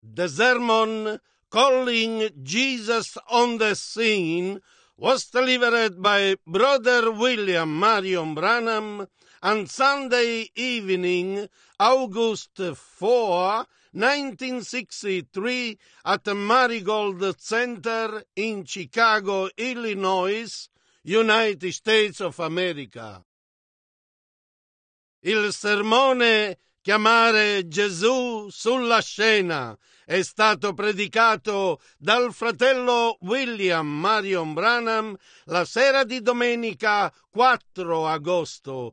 The sermon, Calling Jesus on the Scene, was delivered by Brother William Marion Branham on Sunday evening, August 4, 1963, at the Marigold Center in Chicago, Illinois, United States of America. Il sermone Chiamare Gesù sulla scena è stato predicato dal fratello William Marion Branham la sera di domenica 4 agosto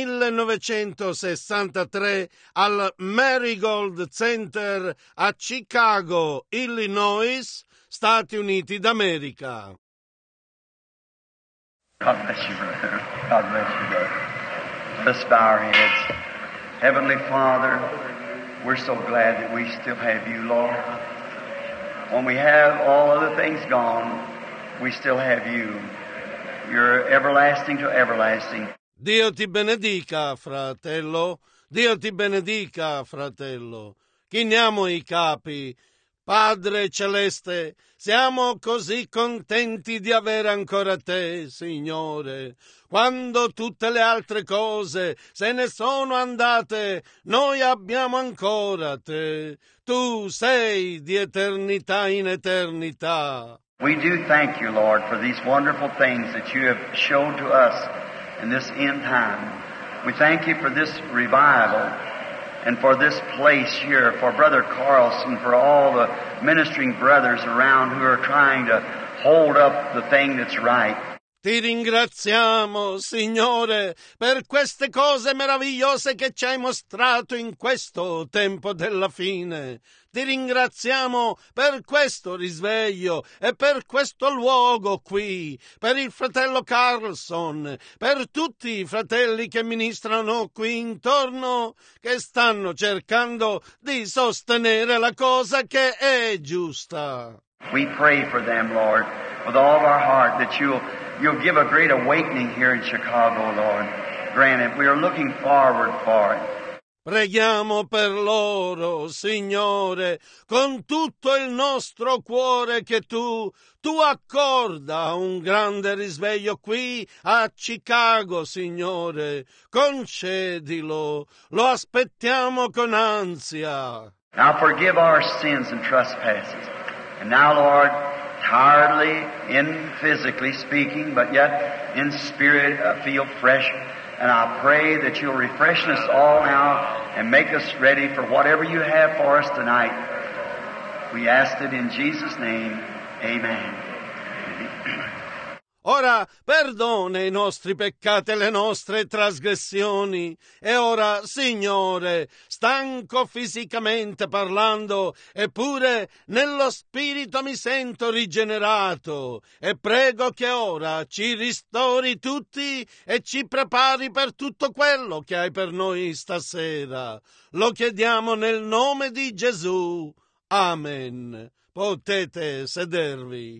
1963 al Marigold Center a Chicago, Illinois, Stati Uniti d'America. God bless you, brother. God bless you, brother. Let's bow our heads. Heavenly Father, we're so glad that we still have you, Lord. When we have all other things gone, we still have you. You're everlasting to everlasting. Dio ti benedica, fratello. Dio ti benedica, fratello. Chiniamo i capi. Padre Celeste, siamo così contenti di avere ancora te, Signore. Quando tutte le altre cose se ne sono andate, noi abbiamo ancora te. Tu sei di eternità in eternità. We do thank you, Lord, for these wonderful things that you have shown to us in this end time. We thank you for this revival and for this place here, for Brother Carlson, for all the ministering brothers around who are trying to hold up the thing that's right. Ti ringraziamo, Signore, per queste cose meravigliose che ci hai mostrato in questo tempo della fine. Ti ringraziamo per questo risveglio e per questo luogo qui, per il fratello Carlson, per tutti i fratelli che ministrano qui intorno, che stanno cercando di sostenere la cosa che è giusta. We pray for them, Lord, with all of our heart, that you'll give a great awakening here in Chicago, Lord. Grant it. We are looking forward for it. Preghiamo per loro, Signore, con tutto il nostro cuore che tu accorda un grande risveglio qui a Chicago, Signore. Concedilo, lo aspettiamo con ansia. Now forgive our sins and trespasses. And now, Lord, tiredly, in physically speaking, but yet in spirit, feel fresh. And I pray that you'll refresh us all now and make us ready for whatever you have for us tonight. We ask it in Jesus' name. Amen. Ora perdona i nostri peccati e le nostre trasgressioni. E ora, Signore, stanco fisicamente parlando, eppure nello spirito mi sento rigenerato. E prego che ora ci ristori tutti e ci prepari per tutto quello che hai per noi stasera. Lo chiediamo nel nome di Gesù. Amen. Potete sedervi.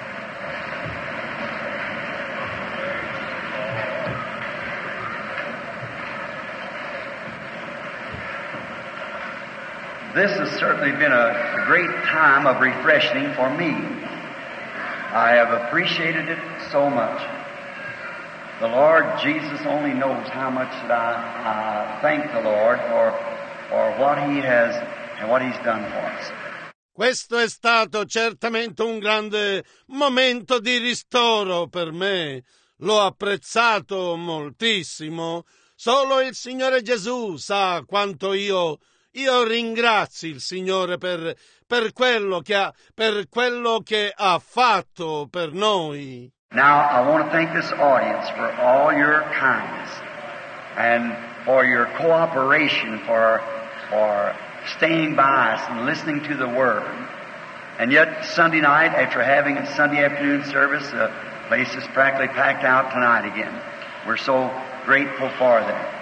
This has certainly been a great time of refreshing for me. I have appreciated it so much. The Lord Jesus only knows how much that I thank the Lord for what He has and what He's done for us. Questo è stato certamente un grande momento di ristoro per me. L'ho apprezzato moltissimo. Solo il Signore Gesù sa quanto io ringrazio il Signore per quello che ha fatto per noi. Now, I want to thank this audience for all your kindness and for your cooperation, for staying by us and listening to the Word. And yet, Sunday night, after having a Sunday afternoon service, the place is practically packed out tonight again. We're so grateful for that.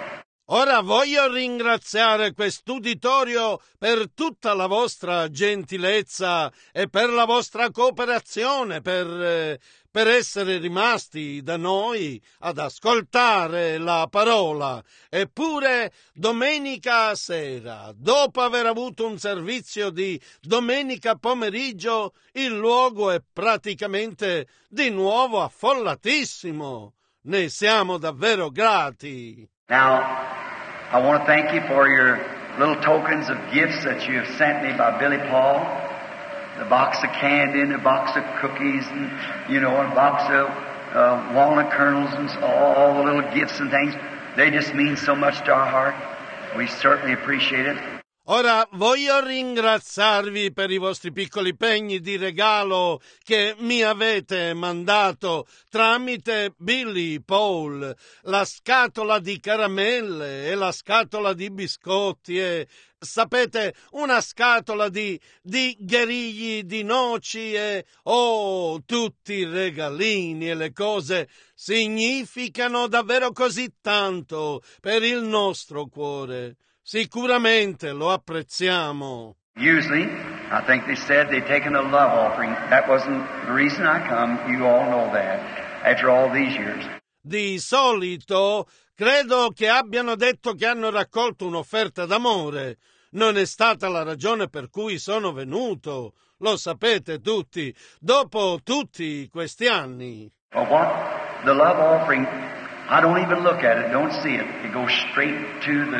Ora voglio ringraziare quest'uditorio per tutta la vostra gentilezza e per la vostra cooperazione, per essere rimasti da noi ad ascoltare la parola. Eppure domenica sera, dopo aver avuto un servizio di domenica pomeriggio, il luogo è praticamente di nuovo affollatissimo. Ne siamo davvero grati. Now, I want to thank you for your little tokens of gifts that you have sent me by Billy Paul. The box of candy and a box of cookies and, a box of walnut kernels and all the little gifts and things. They just mean so much to our heart. We certainly appreciate it. Ora voglio ringraziarvi per i vostri piccoli pegni di regalo che mi avete mandato tramite Billy Paul, la scatola di caramelle e la scatola di biscotti e, sapete, una scatola di gherigli di noci e, tutti i regalini e le cose significano davvero così tanto per il nostro cuore. Sicuramente lo apprezziamo. Usually, I think they said they'd taken a love offering. That wasn't the reason I come. You all know that. After all these years. Di solito, credo che abbiano detto che hanno raccolto un'offerta d'amore. Non è stata la ragione per cui sono venuto. Lo sapete tutti. Dopo tutti questi anni. Well, what? The love offering, I don't even look at it. Don't see it. It goes straight to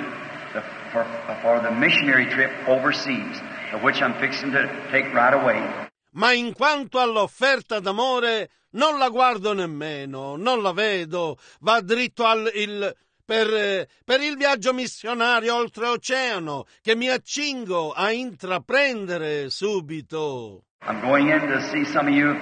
for the missionary trip overseas, of which I'm fixing to take right away. Ma in quanto all'offerta d'amore, non la guardo nemmeno, non la vedo, va dritto per il viaggio missionario oltreoceano che mi accingo a intraprendere subito. I'm going in to see some of you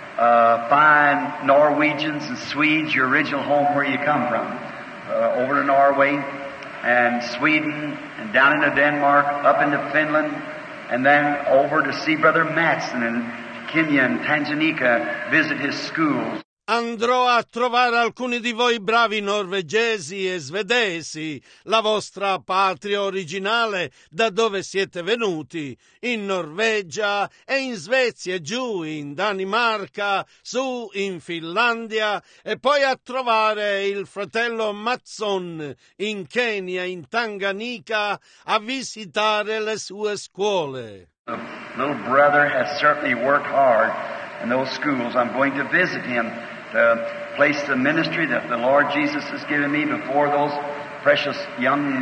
fine Norwegians and Swedes, your original home where you come from, over to Norway and Sweden, and down into Denmark, up into Finland, and then over to see Brother Matson in Kenya and Tanganyika, visit his schools. Andrò a trovare alcuni di voi bravi norvegesi e svedesi, la vostra patria originale, da dove siete venuti, in Norvegia e in Svezia e giù, in Danimarca, su in Finlandia, e poi a trovare il fratello Matson in Kenya, in Tanganyika, a visitare le sue scuole. The little brother has certainly worked hard in those schools. I'm going to visit him to place the ministry that the Lord Jesus has given me before those precious young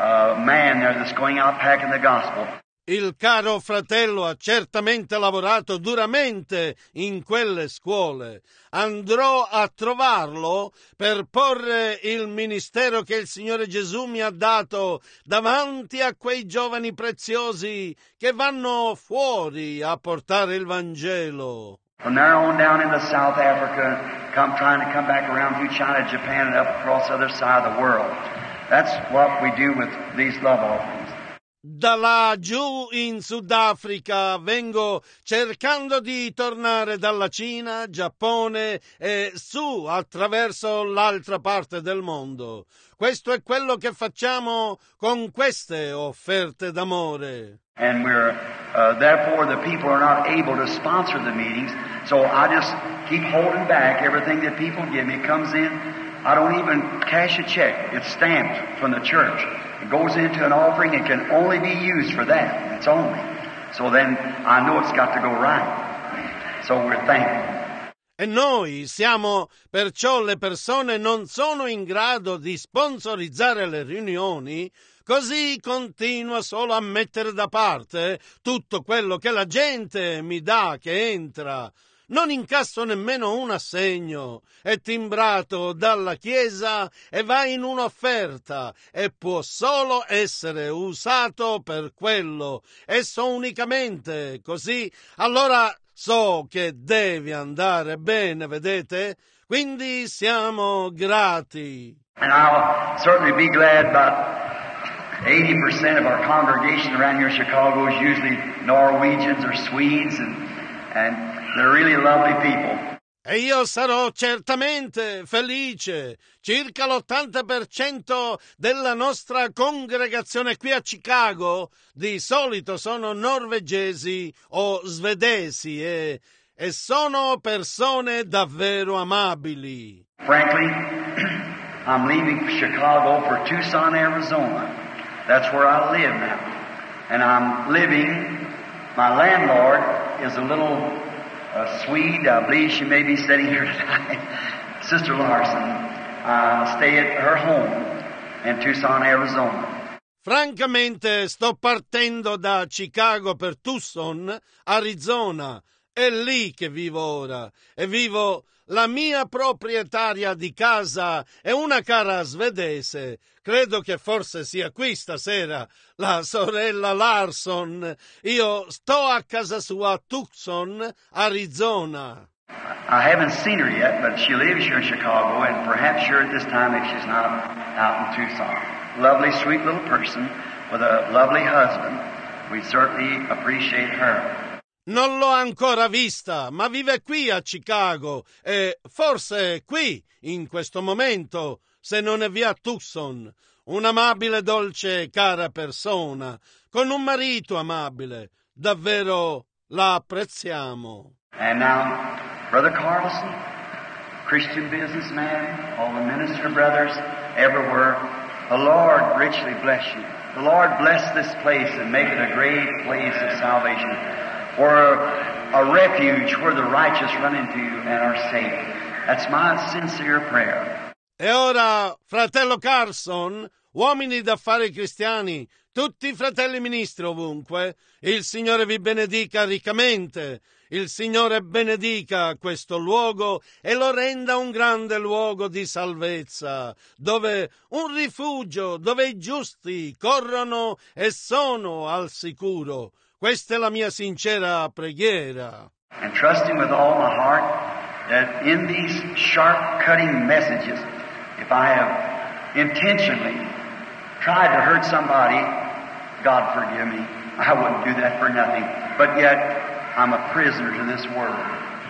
man there that's going out packing the gospel. Il caro fratello ha certamente lavorato duramente in quelle scuole. Andrò a trovarlo per porre il ministero che il Signore Gesù mi ha dato davanti a quei giovani preziosi che vanno fuori a portare il Vangelo. From there on down into South Africa, trying to come back around through China, Japan, and up across the other side of the world. That's what we do with these love offerings. Da là giù in Sudafrica vengo cercando di tornare dalla Cina, Giappone e su attraverso l'altra parte del mondo. Questo è quello che facciamo con queste offerte d'amore. And therefore the people are not able to sponsor the meetings, so I just keep holding back everything that people give me. It comes in, I don't even cash a check. It's stamped from the church. It goes into an offering. It can only be used for that. That's only. So then I know it's got to go right. So we're thankful. E noi siamo, perciò le persone non sono in grado di sponsorizzare le riunioni, così continuo solo a mettere da parte tutto quello che la gente mi dà che entra. Non incasso nemmeno un assegno, è timbrato dalla Chiesa e va in un'offerta e può solo essere usato per quello, esso unicamente, così allora so che deve andare bene, vedete? Quindi siamo grati. And I'll certainly be glad about 80% of our congregation around here in Chicago is usually Norwegians or Swedes and they're really lovely people. E io sarò certamente felice. Circa l'80% della nostra congregazione qui a Chicago di solito sono norvegesi o svedesi e sono persone davvero amabili. Frankly, I'm leaving Chicago for Tucson, Arizona. That's where I live now. And I'm living, my landlord is a little Swede, I believe she may be sitting here tonight, Sister Larson. Stay at her home in Tucson, Arizona. Francamente sto partendo da Chicago per Tucson, Arizona. È lì che vivo ora e vivo la mia proprietaria di casa è una cara svedese. Credo che forse sia qui stasera la sorella Larson. Io sto a casa sua a Tucson, Arizona. I haven't seen her yet, but she lives here in Chicago, and perhaps here at this time if she's not out in Tucson. Lovely, sweet little person with a lovely husband. We certainly appreciate her. Non l'ho ancora vista, ma vive qui a Chicago e forse è qui, in questo momento, se non è via Tucson. Un'amabile, dolce e cara persona, con un marito amabile. Davvero la apprezziamo. And now, Brother Carlson, Christian businessman, all the minister brothers everywhere, the Lord richly bless you. The Lord bless this place and make it a great place of salvation. For a refuge where the righteous run into and are safe. That's my sincere prayer. E ora, fratello Carlson, uomini d'affari cristiani, tutti fratelli ministri ovunque, il Signore vi benedica riccamente. Il Signore benedica questo luogo e lo renda un grande luogo di salvezza, dove un rifugio, dove i giusti corrono e sono al sicuro. Questa è la mia sincera preghiera. And trusting with all my heart that in these sharp cutting messages, if I have intentionally tried to hurt somebody, God forgive me. I wouldn't do that for nothing. But yet, I'm a prisoner to this word.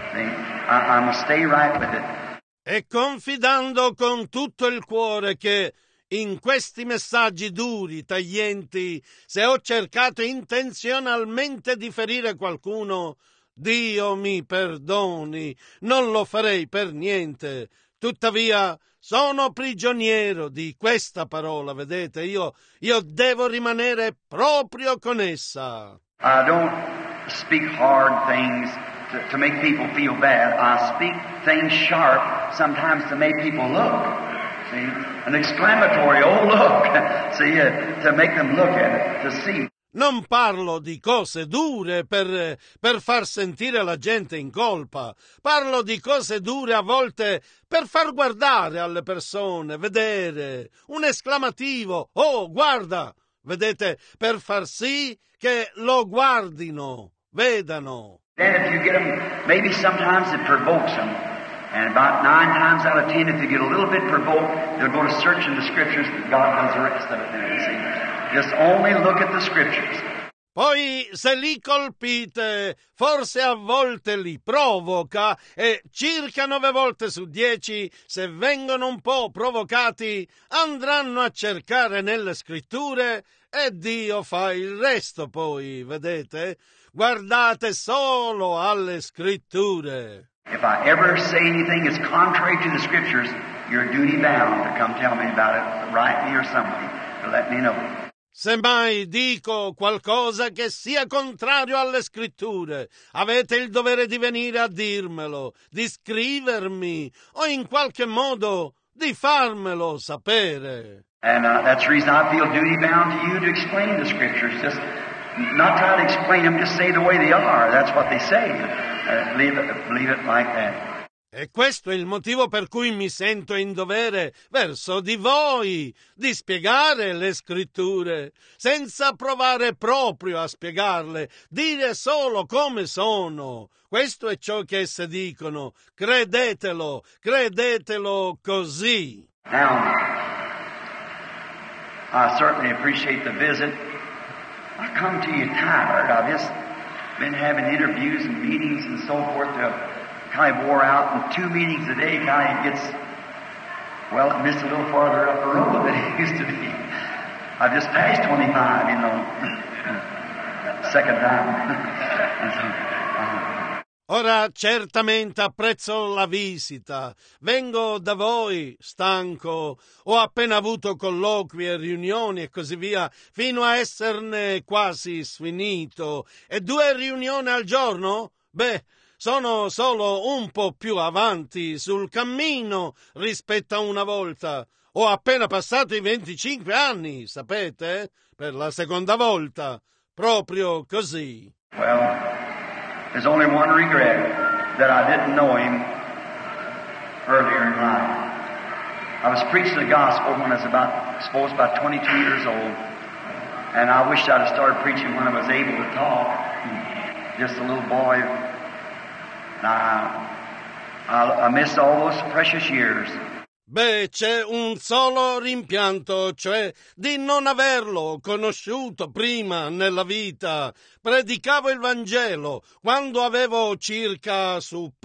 I must stay right with it. E confidando con tutto il cuore che in questi messaggi duri, taglienti, se ho cercato intenzionalmente di ferire qualcuno, Dio mi perdoni, non lo farei per niente. Tuttavia, sono prigioniero di questa parola, vedete? Io devo rimanere proprio con essa. I don't speak hard things to make people feel bad. I speak things sharp sometimes to make people look. See, an exclamatory, oh look, see, to make them look at it, to see. Non parlo di cose dure per far sentire la gente in colpa. Parlo di cose dure a volte per far guardare alle persone, vedere, un esclamativo, oh guarda, vedete, per far sì che lo guardino, vedano. Then if you get them, maybe sometimes it provokes them. And about 9 times out of 10, if you get a little bit provoked, they'll go to search in the Scriptures, but God does the rest of it there, you see. Just only look at the Scriptures. Poi, se li colpite, forse a volte li provoca e circa 9 volte su 10, se vengono un po' provocati, andranno a cercare nelle Scritture e Dio fa il resto poi, vedete? Guardate solo alle Scritture. If I ever say anything that's contrary to the Scriptures, you're duty bound to come tell me about it, write me or somebody, to let me know. Se mai dico qualcosa che sia contrario alle Scritture, avete il dovere di venire a dirmelo, di scrivermi o in qualche modo di farmelo sapere. And that's the reason I feel duty bound to you to explain the Scriptures. Just not try to explain them, just say the way they are. That's what they say. Leave it like that. E questo è il motivo per cui mi sento in dovere verso di voi, di spiegare le Scritture, senza provare proprio a spiegarle, dire solo come sono. Questo è ciò che esse dicono. Credetelo così. Now, I certainly appreciate the visit. I come to you tired. I've just been having interviews and meetings and so forth to kind of wore out, and 2 meetings a day kind of gets, well, it missed a little farther up the road than it used to be. I've just passed 25, you know, second time. Ora certamente apprezzo la visita. Vengo da voi, stanco, ho appena avuto colloqui e riunioni e così via, fino a esserne quasi sfinito. E 2 riunioni al giorno? Beh, sono solo un po' più avanti sul cammino rispetto a una volta. Ho appena passato i 25 anni, sapete? Per la seconda volta. Proprio così. Well, there's only one regret, that I didn't know him earlier in life. I was preaching the gospel when I was about 22 years old, and I wished I'd have started preaching when I was able to talk. Just a little boy. I missed all those precious years. Beh, c'è un solo rimpianto, cioè di non averlo conosciuto prima nella vita. Predicavo il Vangelo quando avevo circa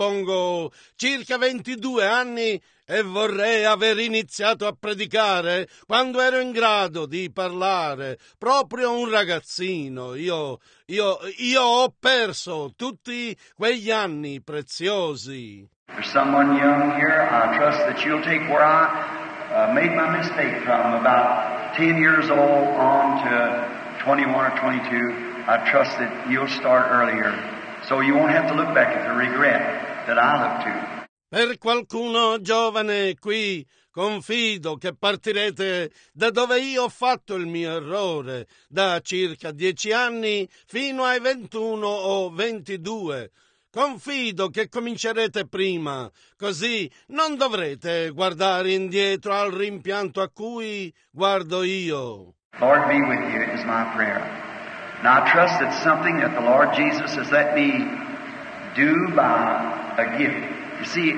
22 anni e vorrei aver iniziato a predicare quando ero in grado di parlare, proprio un ragazzino. Io ho perso tutti quegli anni preziosi. There's someone young here, I trust that you'll take where I made my mistake from about 10 years old on to 21 or 22. I trust that you'll start earlier, so you won't have to look back at the regret that I look to. Per qualcuno giovane qui, confido che partirete da dove io ho fatto il mio errore, da circa 10 anni fino ai 21 o 22. Confido che comincerete prima, così non dovrete guardare indietro al rimpianto a cui guardo io. Lord be with you is my prayer. Now I trust it's something that the Lord Jesus has let me do by a gift. You see,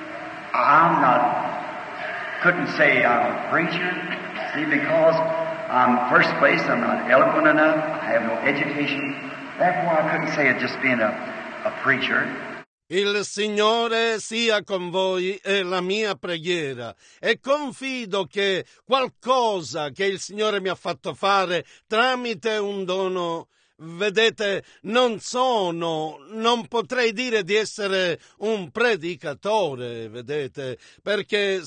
couldn't say I'm a preacher, see, because first place, I'm not eloquent enough, I have no education, therefore I couldn't say it just being a preacher. Il Signore sia con voi è la mia preghiera e confido che qualcosa che il Signore mi ha fatto fare tramite un dono. Vedete, non potrei dire di essere un predicatore, vedete, perché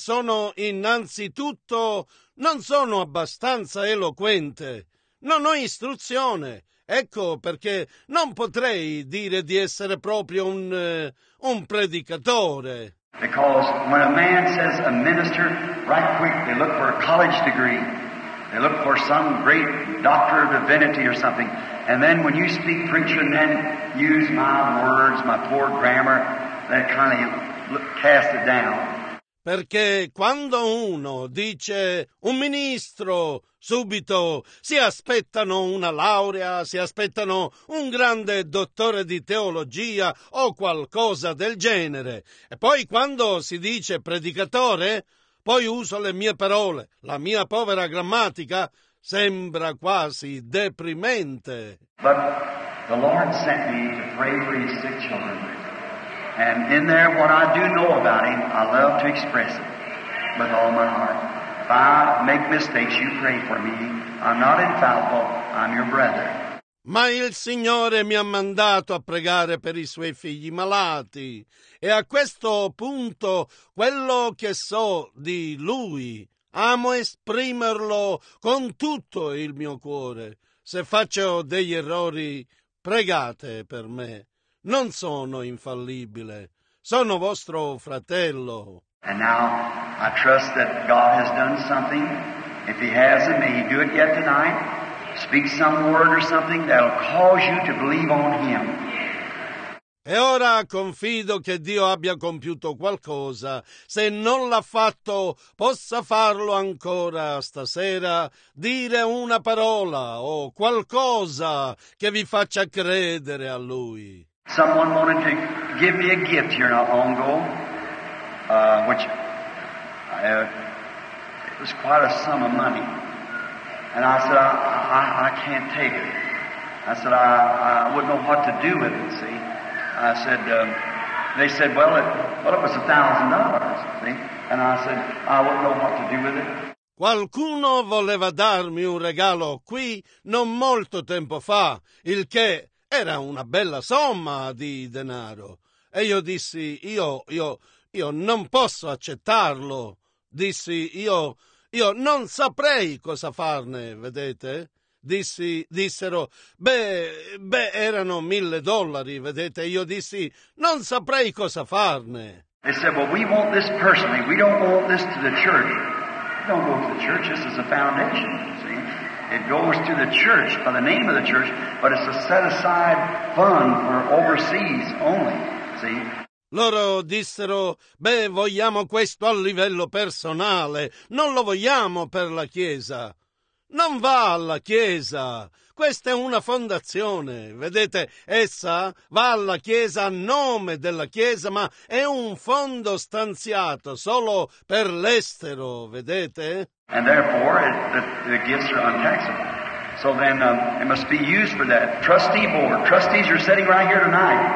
non sono abbastanza eloquente, non ho istruzione. Ecco perché non potrei dire di essere proprio un predicatore. Because when a man says a minister, right quick they look for a college degree. They look for some great doctor of divinity or something. And then when you speak preacher and then use my words, my poor grammar, that kind of cast it down. Perché quando uno dice un ministro, subito si aspettano una laurea, si aspettano un grande dottore di teologia o qualcosa del genere. E poi quando si dice predicatore, poi uso le mie parole, la mia povera grammatica, sembra quasi deprimente. But the Lord sent me to pray for His sick children. And in there, what I do know about Him, I love to express it with all my heart. If I make mistakes, you pray for me. I'm not infallible. I'm your brother. Ma il Signore mi ha mandato a pregare per i Suoi figli malati. E a questo punto, quello che so di Lui, amo esprimerlo con tutto il mio cuore. Se faccio degli errori, pregate per me. Non sono infallibile, sono vostro fratello. And now, I trust that God has done something. If He hasn't, may He do it yet tonight. Speak some word or something that'll cause you to believe on Him. E ora confido che Dio abbia compiuto qualcosa. Se non l'ha fatto, possa farlo ancora stasera, dire una parola o qualcosa che vi faccia credere a Lui. Someone wanted to give me a gift here not long ago, which it was quite a sum of money. And I said, I can't take it. I said, I wouldn't know what to do with it, see. I said, They said, well, it was $1,000, see? And I said, I wouldn't know what to do with it. Qualcuno voleva darmi un regalo qui non molto tempo fa, il che era una bella somma di denaro. E io dissi, io non posso accettarlo. Dissi, io non saprei cosa farne, vedete? Dissero, erano $1,000, vedete? Io dissi, non saprei cosa farne. They said, well, we want this personally. We don't want this to the church. We don't go to the church. This is a foundation, see? It goes to the church by the name of the church, but it's a set-aside fund for overseas only, see? Loro dissero, vogliamo questo a livello personale, non lo vogliamo per la Chiesa. Non va alla Chiesa, questa è una fondazione, vedete, essa va alla Chiesa a nome della Chiesa, ma è un fondo stanziato solo per l'estero, vedete? And therefore, the gifts are untaxable. So then it must be used for that. Trustee board, trustees are sitting right here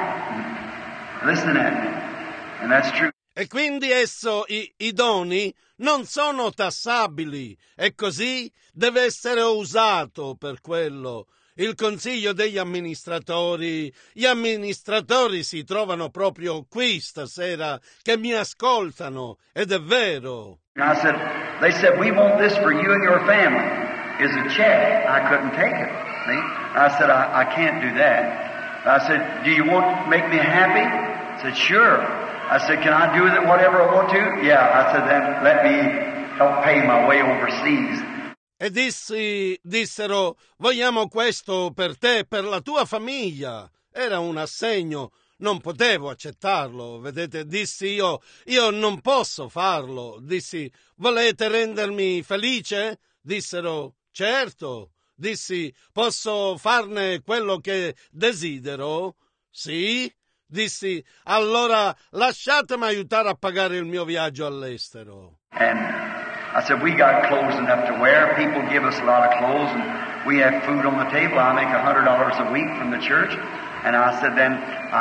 tonight. Listen at me. And that's true. E quindi i doni non sono tassabili e così deve essere usato per quello. Il consiglio degli amministratori, gli amministratori si trovano proprio qui stasera che mi ascoltano ed è vero. They said, we want this for you and your family. Is a check. I couldn't take it. See? I said, I can't do that. I said, do you want to make me happy? I said, sure. I said, can I do with it whatever I want to? Yeah. I said, then let me help pay my way overseas. E dissero, vogliamo questo per te, per la tua famiglia. Era un assegno, non potevo accettarlo, vedete, dissi io non posso farlo. Dissi, volete rendermi felice? Dissero, certo. Dissi, posso farne quello che desidero? Sì. Dissi, allora lasciatemi aiutare a pagare il mio viaggio all'estero. And I said, we got clothes enough to wear. People give us a lot of clothes, and we have food on the table. I make $100 a week from the church. And I said, then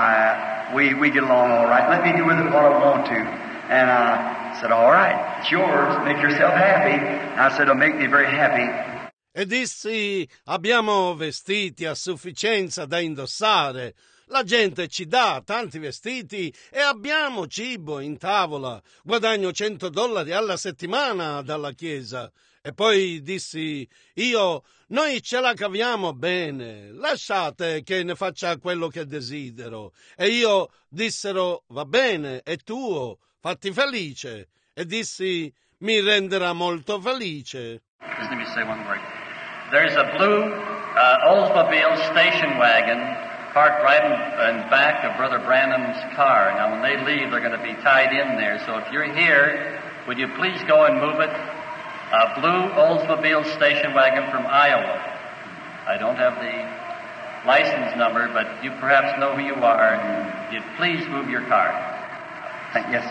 we get along all right. Let me do with it what I want to. And I said, all right, it's yours. Make yourself happy. And I said, it'll make me very happy. E dissi, abbiamo vestiti a sufficienza da indossare. La gente ci dà tanti vestiti e abbiamo cibo in tavola. Guadagno $100 alla settimana dalla Chiesa. E poi dissi, noi ce la caviamo bene. Lasciate che ne faccia quello che desidero. E dissero, va bene, è tuo, fatti felice. E dissi, mi renderà molto felice. Just let me say one word. There's a blue Oldsmobile station wagon parked right in back of Brother Branham's car. Now, when they leave, they're going to be tied in there. So if you're here, would you please go and move it? A blue Oldsmobile station wagon from Iowa. I don't have the license number, but you perhaps know who you are. And you'd please move your car. Yes.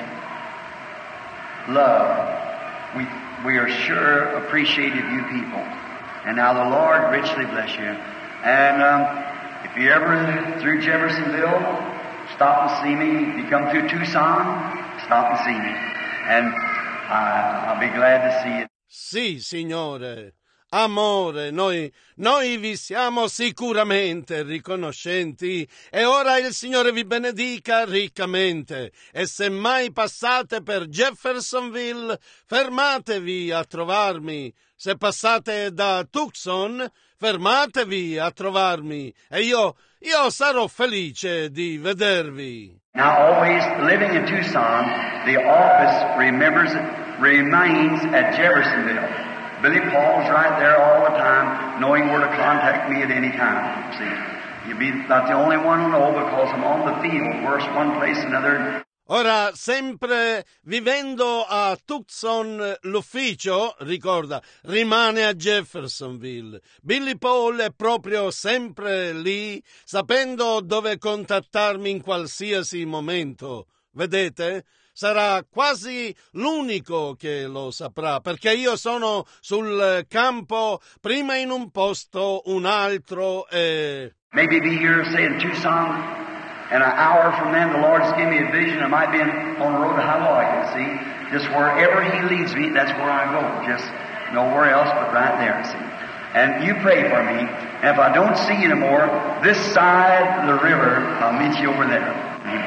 Love. We are sure appreciative of you people. And now the Lord richly bless you. And if you're ever through Jeffersonville, stop and see me. If you come through Tucson, stop and see me. And I'll be glad to see you. Sì, Signore. Amore, noi vi siamo sicuramente riconoscenti e ora il Signore vi benedica riccamente e se mai passate per Jeffersonville fermatevi a trovarmi, se passate da Tucson fermatevi a trovarmi e io sarò felice di vedervi. Now always living in Tucson, the office remains at Jeffersonville. Billy Paul's right there all the time, knowing where to contact me at any time. See, you'll be not the only one to know because I'm on the field, worse one place another. Ora, sempre vivendo a Tucson, l'ufficio, ricorda, rimane a Jeffersonville. Billy Paul è proprio sempre lì, sapendo dove contattarmi in qualsiasi momento. Vedete? Sarà quasi l'unico che lo saprà, perché io sono sul campo, prima in un posto, un altro e... Maybe be here, say in Tucson, And an hour from then, the Lord's given me a vision. I might be on the road to Hawaii, see. Just wherever He leads me, that's where I go. Just nowhere else but right there, see. And you pray for me. And if I don't see you anymore, this side of the river, I'll meet you over there.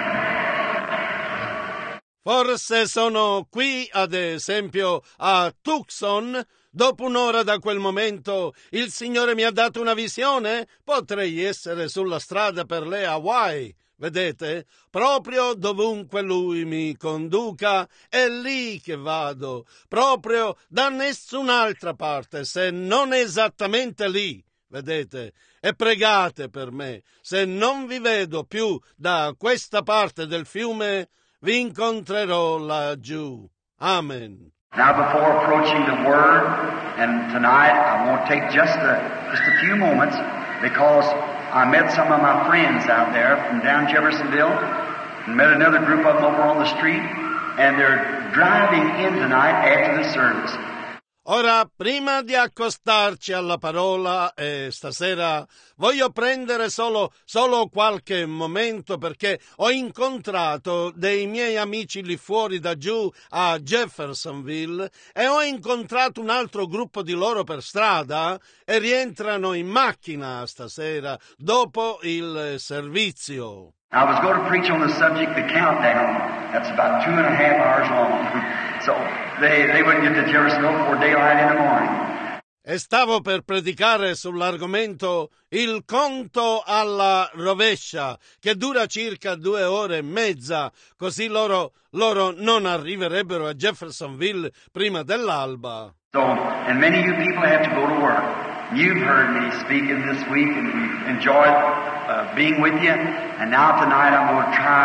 Forse sono qui, ad esempio, a Tucson. Dopo un'ora da quel momento il Signore mi ha dato una visione. Potrei essere sulla strada per le Hawaii. Vedete? Proprio dovunque Lui mi conduca, è lì che vado. Proprio da nessun'altra parte, se non esattamente lì. Vedete? E pregate per me. Se non vi vedo più da questa parte del fiume, vi incontrerò laggiù. Amen. Now, before approaching the Word, and tonight I won't take just a few moments, because I met some of my friends out there from down Jeffersonville, and met another group of them over on the street, and they're driving in tonight after the service. Ora, prima di accostarci alla parola, stasera voglio prendere solo qualche momento, perché ho incontrato dei miei amici lì fuori da giù a Jeffersonville e ho incontrato un altro gruppo di loro per strada e rientrano in macchina stasera dopo il servizio. I was going to preach on the subject, the countdown. That's about 2.5 hours long. So they wouldn't get to Jeffersonville before daylight in the morning. E stavo per predicare sull'argomento il conto alla rovescia, che dura circa 2 ore e mezza, così loro non arriverebbero a Jeffersonville prima dell'alba. So, and many of you people have to go to work. You've heard me speaking this week, and we've enjoyed being with you. And now tonight I'm going to try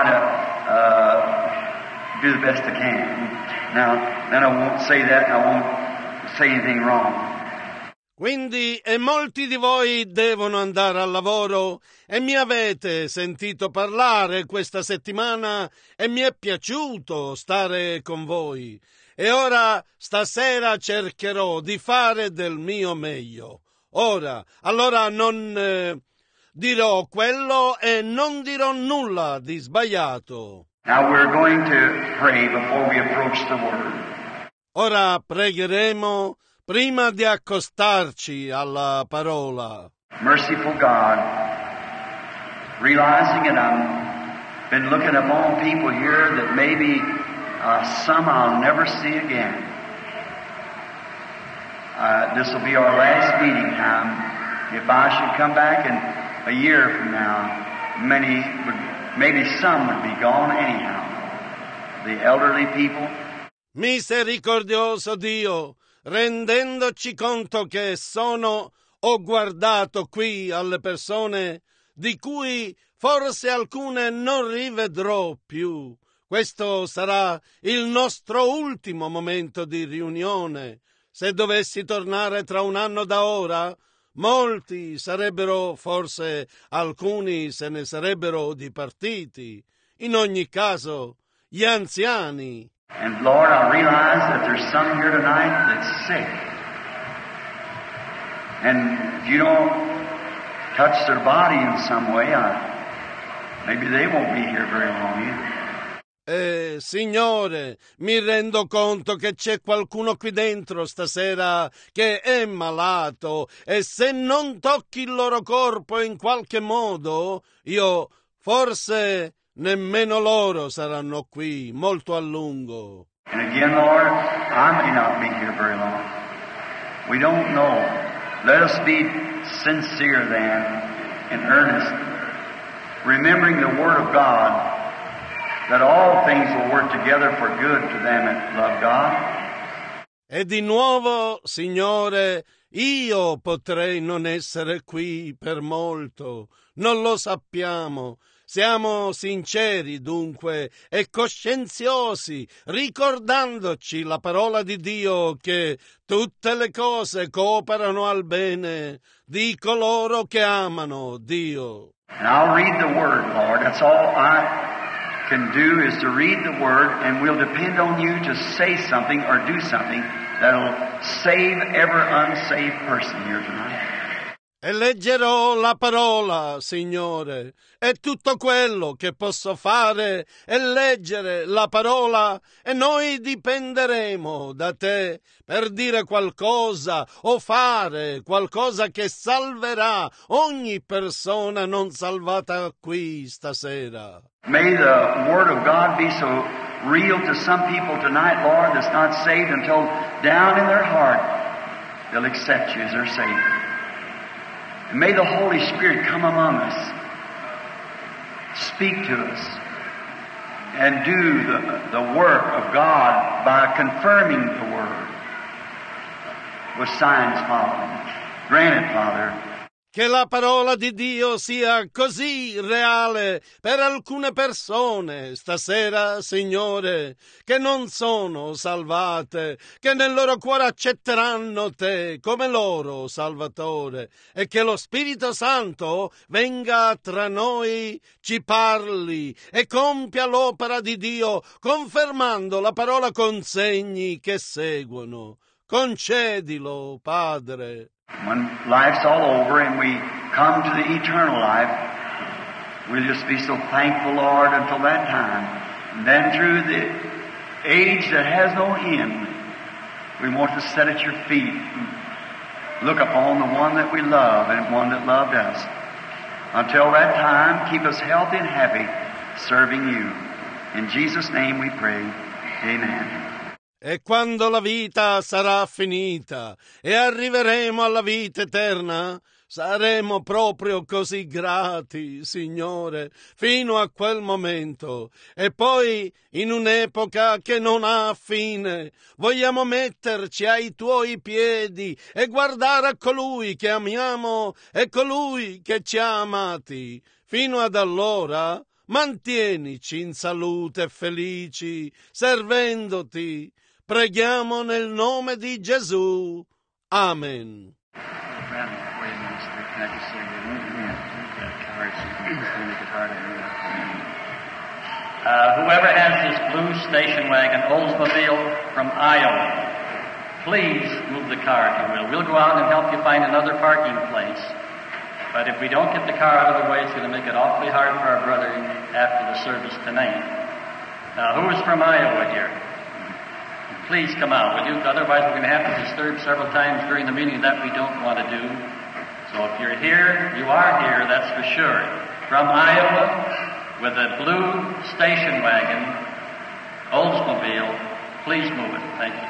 to do the best I can. Now, then I won't say that, and I won't say anything wrong. Quindi, e molti di voi devono andare al lavoro e mi avete sentito parlare questa settimana e mi è piaciuto stare con voi. E ora, stasera cercherò di fare del mio meglio. Allora non dirò quello e non dirò nulla di sbagliato. Now we're going to pray before we approach the Word. Ora pregheremo prima di accostarci alla parola. Merciful God, realizing that I've been looking upon people here that maybe some I'll never see again. This will be our last meeting time. If I should come back in a year from now, maybe some would be gone anyhow. The elderly people. Misericordioso Dio, rendendoci conto che ho guardato qui alle persone di cui forse alcune non rivedrò più. Questo sarà il nostro ultimo momento di riunione. Se dovessi tornare tra un anno da ora, molti sarebbero, forse alcuni se ne sarebbero dipartiti. In ogni caso, gli anziani. And Lord, I realize that there's some here tonight that's sick. And if you don't touch their body in some way, maybe they won't be here very long either. Signore, mi rendo conto che c'è qualcuno qui dentro stasera che è malato e se non tocchi il loro corpo in qualche modo, forse nemmeno loro saranno qui molto a lungo. And again, Lord, I may not be here very long. We don't know. Let us be sincere then, in earnest, remembering the Word of God, that all things will work together for good to them that love God. E di nuovo, Signore, io potrei non essere qui per molto, non lo sappiamo. Siamo sinceri dunque e coscienziosi, ricordandoci la parola di Dio che tutte le cose cooperano al bene di coloro che amano Dio. And I'll read the Word, Lord. That's all I can do is to read the Word, and we'll depend on you to say something or do something that'll save every unsaved person here tonight. e leggerò la parola, Signore. È tutto quello che posso fare è leggere la parola e noi dipenderemo da te per dire qualcosa o fare qualcosa che salverà ogni persona non salvata qui stasera. May the Word of God be so real to some people tonight, Lord, that's not saved until down in their heart they'll accept you as their Savior. And may the Holy Spirit come among us, speak to us, and do the work of God by confirming the Word with signs following. Grant it, Father. Che la parola di Dio sia così reale per alcune persone stasera, Signore, che non sono salvate, che nel loro cuore accetteranno Te come loro Salvatore e che lo Spirito Santo venga tra noi, ci parli e compia l'opera di Dio, confermando la parola con segni che seguono. Concedilo, Padre. When life's all over and we come to the eternal life, we'll just be so thankful, Lord, until that time. And then through the age that has no end, we want to sit at your feet and look upon the one that we love and one that loved us. Until that time, keep us healthy and happy serving you. In Jesus' name we pray. Amen. E quando la vita sarà finita e arriveremo alla vita eterna, saremo proprio così grati, Signore, fino a quel momento. E poi, in un'epoca che non ha fine, vogliamo metterci ai Tuoi piedi e guardare a colui che amiamo e colui che ci ha amati. Fino ad allora, mantienici in salute e felici, servendoti. Preghiamo nel nome di Gesù. Amen. Whoever has this blue station wagon, Oldsmobile from Iowa, please move the car if you will. We'll go out and help you find another parking place. But if we don't get the car out of the way, it's going to make it awfully hard for our brother after the service tonight. Now, who is from Iowa here? Please come out, will you? Otherwise, we're going to have to disturb several times during the meeting that we don't want to do. So if you're here, you are here, that's for sure. From Iowa, with a blue station wagon, Oldsmobile, please move it. Thank you.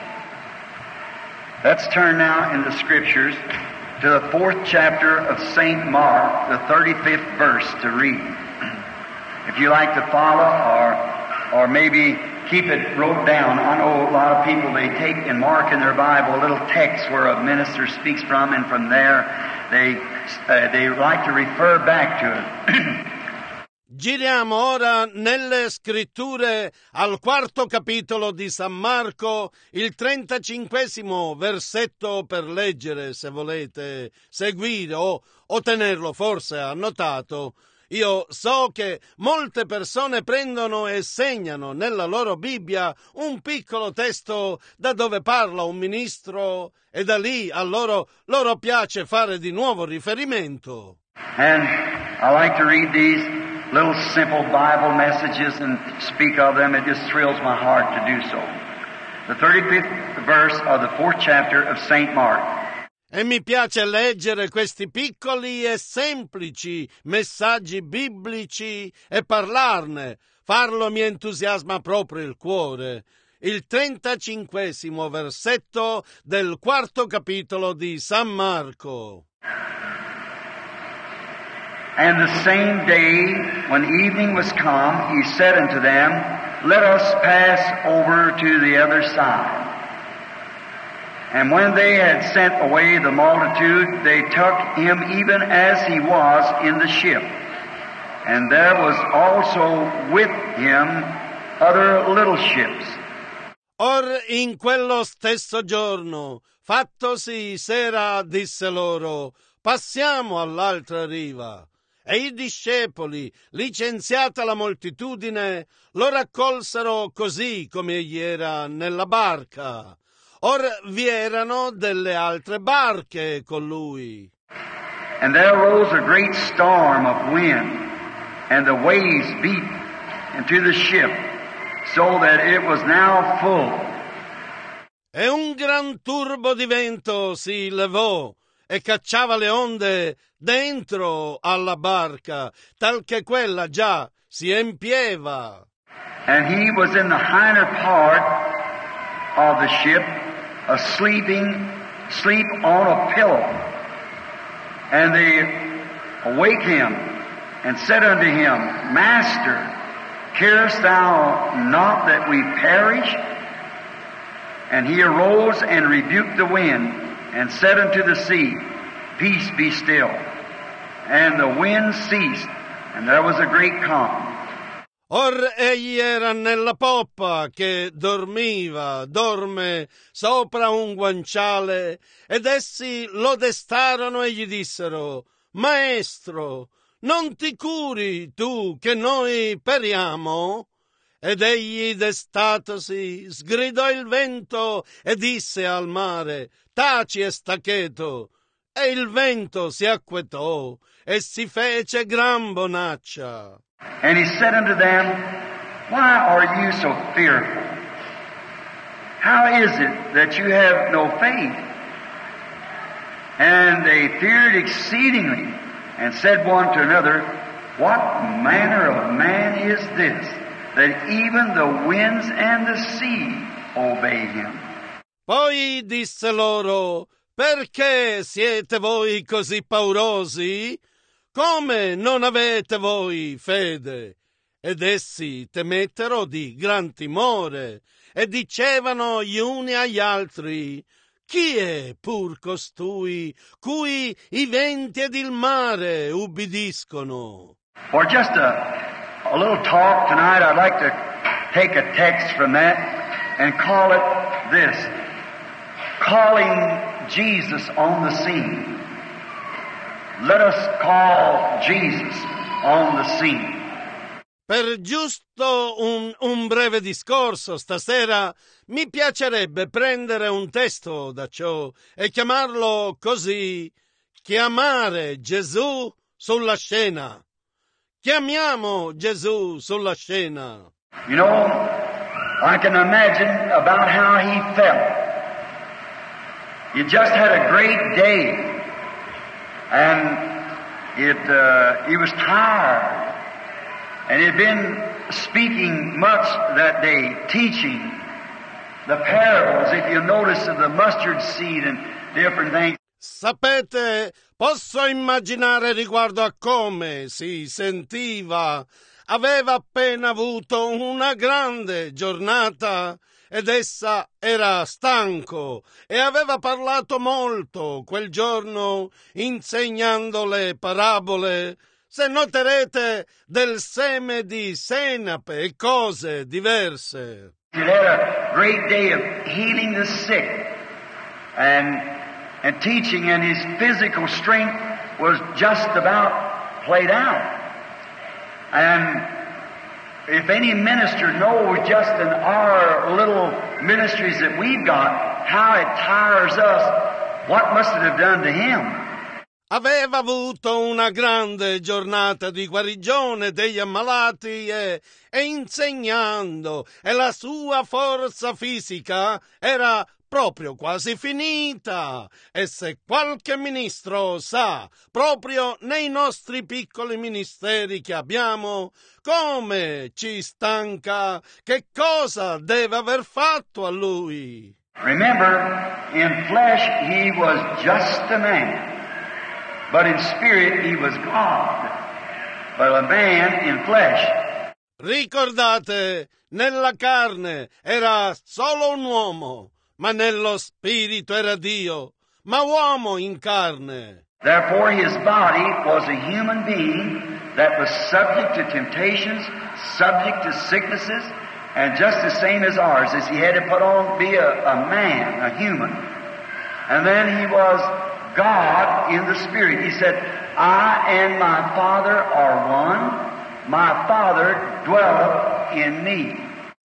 Let's turn now in the Scriptures to the 4th chapter of St. Mark, the 35th verse to read. If you like to follow or maybe keep it wrote down. I know a lot of people, they take and mark in their Bible a little text where a minister speaks from, and from there they like to refer back to it. Giriamo ora nelle scritture al 4° capitolo di San Marco, il 35° versetto per leggere, se volete seguire o tenerlo forse annotato. Io so che molte persone prendono e segnano nella loro Bibbia un piccolo testo da dove parla un ministro e da lì a loro piace fare di nuovo riferimento. And I like to read these little simple Bible messages and speak of them. It just thrills my heart to do so. The 35th verse of the 4th chapter of St. Mark. E mi piace leggere questi piccoli e semplici messaggi biblici e parlarne. Farlo mi entusiasma proprio il cuore. Il 35° versetto del 4° capitolo di San Marco. And the same day, when evening was come, he said unto them, Let us pass over to the other side. And when they had sent away the multitude, they took him even as he was in the ship. And there was also with him other little ships. Or in quello stesso giorno, fattosi sera, disse loro, passiamo all'altra riva. E i discepoli, licenziata la moltitudine, lo raccolsero così come egli era nella barca. Or vi erano delle altre barche con lui. And there arose a great storm of wind, and the waves beat into the ship, so that it was now full. E un gran turbo di vento si levò e cacciava le onde dentro alla barca, tal che quella già si empieva. And he was in the hinder part of the ship, asleep on a pillow. And they awake him and said unto him, Master, carest thou not that we perish? And he arose and rebuked the wind and said unto the sea, Peace, be still. And the wind ceased, and there was a great calm. Or egli era nella poppa che dorme sopra un guanciale, ed essi lo destarono e gli dissero, Maestro, non ti curi tu che noi periamo? Ed egli destatosi sgridò il vento e disse al mare, Taci e sta cheto. E il vento si acquetò e si fece gran bonaccia. And he said unto them, Why are you so fearful? How is it that you have no faith? And they feared exceedingly, and said one to another, What manner of man is this, that even the winds and the sea obey him? Poi disse loro, Perché siete voi così paurosi? Come non avete voi fede? Ed essi temettero di gran timore e dicevano gli uni agli altri, Chi è pur costui cui i venti ed il mare ubbidiscono? For just a little talk tonight, I'd like to take a text from that and call it this, calling Jesus on the scene. Let us call Jesus on the scene. Per giusto un breve discorso stasera mi piacerebbe prendere un testo da ciò e chiamarlo così, chiamare Gesù sulla scena. Chiamiamo Gesù sulla scena. You know, I can imagine about how he felt. You just had a great day. And he was tired, and he'd been speaking much that day, teaching the parables, if you notice, of the mustard seed and different things. Sapete, posso immaginare riguardo a come si sentiva. Aveva appena avuto una grande giornata ed essa era stanco e aveva parlato molto quel giorno insegnando le parabole, se noterete, del seme di senape e cose diverse. He had a great day of healing the sick and teaching, and his physical strength was just about played out. And if any minister knows just in our little ministries that we've got, how it tires us, what must it have done to him? Aveva avuto una grande giornata di guarigione degli ammalati e insegnando, e la sua forza fisica era proprio quasi finita. E se qualche ministro sa, proprio nei nostri piccoli ministeri che abbiamo, come ci stanca, che cosa deve aver fatto a lui? Remember, in flesh he was just a man, but in spirit he was God, but a man in flesh. Ricordate, nella carne era solo un uomo, ma nello spirito era Dio, ma uomo in carne. Therefore his body was a human being that was subject to temptations, subject to sicknesses, and just the same as ours, as he had to put on, be a man, a human. And then he was God in the Spirit. He said, I and my Father are one. My Father dwelleth in me.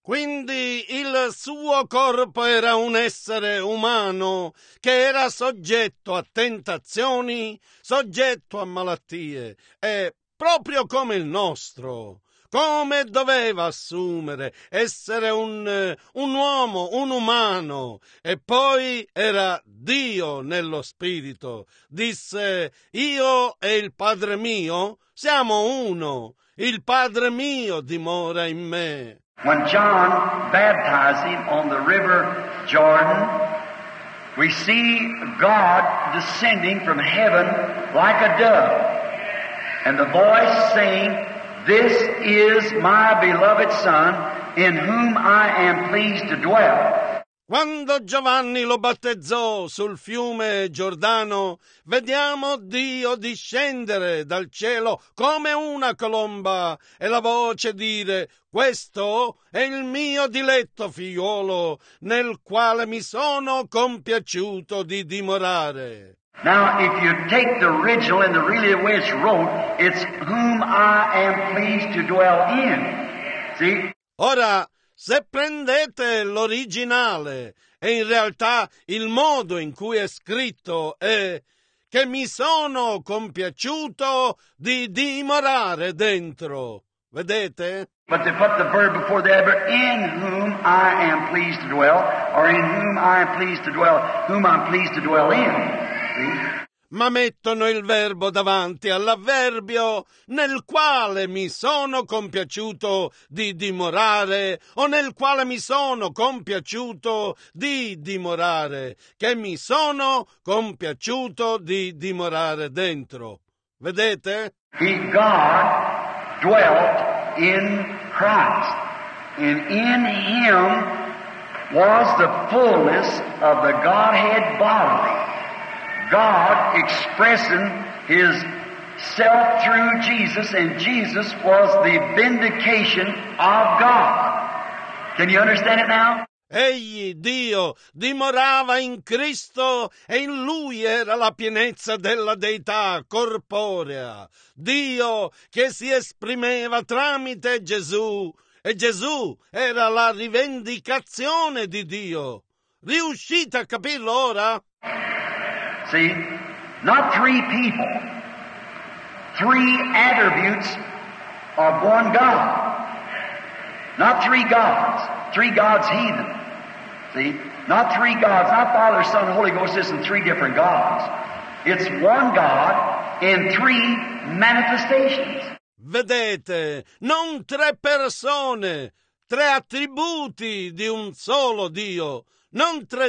Quindi il suo corpo era un essere umano che era soggetto a tentazioni, soggetto a malattie, e proprio come il nostro. Come doveva assumere, essere un uomo, un umano, e poi era Dio nello spirito. Disse: io e il Padre mio siamo uno, il Padre mio dimora in me. When John baptized him on the river Jordan, we see God descending from heaven like a dove, and the voice saying, "This is my beloved Son, in whom I am pleased to dwell." Quando Giovanni lo battezzò sul fiume Giordano, vediamo Dio discendere dal cielo come una colomba e la voce dire: questo è il mio diletto figliuolo, nel quale mi sono compiaciuto di dimorare. Now, if you take the original and the really way it's wrote, it's whom I am pleased to dwell in. See? Ora, se prendete l'originale e in realtà il modo in cui è scritto è che mi sono compiaciuto di dimorare dentro. Vedete? But they put the verb before the adverb, in whom I am pleased to dwell, or in whom I am pleased to dwell, whom I'm pleased to dwell in. See? Ma mettono il verbo davanti all'avverbio nel quale mi sono compiaciuto di dimorare o nel quale mi sono compiaciuto di dimorare, che mi sono compiaciuto di dimorare dentro. Vedete? God dwelt in Christ, and in Him was the fullness of the Godhead bodily. God expressing His self through Jesus, and Jesus was the vindication of God. Can you understand it now? Egli, Dio, dimorava in Cristo e in Lui era la pienezza della deità corporea. Dio che si esprimeva tramite Gesù, e Gesù era la rivendicazione di Dio. Riuscite a capirlo ora? See, not three people, three attributes of one God. Not three gods heathen. See, not three gods, not Father, Son, Holy Ghost isn't three different gods. It's one God in three manifestations. Vedete, non tre persone, tre attributi di un solo Dio, non tre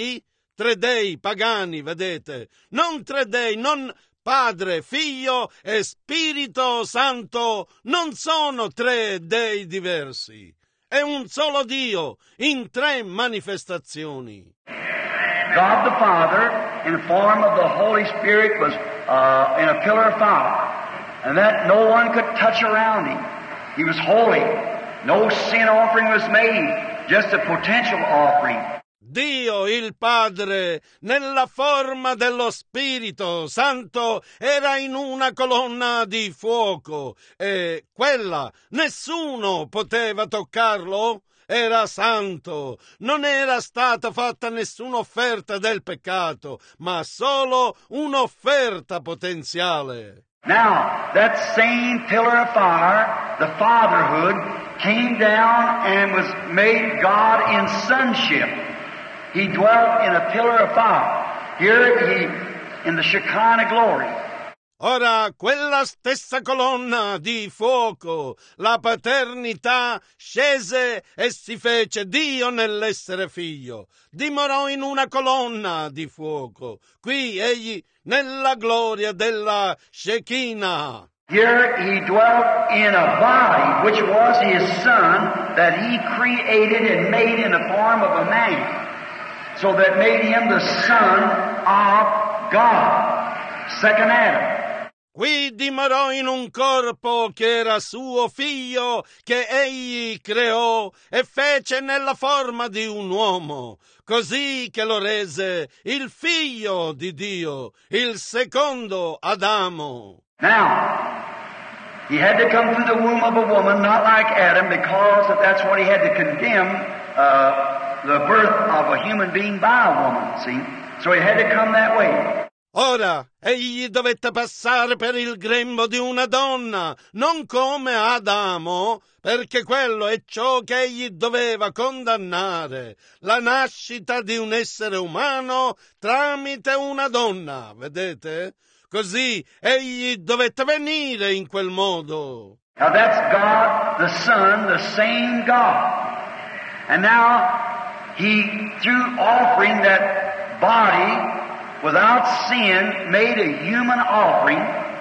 dei pagani, vedete, non tre dei, non Padre, Figlio e Spirito Santo, non sono tre dei diversi, è un solo Dio in tre manifestazioni. God the Father, in the form of the Holy Spirit, was in a pillar of fire, and that no one could touch around Him. He was holy. No sin offering was made, just a potential offering. Dio il Padre, nella forma dello Spirito Santo, era in una colonna di fuoco e quella nessuno poteva toccarlo. Era santo, non era stata fatta nessuna offerta del peccato, ma solo un'offerta potenziale. Now, that same pillar of fire, the fatherhood, came down and was made God in sonship. He dwelt in a pillar of fire. Here in the Shekinah glory. Ora, quella stessa colonna di fuoco, la paternità, scese e si fece Dio nell'essere figlio. Dimorò in una colonna di fuoco. Qui egli nella gloria della Shekinah. Here he dwelt in a body which was his son that he created and made in the form of a man. So that made him the son of God. Second Adam. Qui dimorò in un corpo che era suo figlio, che egli creò e fece nella forma di un uomo, così che lo rese il figlio di Dio, il secondo Adamo. Now, He had to come through the womb of a woman, not like Adam, because that's what he had to condemn the birth of a human being by a woman, see? So he had to come that way. Ora, egli dovette passare per il grembo di una donna, non come Adamo, perché quello è ciò che egli doveva condannare, la nascita di un essere umano tramite una donna, vedete? Così egli dovette venire in quel modo. Now that's God, the Son, the same God. And now He, through offering that body without sin, made a human offering.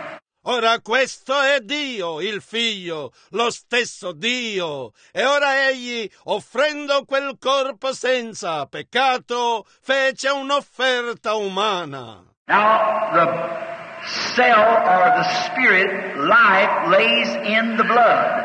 Ora questo è Dio, il Figlio, lo stesso Dio. E ora egli, offrendo quel corpo senza peccato, fece un'offerta umana. Now the cell or the spirit life lays in the blood.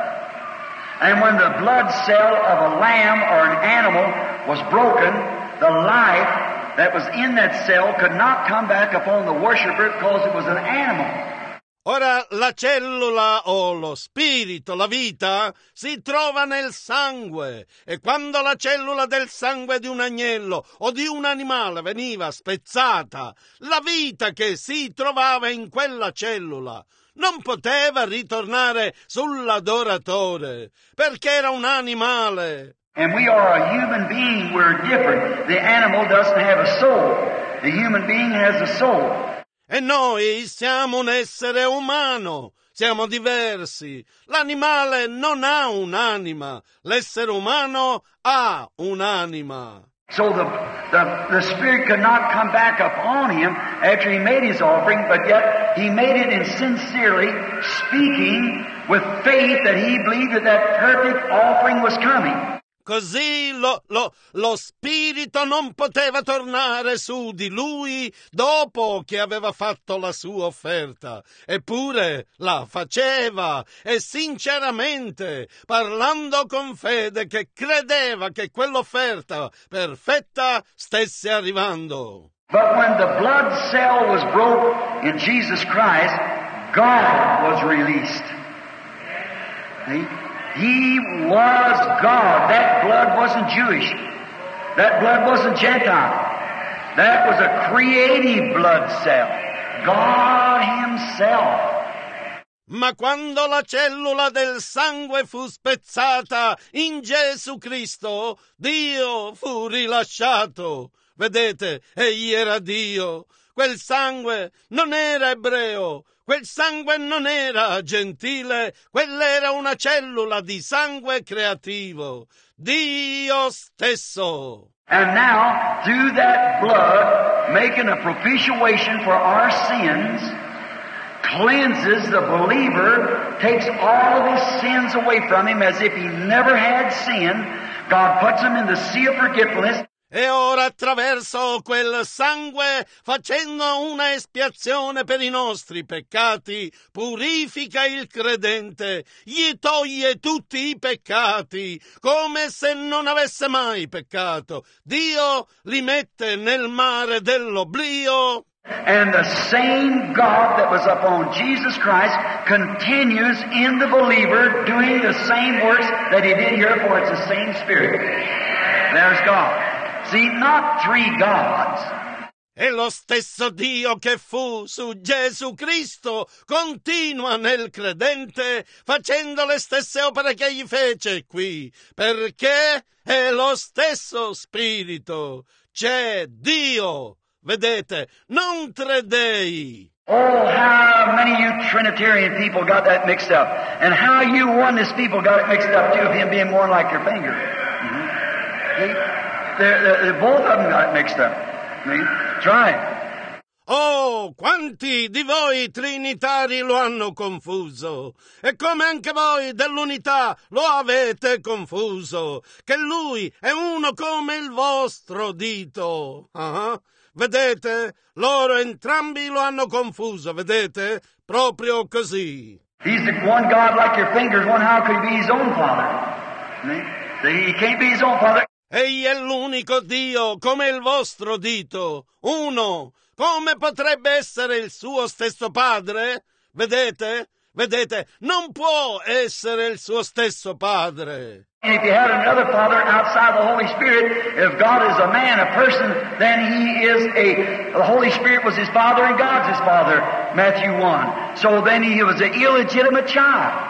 And when the blood cell of a lamb or an animal was broken, the life that was in that cell could not come back upon the worshiper because it was an animal. Ora la cellula o lo spirito, la vita, si trova nel sangue e quando la cellula del sangue di un agnello o di un animale veniva spezzata, la vita che si trovava in quella cellula non poteva ritornare sull'adoratore perché era un animale. And we are a human being, we're different. The animal doesn't have a soul. The human being has a soul. E noi siamo un essere umano, siamo diversi. L'animale non ha un'anima, l'essere umano ha un'anima. So the spirit could not come back upon him after he made his offering, but yet he made it in sincerely speaking with faith that he believed that perfect offering was coming. Così lo spirito non poteva tornare su di lui dopo che aveva fatto la sua offerta. Eppure la faceva e sinceramente, parlando con fede, che credeva che quell'offerta perfetta stesse arrivando. But when the blood cell was broke in Jesus Christ, God was released. See? He was God. That blood wasn't Jewish. That blood wasn't Gentile. That was a creative blood cell. God Himself. Ma quando la cellula del sangue fu spezzata in Gesù Cristo, Dio fu rilasciato. Vedete, egli era Dio. Quel sangue non era ebreo. Quel sangue non era gentile, quella era una cellula di sangue creativo, Dio stesso. And now, through that blood, making a propitiation for our sins, cleanses the believer, takes all of his sins away from him as if he never had sinned. God puts him in the sea of forgetfulness. E ora attraverso quel sangue, facendo una espiazione per i nostri peccati, purifica il credente, gli toglie tutti i peccati, come se non avesse mai peccato. Dio li mette nel mare dell'oblio. And the same God that was upon Jesus Christ continues in the believer doing the same works that He did here, for it's the same Spirit. There's God. See, not three gods. E lo stesso Dio che fu su Gesù Cristo continua nel credente facendo le stesse opere che egli fece qui, perché è lo stesso Spirito. C'è Dio, vedete, non tre dei. Oh, how many of you Trinitarian people got that mixed up. And how you oneness people got it mixed up too, of Him being more like your finger. See? Both of them got it mixed up. Try it. Oh, quanti di voi trinitari lo hanno confuso, e come anche voi dell'unità lo avete confuso, che Lui è uno come il vostro dito. Vedete? Loro entrambi lo hanno confuso, vedete? Proprio così. He's the one God like your fingers, one how could he be His own Father? See, He can't be His own Father. Egli è l'unico Dio come il vostro dito, uno. Come potrebbe essere il suo stesso padre? Vedete? Vedete, non può essere il suo stesso padre. And if you had another father outside the Holy Spirit, if God is a man, a person, then the Holy Spirit was his father and God's his father, Matthew 1. So then he was an illegitimate child.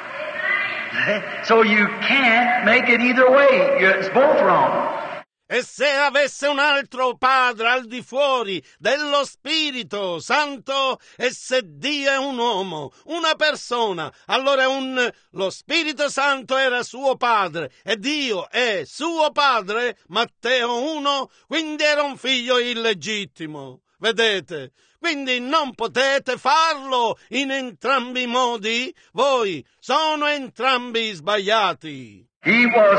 So you can't make it either way. It's both wrong. E se avesse un altro padre al di fuori dello Spirito Santo, e se Dio è un uomo, una persona, allora lo Spirito Santo era suo padre e Dio è suo padre, Matteo 1, quindi era un figlio illegittimo. Vedete? Quindi non potete farlo in entrambi i modi. Voi sono entrambi sbagliati. He was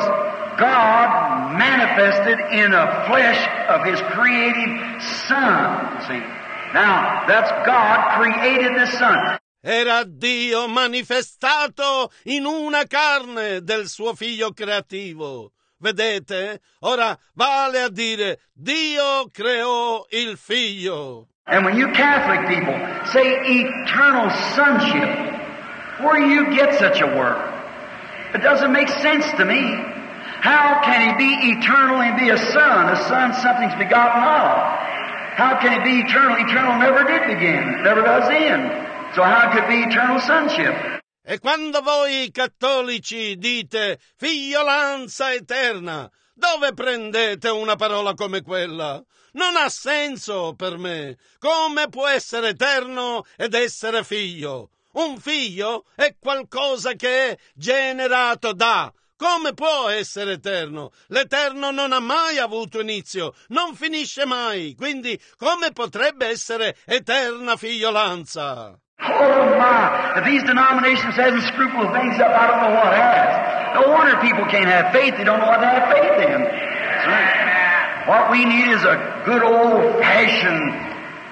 God manifested in a flesh of His created Son. See? Now, that's God created the Son. Era Dio manifestato in una carne del suo figlio creativo. Vedete? Ora vale a dire, Dio creò il figlio. And when you Catholic people say eternal sonship, where do you get such a word? It doesn't make sense to me. How can he be eternal and be a son? A son, something's begotten of. How can he be eternal? Eternal never did begin, never does end. So how could it be eternal sonship? E quando voi cattolici dite figliolanza eterna, dove prendete una parola come quella? Non ha senso per me. Come può essere eterno ed essere figlio? Un figlio è qualcosa che è generato da. Come può essere eterno? L'eterno non ha mai avuto inizio, non finisce mai, quindi come potrebbe essere eterna figliolanza? Oh my! If these denominations hasn't scrupled things up, I don't know what has. No wonder people can't have faith. They don't know what to have faith in. That's right. What we need is a good old-fashioned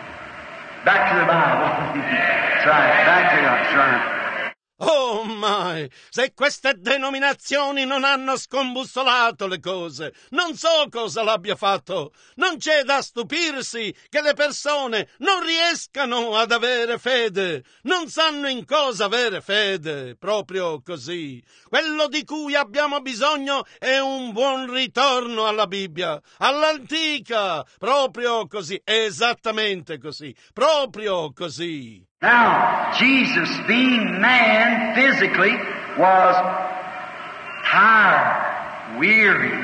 back to the Bible. That's right. Back to it. That's right. Oh my, se queste denominazioni non hanno scombussolato le cose, non so cosa l'abbia fatto. Non c'è da stupirsi che le persone non riescano ad avere fede, non sanno in cosa avere fede, proprio così. Quello di cui abbiamo bisogno è un buon ritorno alla Bibbia, all'antica, proprio così, esattamente così, proprio così. Now, Jesus, being man physically, was tired, weary.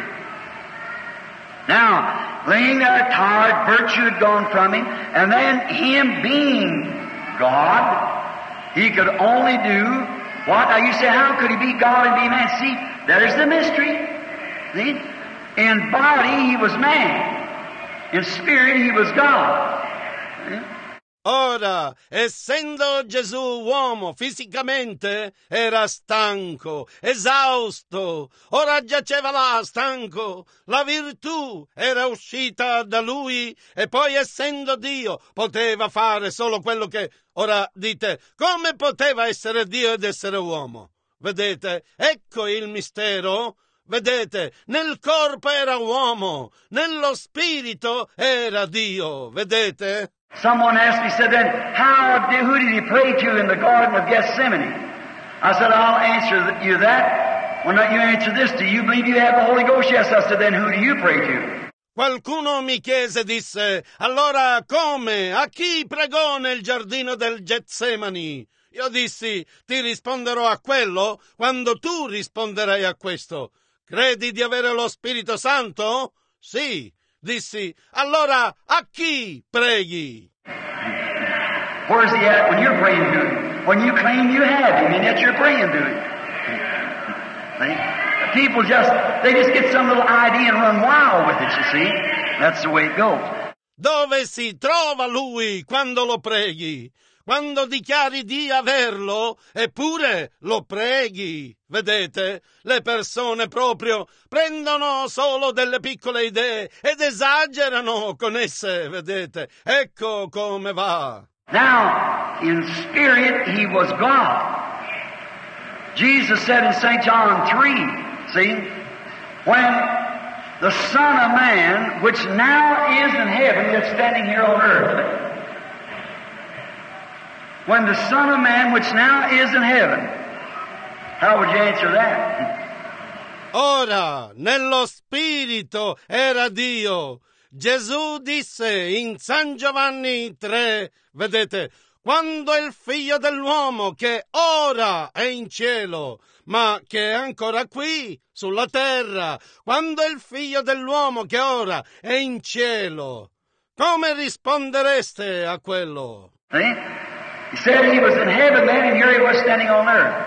Now, laying there tired, virtue had gone from him, and then him being God, he could only do what? Now you say, how could he be God and be man? See, there's the mystery. See? In body, he was man. In spirit, he was God. See? Ora, essendo Gesù uomo fisicamente, era stanco, esausto, ora giaceva là stanco, la virtù era uscita da lui e poi essendo Dio poteva fare solo quello che... Ora dite, come poteva essere Dio ed essere uomo? Vedete, ecco il mistero. Vedete, nel corpo era uomo, nello spirito era Dio, vedete? Someone asked me, said, then, who did he pray to in the Garden of Gethsemane? I said, I'll answer you that. When you answer this, do you believe you have the Holy Ghost? Yes. I said, then who do you pray to? Qualcuno mi chiese, disse, allora come? A chi pregò nel giardino del Getsemani? Io dissi, ti risponderò a quello quando tu risponderai a questo. Credi di avere lo Spirito Santo? Sì. Dissi, allora a chi preghi? Where's he at when you're praying to him? When you claim you have him and yet you're praying to him. See? People they just get some little idea and run wild with it, you see. That's the way it goes. Dove si trova lui quando lo preghi? Quando dichiari di averlo, eppure lo preghi. Vedete? Le persone proprio prendono solo delle piccole idee ed esagerano con esse, vedete? Ecco come va. Now, in spirit, he was God. Jesus said in St. John 3, see, when the Son of Man, which now is in heaven, is standing here on earth, when the Son of Man, which now is in heaven. How would you answer that? Ora, nello spirito era Dio. Gesù disse in San Giovanni 3, vedete, quando il Figlio dell'uomo che ora è in cielo, ma che è ancora qui sulla terra, quando il Figlio dell'uomo che ora è in cielo, come rispondereste a quello? See? He said he was in heaven then, and here he was standing on earth.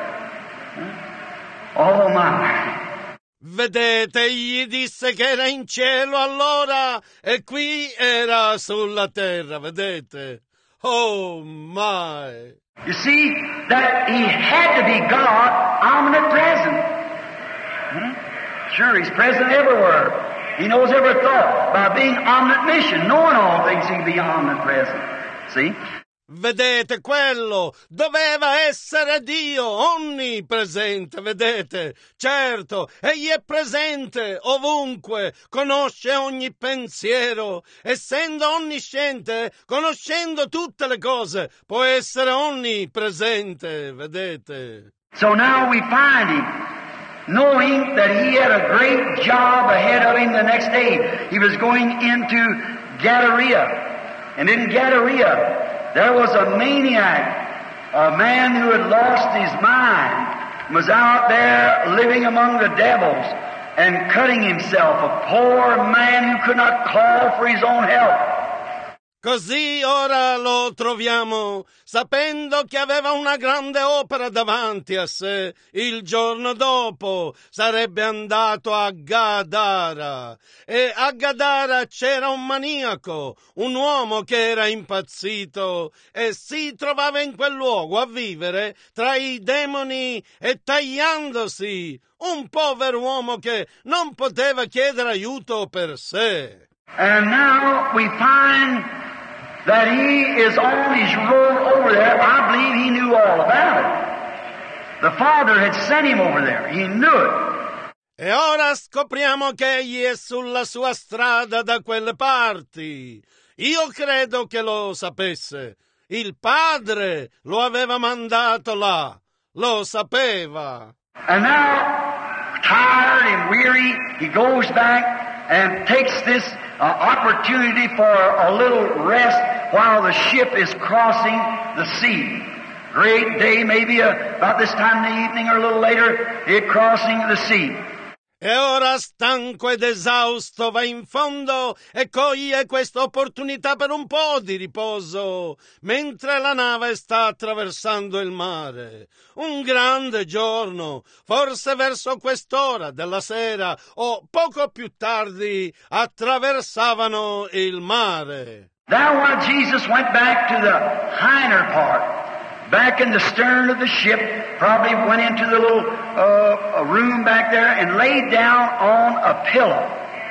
Oh my. Vedete, gli disse che era in cielo allora e qui era sulla terra, vedete? Oh my! You see, that he had to be God, omnipresent. Sure, he's present everywhere. He knows every thought. By being omniscient, knowing all things, he can be omnipresent. See? Vedete, quello doveva essere Dio onnipresente, vedete? Certo, egli è presente ovunque, conosce ogni pensiero, essendo onnisciente, conoscendo tutte le cose, può essere onnipresente, vedete? So now we find him, knowing that he had a great job ahead of him the next day. He was going into Gadara, and in Gadara, there was a maniac, a man who had lost his mind, was out there living among the devils and cutting himself, a poor man who could not call for his own help. Così ora lo troviamo, sapendo che aveva una grande opera davanti a sé. Il giorno dopo sarebbe andato a Gadara. E a Gadara c'era un maniaco, un uomo che era impazzito e si trovava in quel luogo a vivere tra i demoni e tagliandosi. Un povero uomo che non poteva chiedere aiuto per sé. And now we find that he is on his road over there. I believe he knew all about it. The Father had sent him over there. He knew it. E ora scopriamo che egli è sulla sua strada da quelle parti. Io credo che lo sapesse. Il Padre lo aveva mandato là. Lo sapeva. And now, tired and weary, he goes back and takes this opportunity for a little rest while the ship is crossing the sea. Great day, maybe about this time in the evening or a little later, it crossing the sea. E ora, stanco ed esausto, va in fondo e coglie questa opportunità per un po' di riposo, mentre la nave sta attraversando il mare. Un grande giorno, forse verso quest'ora della sera o poco più tardi, attraversavano il mare. Now while Jesus went back to the hinder part, back in the stern of the ship, probably went into the little room back there and laid down on a pillow.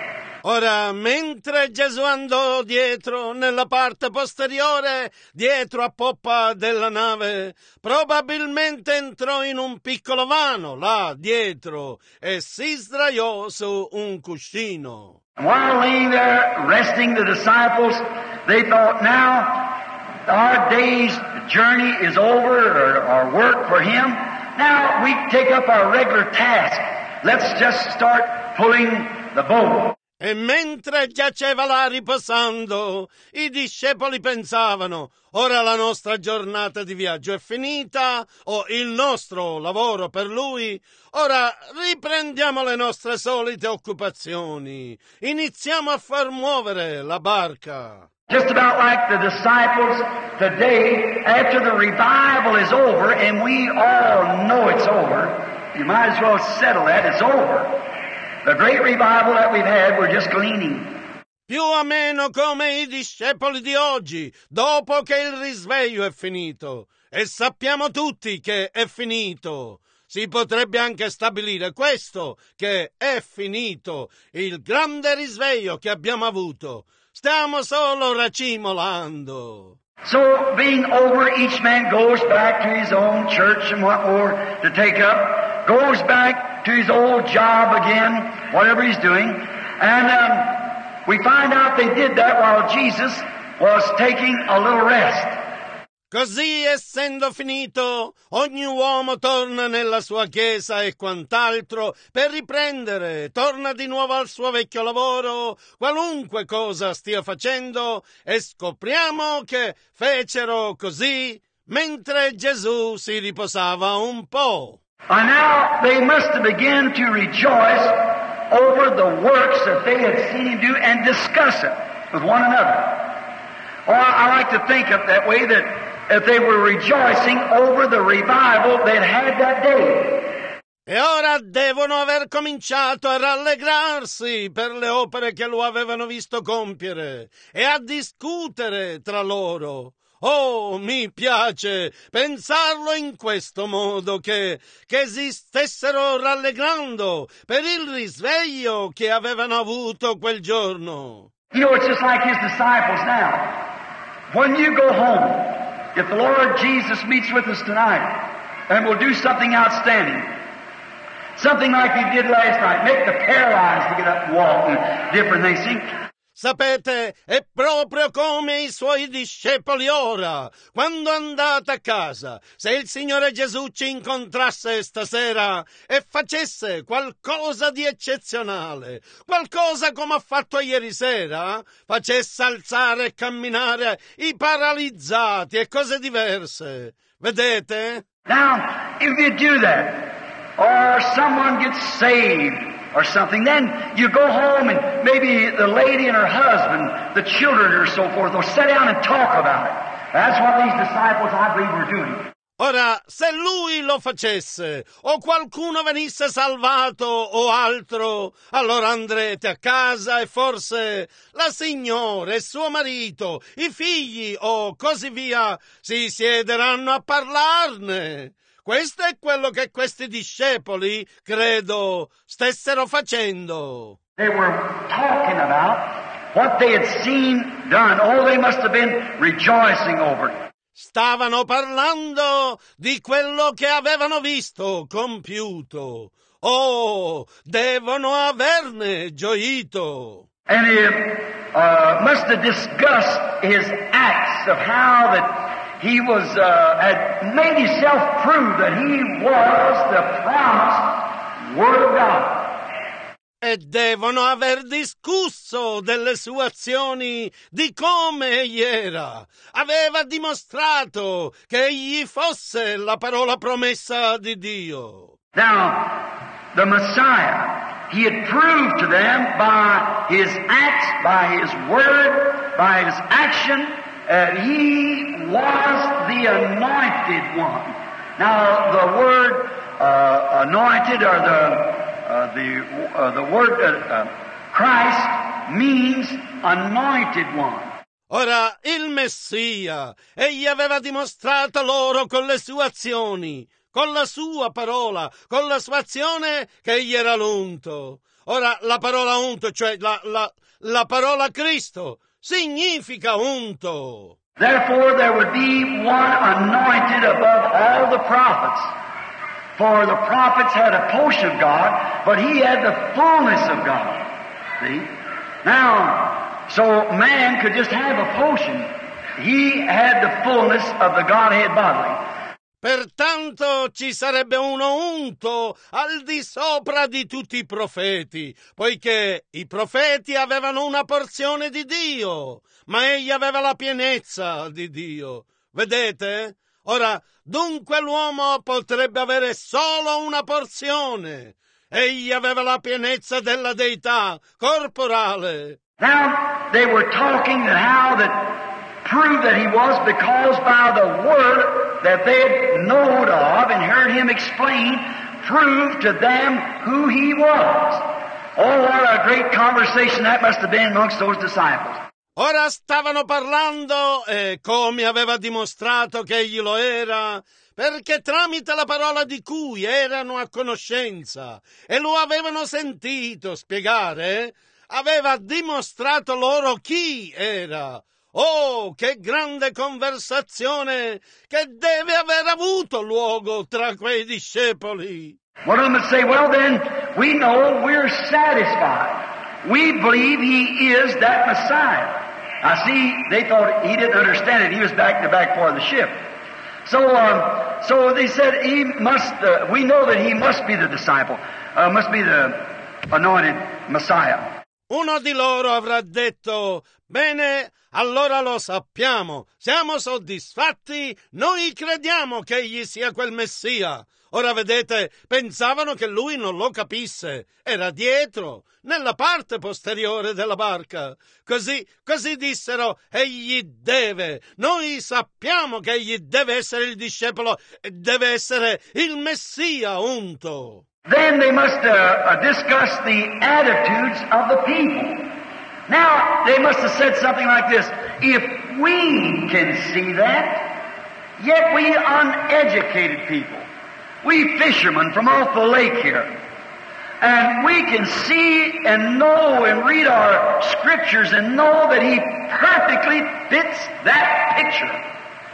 Ora, mentre Gesù andò dietro, nella parte posteriore, dietro a poppa della nave, probabilmente entrò in un piccolo vano, là dietro, e si sdraiò su un cuscino. And while laying there, resting, the disciples, they thought, now, our day's journey is over, or our work for him. Now we take up our regular task. Let's just start pulling the boat. E mentre giaceva là riposando, i discepoli pensavano, ora la nostra giornata di viaggio è finita, o il nostro lavoro per lui, ora riprendiamo le nostre solite occupazioni, iniziamo a far muovere la barca. Just about like the disciples today, after the revival is over, and we all know it's over, you might as well settle that, it's over. The great revival that we've had, we're just gleaning. Più o meno come i discepoli di oggi, dopo che il risveglio è finito. E sappiamo tutti che è finito. Si potrebbe anche stabilire questo, che è finito, il grande risveglio che abbiamo avuto. Stiamo solo racimolando. So, being over, each man goes back to his own church and what more to take up, goes back to his old job again, whatever he's doing, and we find out they did that while Jesus was taking a little rest. Così, essendo finito, ogni uomo torna nella sua chiesa e quant'altro per riprendere, torna di nuovo al suo vecchio lavoro, qualunque cosa stia facendo, e scopriamo che fecero così mentre Gesù si riposava un po'. And now they must begin to rejoice over the works that they had seen him do and discuss it with one another. Or I like to think of that way, that they were rejoicing over the revival they'd had that day. E ora devono aver cominciato a rallegrarsi per le opere che lo avevano visto compiere e a discutere tra loro. Oh, mi piace pensarlo in questo modo, che si stessero rallegrando per il risveglio che avevano avuto quel giorno. You know, it's just like his disciples now. When you go home, if the Lord Jesus meets with us tonight and will do something outstanding, something like he did last night, make the paralyzed to get up and walk and different things. See? Sapete, è proprio come i suoi discepoli ora, quando andate a casa. Se il Signore Gesù ci incontrasse stasera e facesse qualcosa di eccezionale, qualcosa come ha fatto ieri sera, facesse alzare e camminare i paralizzati e cose diverse. Vedete? Now, if you do that, or someone gets saved, or something, then you go home and maybe the lady and her husband, the children or so forth, will sit down and talk about it. That's what these disciples, I believe, were doing. Ora, se lui lo facesse, o qualcuno venisse salvato o altro, allora andrete a casa e forse la signora e suo marito, i figli o così via, si siederanno a parlarne. Questo è quello che questi discepoli, credo, stessero facendo. They were talking about what they had seen done. Oh, they must have been rejoicing over it. Stavano parlando di quello che avevano visto compiuto. Oh, devono averne gioito. And he must have discussed his acts of how that he was had made himself prove that he was the promised Word of God. E devono aver discusso delle sue azioni, di come egli era. Aveva dimostrato che egli fosse la parola promessa di Dio. Now, the Messiah, he had proved to them by his acts, by his word, by his action, that he was the anointed one. Now, the word anointed, or the word Christ means anointed one. Ora, il Messia, egli aveva dimostrato loro con le sue azioni, con la sua parola, con la sua azione, che egli era l'unto. Ora, la parola unto, cioè la parola Cristo, significa unto. Therefore there would be one anointed above all the prophets. For the prophets had a portion of God, but he had the fullness of God. See? Now, so man could just have a portion. He had the fullness of the Godhead bodily. Pertanto ci sarebbe uno unto al di sopra di tutti i profeti, poiché i profeti avevano una porzione di Dio, ma egli aveva la pienezza di Dio. Vedete? Ora, dunque l'uomo potrebbe avere solo una porzione. Egli aveva la pienezza della deità corporale. Now, they were talking that how that proved that he was, because by the word that they had known of and heard him explain, proved to them who he was. Oh, what a great conversation that must have been amongst those disciples. Ora stavano parlando come aveva dimostrato che egli lo era, perché tramite la parola di cui erano a conoscenza e lo avevano sentito spiegare, aveva dimostrato loro chi era. Oh, che grande conversazione che deve aver avuto luogo tra quei discepoli. One of them would say, well then, we know we're satisfied. We believe he is that Messiah. I see they thought he didn't understand it. He was back in the back part of the ship. So they said he must. We know that he must be the disciple, must be the anointed Messiah. Uno di loro avrà detto: bene, allora lo sappiamo, siamo soddisfatti, noi crediamo che egli sia quel Messia. Ora vedete, pensavano che lui non lo capisse, era dietro, nella parte posteriore della barca. Così dissero: egli deve, noi sappiamo che egli deve essere il discepolo, deve essere il Messia unto. Then they must discuss the attitudes of the people. Now, they must have said something like this: if we can see that, yet we uneducated people, we fishermen from off the lake here, and we can see and know and read our scriptures and know that he perfectly fits that picture,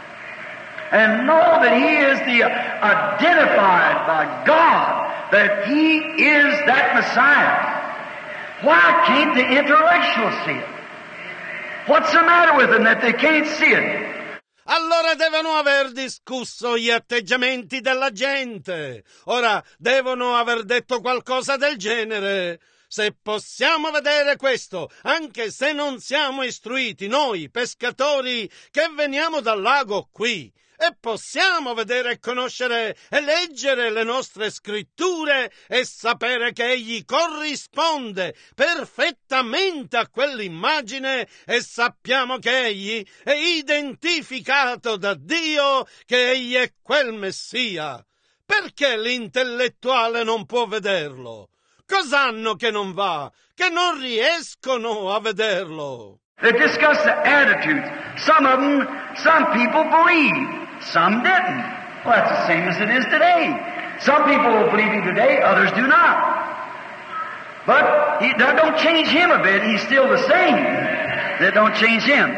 and know that he is the identified by God, that he is that Messiah. Why can't the intellectuals see it? What's the matter with them that they can't see it? Allora devono aver discusso gli atteggiamenti della gente. Ora devono aver detto qualcosa del genere. Se possiamo vedere questo, anche se non siamo istruiti, noi pescatori che veniamo dal lago qui, e possiamo vedere e conoscere e leggere le nostre scritture e sapere che egli corrisponde perfettamente a quell'immagine, e sappiamo che egli è identificato da Dio, che egli è quel Messia. Perché l'intellettuale non può vederlo? Cos'hanno che non va? Che non riescono a vederlo? They discuss the attitudes. Some people believe. Some didn't. Well, that's the same as it is today. Some people will believe him today, others do not. But that don't change him a bit. He's still the same. That don't change him.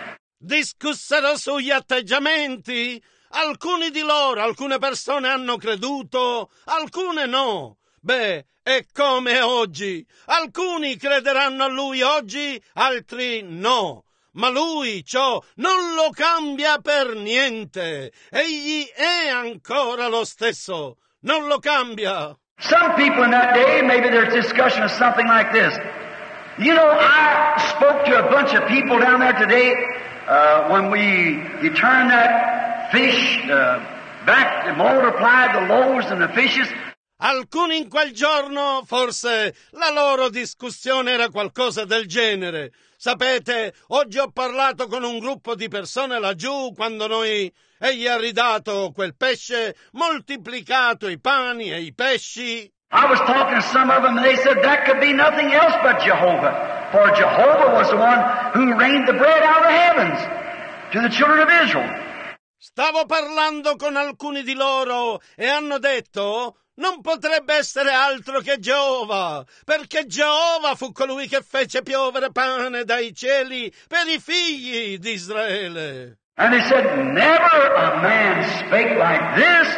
Discussero sugli atteggiamenti. Alcuni di loro, alcune persone hanno creduto, alcune no. Beh, è come oggi. Alcuni crederanno a lui oggi, altri no. Ma lui ciò non lo cambia per niente. Egli è ancora lo stesso. Non lo cambia. Some people in that day, maybe there's discussion of something like this. You know, I spoke to a bunch of people down there today when you turn that fish back and multiplied the loaves and the fishes. Alcuni in quel giorno, forse la loro discussione era qualcosa del genere. Sapete, oggi ho parlato con un gruppo di persone laggiù quando egli ha ridato quel pesce, moltiplicato i pani e i pesci. I was talking to some of them and they said that could be nothing else but Jehovah. For Jehovah was the one who rained the bread out of the heavens to the children of Israel. Stavo parlando con alcuni di loro e hanno detto: non potrebbe essere altro che Geova, perché Geova fu colui che fece piovere pane dai cieli per i figli di Israele. And they said, never a man spake like this,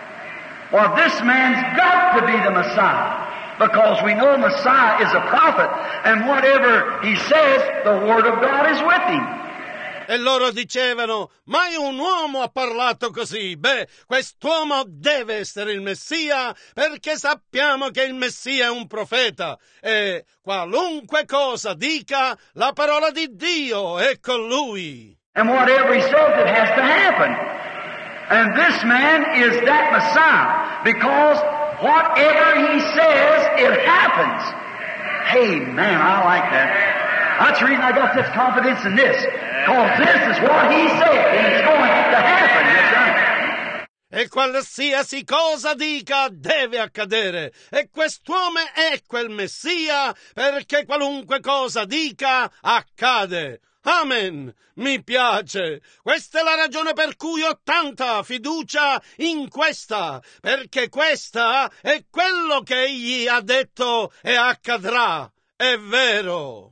for this man's got to be the Messiah, because we know Messiah is a prophet, and whatever he says, the word of God is with him. E loro dicevano: mai un uomo ha parlato così. Beh, quest'uomo deve essere il Messia, perché sappiamo che il Messia è un profeta. E qualunque cosa dica, la parola di Dio è con lui. And whatever he says, it has to happen. And this man is that Messiah, because whatever he says, it happens. Hey, man, I like that. That's the reason I got such confidence in this. Because this is what he said. It's going to happen. Yes, sir. E qualsiasi cosa dica deve accadere. E quest'uomo è quel Messia, perché qualunque cosa dica accade. Amen. Mi piace. Questa è la ragione per cui ho tanta fiducia in questa, perché questa è quello che egli ha detto e accadrà. È vero.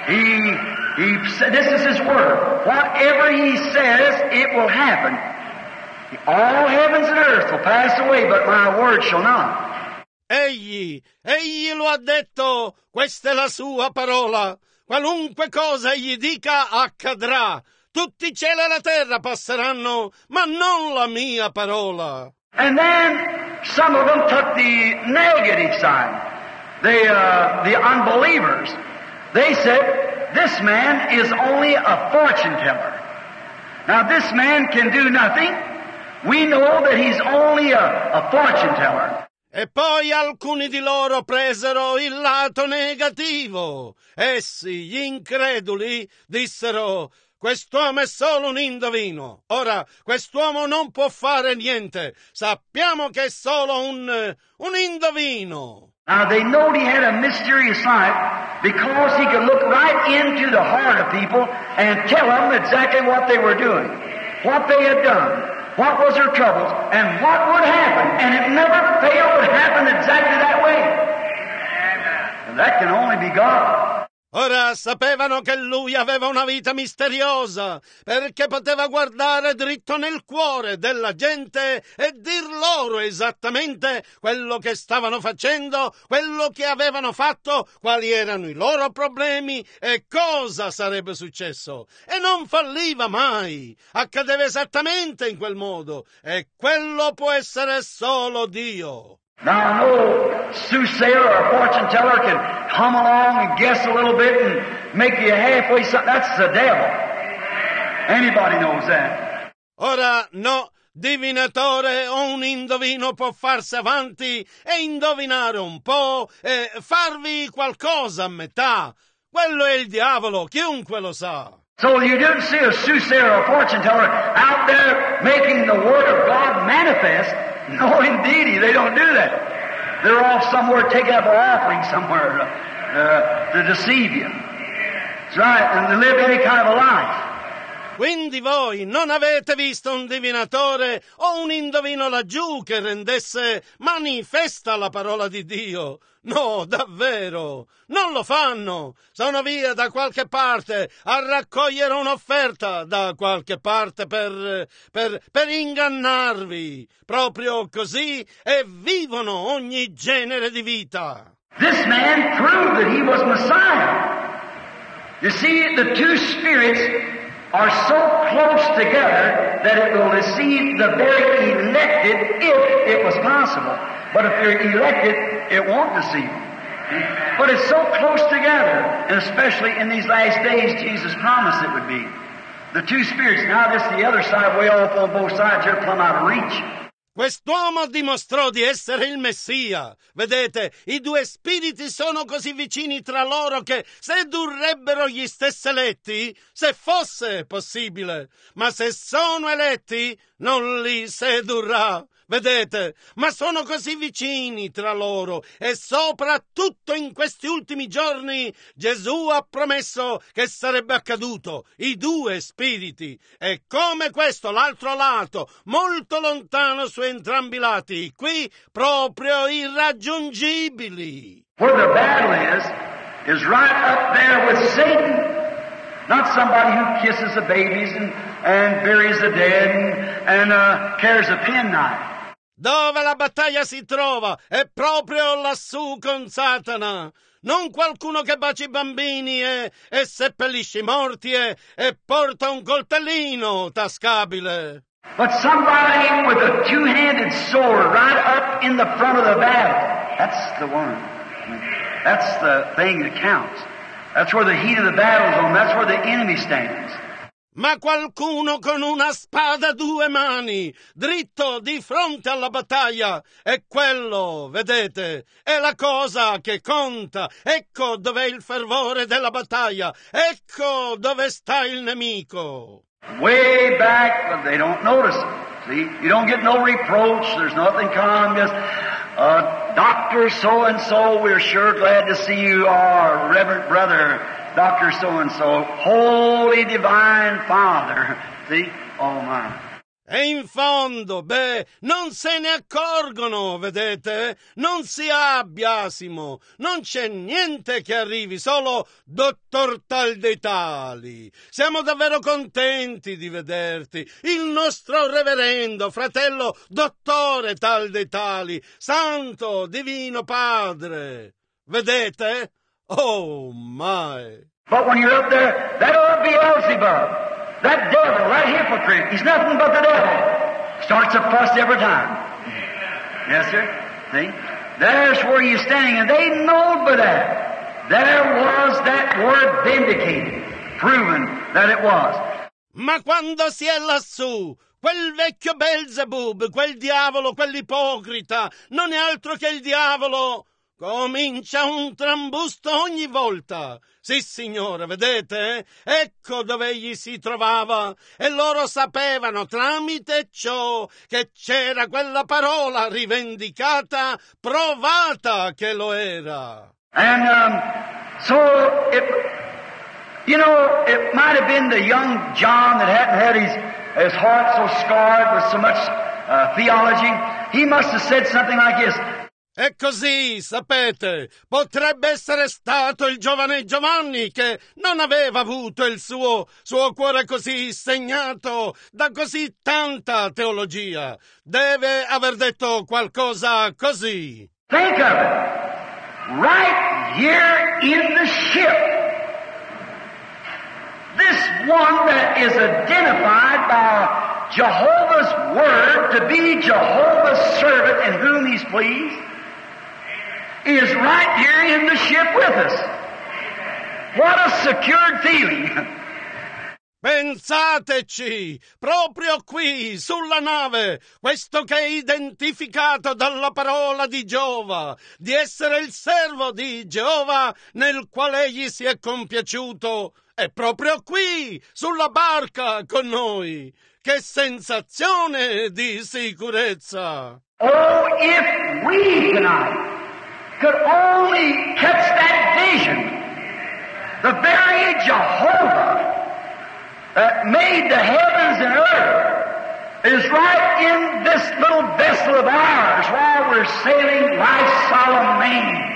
He said, this is his word. Whatever he says, it will happen. All heavens and earth will pass away, but my word shall not. Egli lo ha detto, questa è la sua parola. Qualunque cosa egli dica accadrà. Tutti i cieli e la terra passeranno, ma non la mia parola. And then some of them took the negative side. The unbelievers. They said, this man is only a fortune teller. Now this man can do nothing. We know that he's only a fortune teller. E poi alcuni di loro presero il lato negativo. Essi, gli increduli, dissero, quest'uomo è solo un indovino. Ora, quest'uomo non può fare niente. Sappiamo che è solo un indovino. Now they know he had a mysterious life because he could look right into the heart of people and tell them exactly what they were doing, what they had done. What was their troubles, and what would happen, and it never failed to happen exactly that way. And that can only be God. Ora sapevano che lui aveva una vita misteriosa, perché poteva guardare dritto nel cuore della gente e dir loro esattamente quello che stavano facendo, quello che avevano fatto, quali erano i loro problemi e cosa sarebbe successo. E non falliva mai, accadeva esattamente in quel modo, e quello può essere solo Dio. Now, no soothsayer or fortune teller can hum along and guess a little bit and make you halfway something. That's the devil. Anybody knows that. Ora, no divinatore o un indovino può farsi avanti e indovinare un po' e farvi qualcosa a metà. Quello è il diavolo, chiunque lo sa. So you didn't see a soothsayer or fortune teller out there making the word of God manifest. No, indeedy, they don't do that. They're off somewhere taking up an offering somewhere to deceive you. That's right, and to live any kind of a life. Quindi voi non avete visto un divinatore o un indovino laggiù che rendesse manifesta la parola di Dio. No, davvero, non lo fanno. Sono via da qualche parte a raccogliere un'offerta da qualche parte per ingannarvi. Proprio così, e vivono ogni genere di vita. This man proved that he was Messiah. You see, the two spirits are so close together that it will deceive the very elected if it was possible. But if they're elected, it won't deceive them. But it's so close together, and especially in these last days, Jesus promised it would be. The two spirits, now this is the other side, way off on both sides, you're plumb out of reach. Quest'uomo dimostrò di essere il Messia. Vedete, i due spiriti sono così vicini tra loro che sedurrebbero gli stessi eletti, se fosse possibile. Ma se sono eletti, non li sedurrà. Vedete, ma sono così vicini tra loro e soprattutto in questi ultimi giorni Gesù ha promesso che sarebbe accaduto, i due spiriti, e come questo l'altro lato, molto lontano su entrambi i lati, qui proprio irraggiungibili. Where the battle is right up there with Satan. Not somebody who kisses the babies and buries the dead and carries a penknife. Dove la battaglia si trova è proprio lassù con Satana. Non qualcuno che bacia i bambini e seppellisce i morti e porta un coltellino tascabile. But somebody with a two-handed sword right up in the front of the battle. That's the one. That's the thing that counts. That's where the heat of the battle is on. That's where the enemy stands. Ma qualcuno con una spada a due mani, dritto di fronte alla battaglia, è quello, vedete, è la cosa che conta. Ecco dov'è il fervore della battaglia, ecco dove sta il nemico. Way back, but they don't notice it. See, you don't get no reproach, there's nothing come, just, Dr. So-and-so, we're sure glad to see you, our Reverend Brother, Dr. So-and-so, Holy Divine Father. See? Oh my. E in fondo, non se ne accorgono, vedete? Non si ha biasimo, non c'è niente che arrivi, solo dottor tal dei tali. Siamo davvero contenti di vederti, il nostro reverendo, fratello, dottore tal dei tali, santo, divino padre. Vedete? Oh, my! But when you're up there, that old Beelzebub, that devil, that hypocrite, he's nothing but the devil. Starts a fuss every time. Yes, sir. See? There's where you're standing, and they know by that. There was that word vindicated, proven that it was. Ma quando si è lassù, quel vecchio Beelzebub, quel diavolo, quell'ipocrita, non è altro che il diavolo, comincia un trambusto ogni volta. Sì, signore, vedete? Ecco dove egli si trovava, e loro sapevano tramite ciò che c'era quella parola rivendicata, provata che lo era. And so it might have been the young John that hadn't had his heart so scarred with so much theology. He must have said something like this. E così, sapete, potrebbe essere stato il giovane Giovanni che non aveva avuto il suo cuore così segnato da così tanta teologia. Deve aver detto qualcosa così. Think of it. Right here in the ship. This one that is identified by Jehovah's Word to be Jehovah's servant in whom He's pleased is right here in the ship with us. What a secured feeling. Pensateci, proprio qui, sulla nave, questo che è identificato dalla parola di Geova, di essere il servo di Geova nel quale egli si è compiaciuto, è proprio qui, sulla barca con noi. Che sensazione di sicurezza! Oh, if we tonight could only catch that vision, the very Jehovah that made the heavens and earth is right in this little vessel of ours while we're sailing life's solemn main.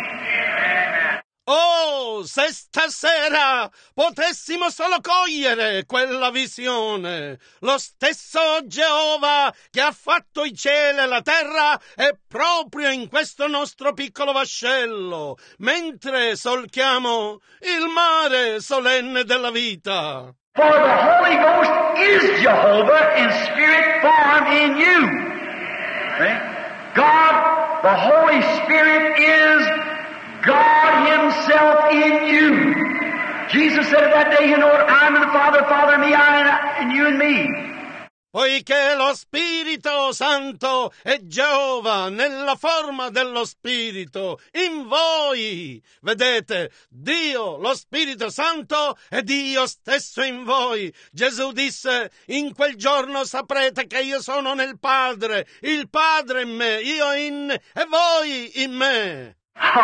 Oh, se stasera potessimo solo cogliere quella visione, lo stesso Geova che ha fatto i cieli e la terra è proprio in questo nostro piccolo vascello, mentre solchiamo il mare solenne della vita. For the Holy Ghost is Jehovah in spirit form in you. See? God, the Holy Spirit is God Himself in you. Jesus said it that day, you know what, I'm in the Father, Father in me, I and you in me. Poiché lo Spirito Santo è Geova nella forma dello Spirito in voi. Vedete, Dio, lo Spirito Santo è Dio stesso in voi. Gesù disse, in quel giorno saprete che io sono nel Padre, il Padre in me, io in e voi in me.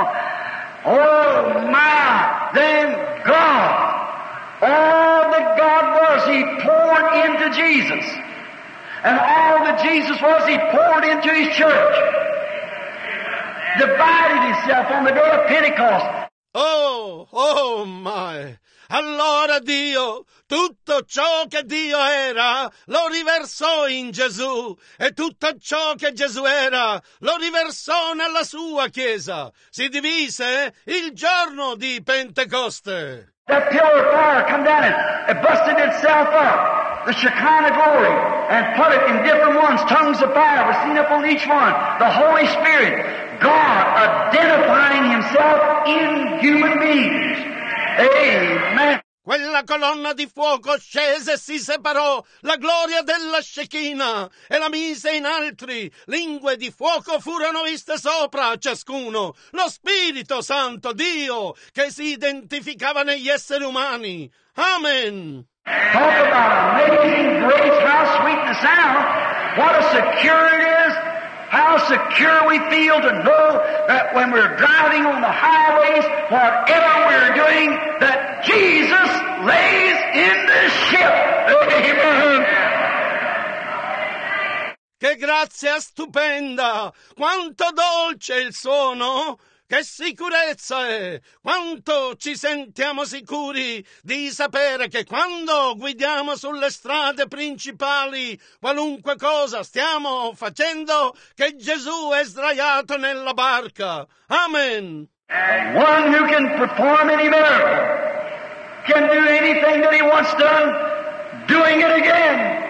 Oh my, then God, all that God was, He poured into Jesus. And all that Jesus was, He poured into His church. Divided Himself on the day of Pentecost. Oh my! Allora Dio, tutto ciò che Dio era, lo riversò in Gesù, e tutto ciò che Gesù era, lo riversò nella sua Chiesa. Si divise il giorno di Pentecoste. That pillar of fire come down and busted itself up, the Shekinah glory, and put it in different ones. Tongues of fire were seen upon each one. The Holy Spirit, God identifying Himself in human beings. Amen. Quella colonna di fuoco scese e si separò, la gloria della Shekinah, e la mise in altri. Lingue di fuoco furono viste sopra ciascuno. Lo Spirito Santo, Dio, che si identificava negli esseri umani. Amen. Talk about amazing grace, how sweet the sound. What a secure it is. How secure we feel to know that when we're driving on the highways, whatever we're doing, that Jesus lays in the ship. Amen. Che grazia stupenda! Quanto dolce il suono! Che sicurezza è! Quanto ci sentiamo sicuri di sapere che quando guidiamo sulle strade principali, qualunque cosa stiamo facendo, che Gesù è sdraiato nella barca. Amen. One who can perform any miracle, can do anything that he wants done, doing it again.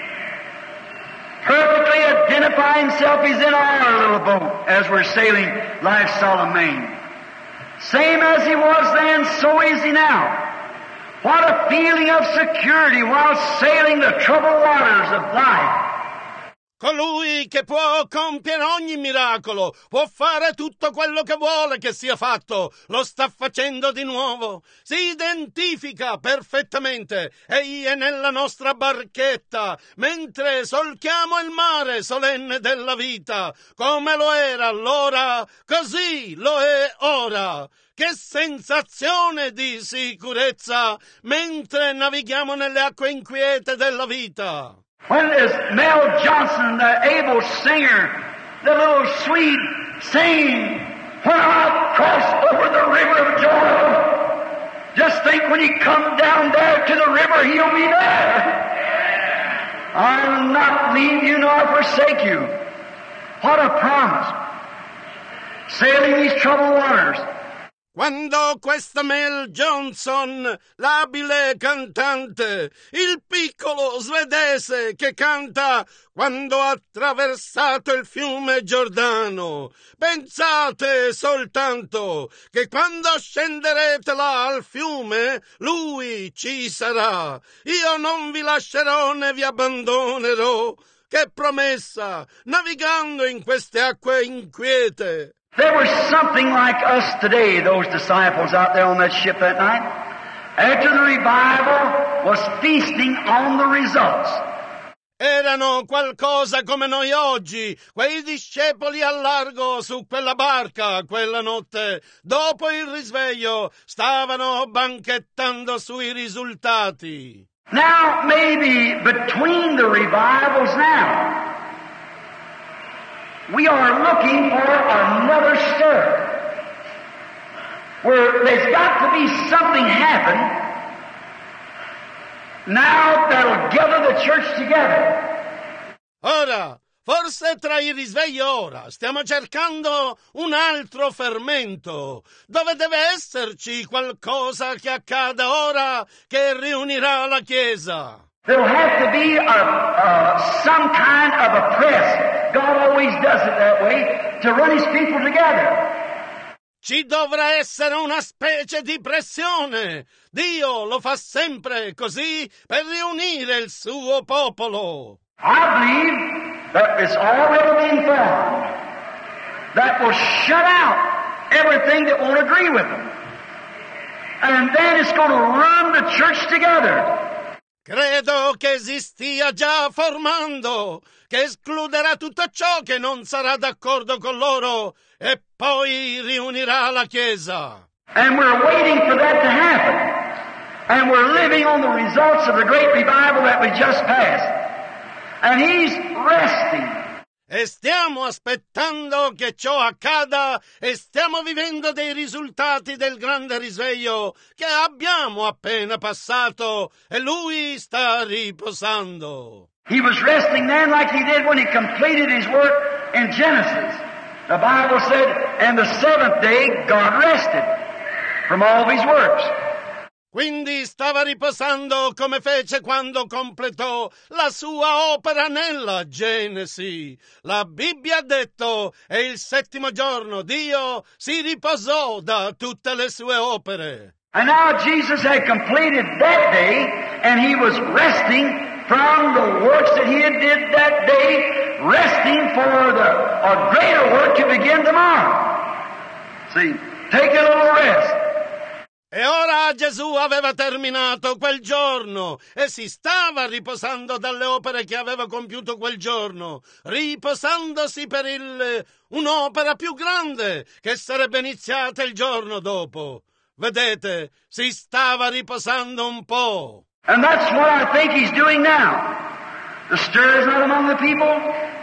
Perfectly identify himself. He's in our little boat as we're sailing life's solemn main. Same as he was then, so is he now. What a feeling of security while sailing the troubled waters of life. Colui che può compiere ogni miracolo, può fare tutto quello che vuole che sia fatto, lo sta facendo di nuovo. Si identifica perfettamente. Egli è nella nostra barchetta, mentre solchiamo il mare solenne della vita. Come lo era allora, così lo è ora. Che sensazione di sicurezza mentre navighiamo nelle acque inquiete della vita. When is Mel Johnson, the able singer, the little Swede, singing, "When I cross over the river of Jordan," just think when he come down there to the river, he'll be there. "I'll not leave you nor forsake you." What a promise. Sailing these troubled waters. Quando questa Mel Johnson, l'abile cantante, il piccolo svedese che canta "Quando ha attraversato il fiume Giordano", pensate soltanto che quando scenderete là al fiume, lui ci sarà. Io non vi lascerò né vi abbandonerò. Che promessa, navigando in queste acque inquiete. There was something like us today, those disciples out there on that ship that night. After the revival was feasting on the results. Erano qualcosa come noi oggi, quei discepoli al largo su quella barca quella notte. Dopo il risveglio stavano banchettando sui risultati. Now, maybe between the revivals now, we are looking for another stir, where there's got to be something happen now that'll gather the church together. Ora, forse tra i risvegli ora stiamo cercando un altro fermento, dove deve esserci qualcosa che accada ora che riunirà la Chiesa. There'll have to be some kind of a press. God always does it that way, to run his people together. Ci dovrà essere una specie di pressione. Dio lo fa sempre così per riunire il suo popolo. I believe that it's already been formed that will shut out everything that won't agree with them. And then it's going to run the church together. Credo che si stia già formando, che escluderà tutto ciò che non sarà d'accordo con loro e poi riunirà la Chiesa. And we're waiting for that to happen. And we're living on the results of the great revival that we just passed. And he's resting. E stiamo aspettando che ciò accada e stiamo vivendo dei risultati del grande risveglio che abbiamo appena passato e lui sta riposando. He was resting then like he did when he completed his work in Genesis. The Bible said, "And the seventh day God rested from all of his works." Quindi stava riposando come fece quando completò la sua opera nella Genesi. La Bibbia ha detto, e il settimo giorno Dio si riposò da tutte le sue opere. And now Jesus had completed that day, and he was resting from the works that he had did that day, resting for a greater work to begin tomorrow. See, take a little rest. E ora Gesù aveva terminato quel giorno e si stava riposando dalle opere che aveva compiuto quel giorno, riposandosi per un'opera più grande che sarebbe iniziata il giorno dopo. Vedete, si stava riposando un po'. And that's what I think he's doing now. The stir is not among the people.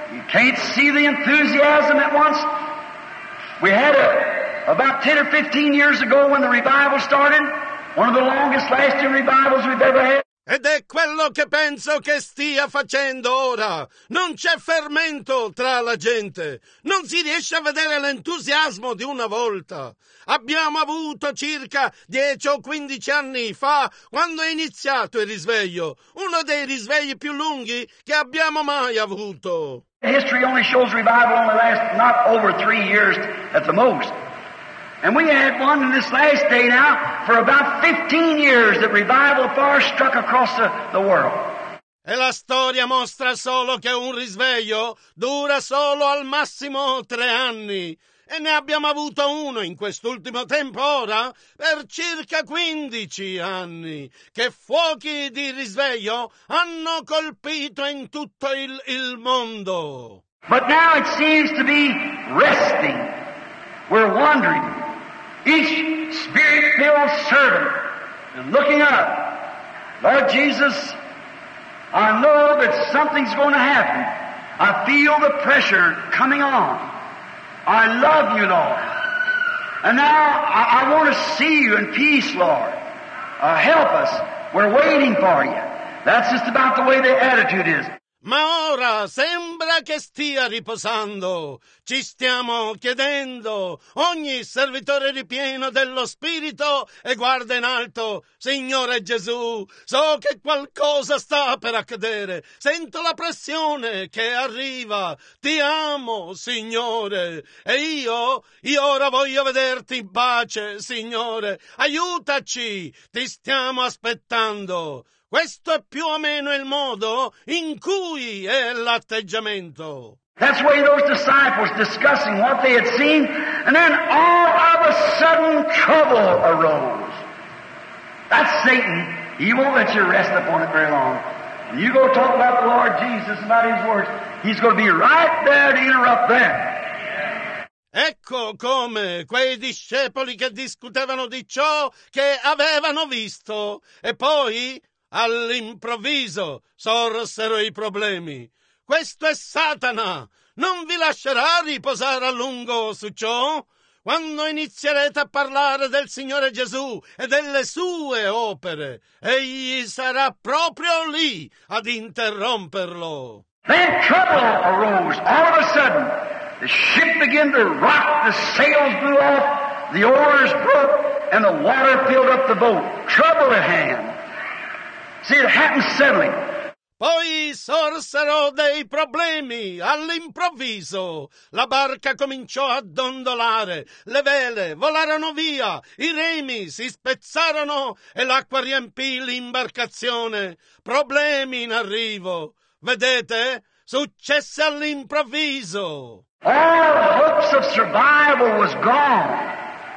You can't see the enthusiasm at once. We had about 10 or 15 years ago when the revival started, one of the longest lasting revivals we've ever had. Ed è quello che penso che stia facendo ora. Non c'è fermento tra la gente. Non si riesce a vedere l'entusiasmo di una volta. Abbiamo avuto circa 10 o 15 anni fa, quando è iniziato il risveglio, uno dei risvegli più lunghi che abbiamo mai avuto. History only shows revival only lasts not over 3 years at the most. And we had one in this last day now for about 15 years that revival far struck across the world. E la storia mostra solo che un risveglio dura solo al massimo 3 anni. E ne abbiamo avuto uno in quest'ultimo tempo ora per circa 15 anni, che fuochi di risveglio hanno colpito in tutto il mondo. But now it seems to be resting. We're wondering. Each Spirit-filled servant is looking up. Lord Jesus, I know that something's going to happen. I feel the pressure coming on. I love you, Lord. And now I want to see you in peace, Lord. Help us. We're waiting for you. That's just about the way the attitude is. Ma ora sembra che stia riposando. Ci stiamo chiedendo. Ogni servitore ripieno dello Spirito e guarda in alto. Signore Gesù, so che qualcosa sta per accadere. Sento la pressione che arriva. Ti amo, Signore. E io ora voglio vederti in pace, Signore. Aiutaci. Ti stiamo aspettando. Questo è più o meno il modo in cui è l'atteggiamento. That's the way those disciples discussing what they had seen, and then all of a sudden trouble arose. That's Satan. He won't let you rest upon it very long. When you go talk about the Lord Jesus, about His words, He's going to be right there to interrupt them. Ecco come quei discepoli che discutevano di ciò che avevano visto e poi all'improvviso sorsero i problemi. Questo è Satana. Non vi lascerà riposare a lungo su ciò. Quando inizierete a parlare del Signore Gesù e delle sue opere, egli sarà proprio lì ad interromperlo. Then trouble arose. All of a sudden, the ship began to rock, the sails blew off, the oars broke, and the water filled up the boat. Trouble at hand. See, it happened suddenly. Poi sorsero dei problemi all'improvviso. La barca cominciò a dondolare, le vele volarono via, i remi si spezzarono e l'acqua riempì l'imbarcazione. Problemi in arrivo. Vedete? Successe all'improvviso. All hopes of survival was gone.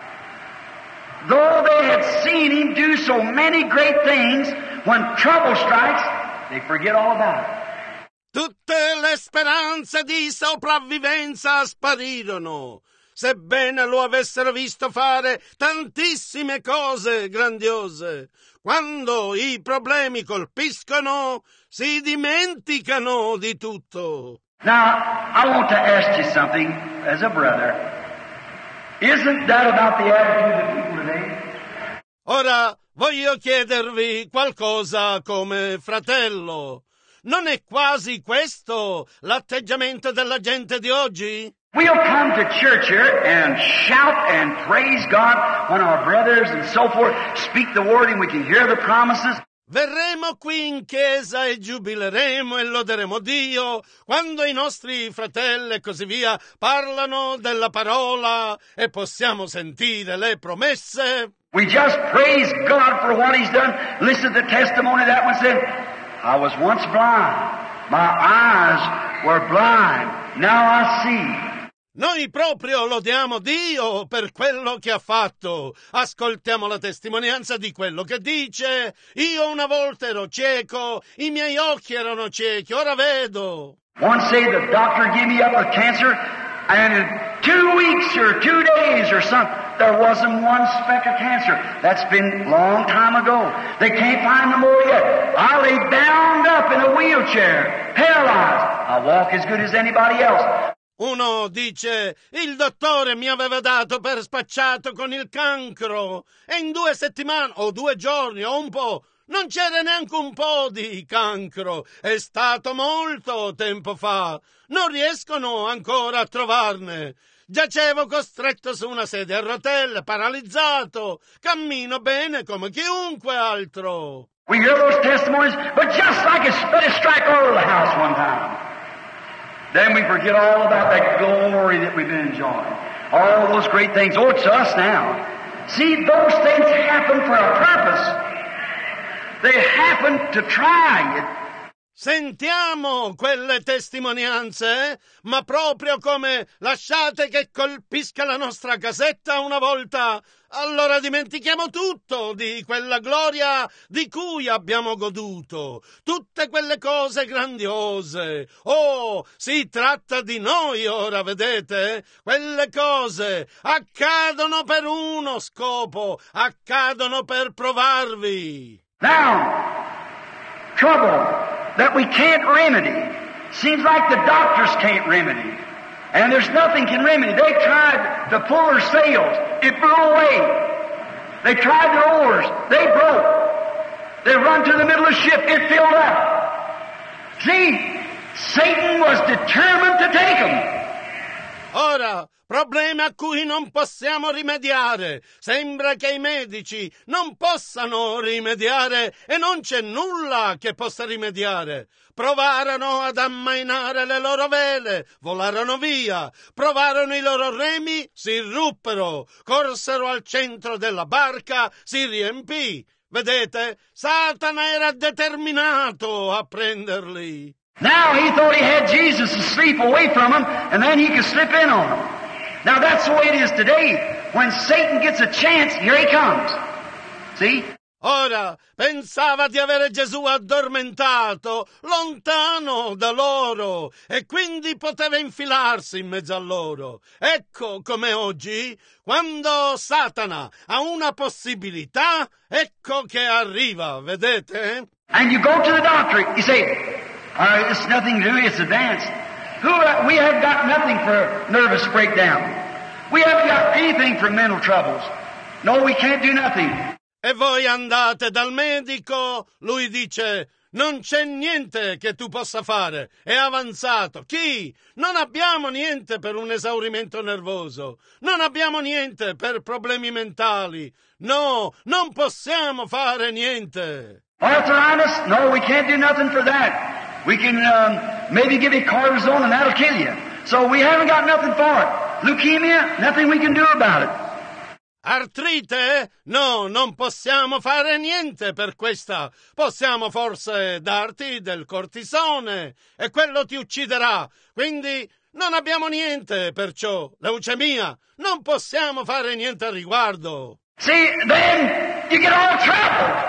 Though they had seen Him do so many great things, when trouble strikes, they forget all about it. Tutte le speranze di sopravvivenza sparirono. Sebbene lo avessero visto fare tantissime cose grandiose, quando i problemi colpiscono, si dimenticano di tutto. Now, I want to ask you something as a brother. Isn't that about the attitude of people today? Ora voglio chiedervi qualcosa come fratello. Non è quasi questo l'atteggiamento della gente di oggi? We'll come to church here and shout and praise God when our brothers and so forth speak the word and we can hear the promises. Verremo qui in chiesa e giubileremo e loderemo Dio quando i nostri fratelli e così via parlano della parola e possiamo sentire le promesse. We just praise God for what He's done. Listen to the testimony that one said, I was once blind. My eyes were blind. Now I see. Noi proprio lodiamo Dio per quello che ha fatto. Ascoltiamo la testimonianza di quello che dice. Io una volta ero cieco, i miei occhi erano ciechi, ora vedo. One say the doctor gave me up with cancer, and in 2 weeks or 2 days or something, there wasn't one speck of cancer. That's been a long time ago. They can't find no more yet. I lay bound up in a wheelchair, paralyzed. I walk as good as anybody else. Uno dice, il dottore mi aveva dato per spacciato con il cancro e in 2 settimane o 2 giorni o un po' non c'era neanche un po' di cancro. È stato molto tempo fa. Non riescono ancora a trovarne. Giacevo costretto su una sedia a rotelle, paralizzato. Cammino bene come chiunque altro. We hear those testimonies, but just like let it strike all over the house one time. Then we forget all about that glory that we've been enjoying. All those great things. Oh, it's us now. See, those things happen for a purpose. They happen to try it. Sentiamo quelle testimonianze, ma proprio come lasciate che colpisca la nostra casetta una volta, allora dimentichiamo tutto di quella gloria di cui abbiamo goduto, tutte quelle cose grandiose. Oh, si tratta di noi ora, vedete? Quelle cose accadono per uno scopo, accadono per provarvi. Now, trouble that we can't remedy. Seems like the doctors can't remedy. And there's nothing can remedy. They tried to pull their sails. It blew away. They tried their oars. They broke. They run to the middle of the ship. It filled up. See, Satan was determined to take them. Ora, problemi a cui non possiamo rimediare. Sembra che i medici non possano rimediare e non c'è nulla che possa rimediare. Provarono ad ammainare le loro vele, volarono via. Provarono i loro remi, si ruppero. Corsero al centro della barca, si riempì. Vedete, Satana era determinato a prenderli. Now he thought he had Jesus asleep away from him, and then he could slip in on him. Now that's the way it is today. When Satan gets a chance, here he comes. See? Ora, pensava di avere Gesù addormentato, lontano da loro, e quindi poteva infilarsi in mezzo a loro. Ecco come oggi, quando Satana ha una possibilità, ecco che arriva, vedete? And you go to the doctor, you say, it's nothing to do, it's advanced. We have got nothing for nervous breakdown. We haven't got anything for mental troubles. No, we can't do nothing. E voi andate dal medico, lui dice, non c'è niente che tu possa fare, è avanzato. Chi? Non abbiamo niente per un esaurimento nervoso, non abbiamo niente per problemi mentali. No, non possiamo fare niente. Arthritis? No, we can't do nothing for that. We can maybe give you cortisone and that'll kill you. So we haven't got nothing for it. Leukemia? Nothing we can do about it. Artrite? No, non possiamo fare niente per questa. Possiamo forse darti del cortisone e quello ti ucciderà. Quindi non abbiamo niente per ciò. Leucemia? Non possiamo fare niente al riguardo. See, then you get all troubled.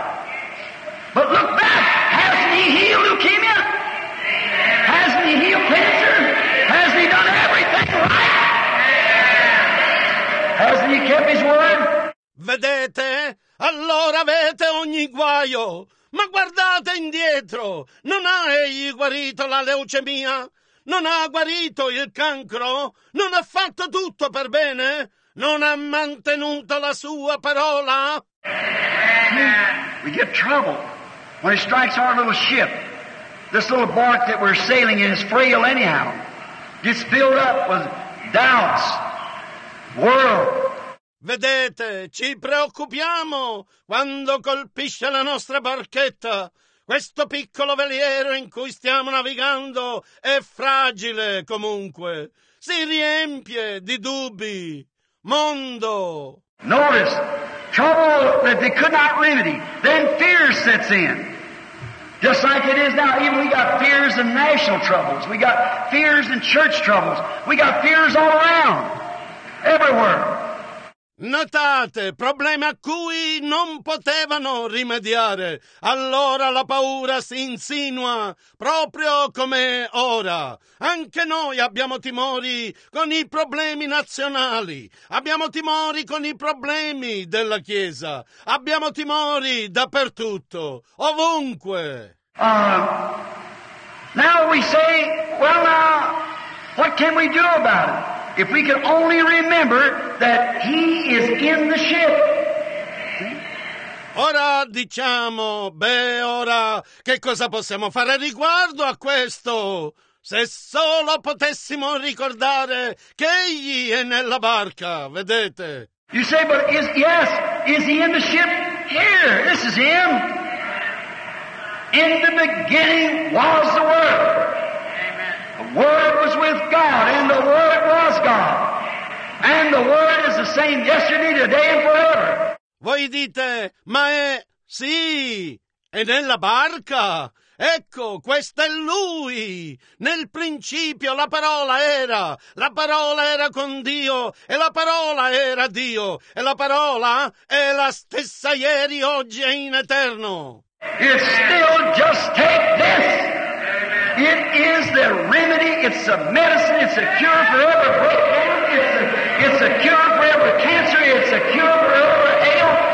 But look back. Hasn't he healed leukemia? Hasn't he healed cancer? Hasn't he done everything right? Hasn't he kept his word? Vedete? Allora avete ogni guaio. Ma guardate indietro. Non ha egli guarito la leucemia? Non ha guarito il cancro? Non ha fatto tutto per bene? Non ha mantenuto la sua parola? We get trouble when it strikes our little ship. This little bark that we're sailing in is frail anyhow. Gets filled up with doubts, world. Vedete, ci preoccupiamo quando colpisce la nostra barchetta. Questo piccolo veliero in cui stiamo navigando è fragile comunque. Si riempie di dubbi. Mondo. Notice, trouble that they could not remedy. Then fear sets in. Just like it is now. Even we got fears in national troubles. We got fears in church troubles. We got fears all around. Everywhere. Notate, problemi a cui non potevano rimediare. Allora la paura si insinua, proprio come ora. Anche noi abbiamo timori con i problemi nazionali, abbiamo timori con i problemi della Chiesa, abbiamo timori dappertutto, ovunque. Now we say, well now, what can we do about it? If we can only remember that He is in the ship. Ora diciamo, ora che cosa possiamo fare riguardo a questo? Se solo potessimo ricordare che Egli è nella barca, vedete? You say, but is He in the ship? Here, this is Him. In the beginning was the Word. The Word was with God, and the Word was God. And the Word is the same yesterday, today, and forever. Voi dite, ma sì, è nella barca. Ecco, questo è Lui. Nel principio la parola era con Dio, e la parola era Dio, e la parola è la stessa ieri, oggi e in eterno. It's still just take this. It is the remedy, it's a medicine, it's a cure for every breakdown, it's a cure for every cancer, it's a cure for every ail.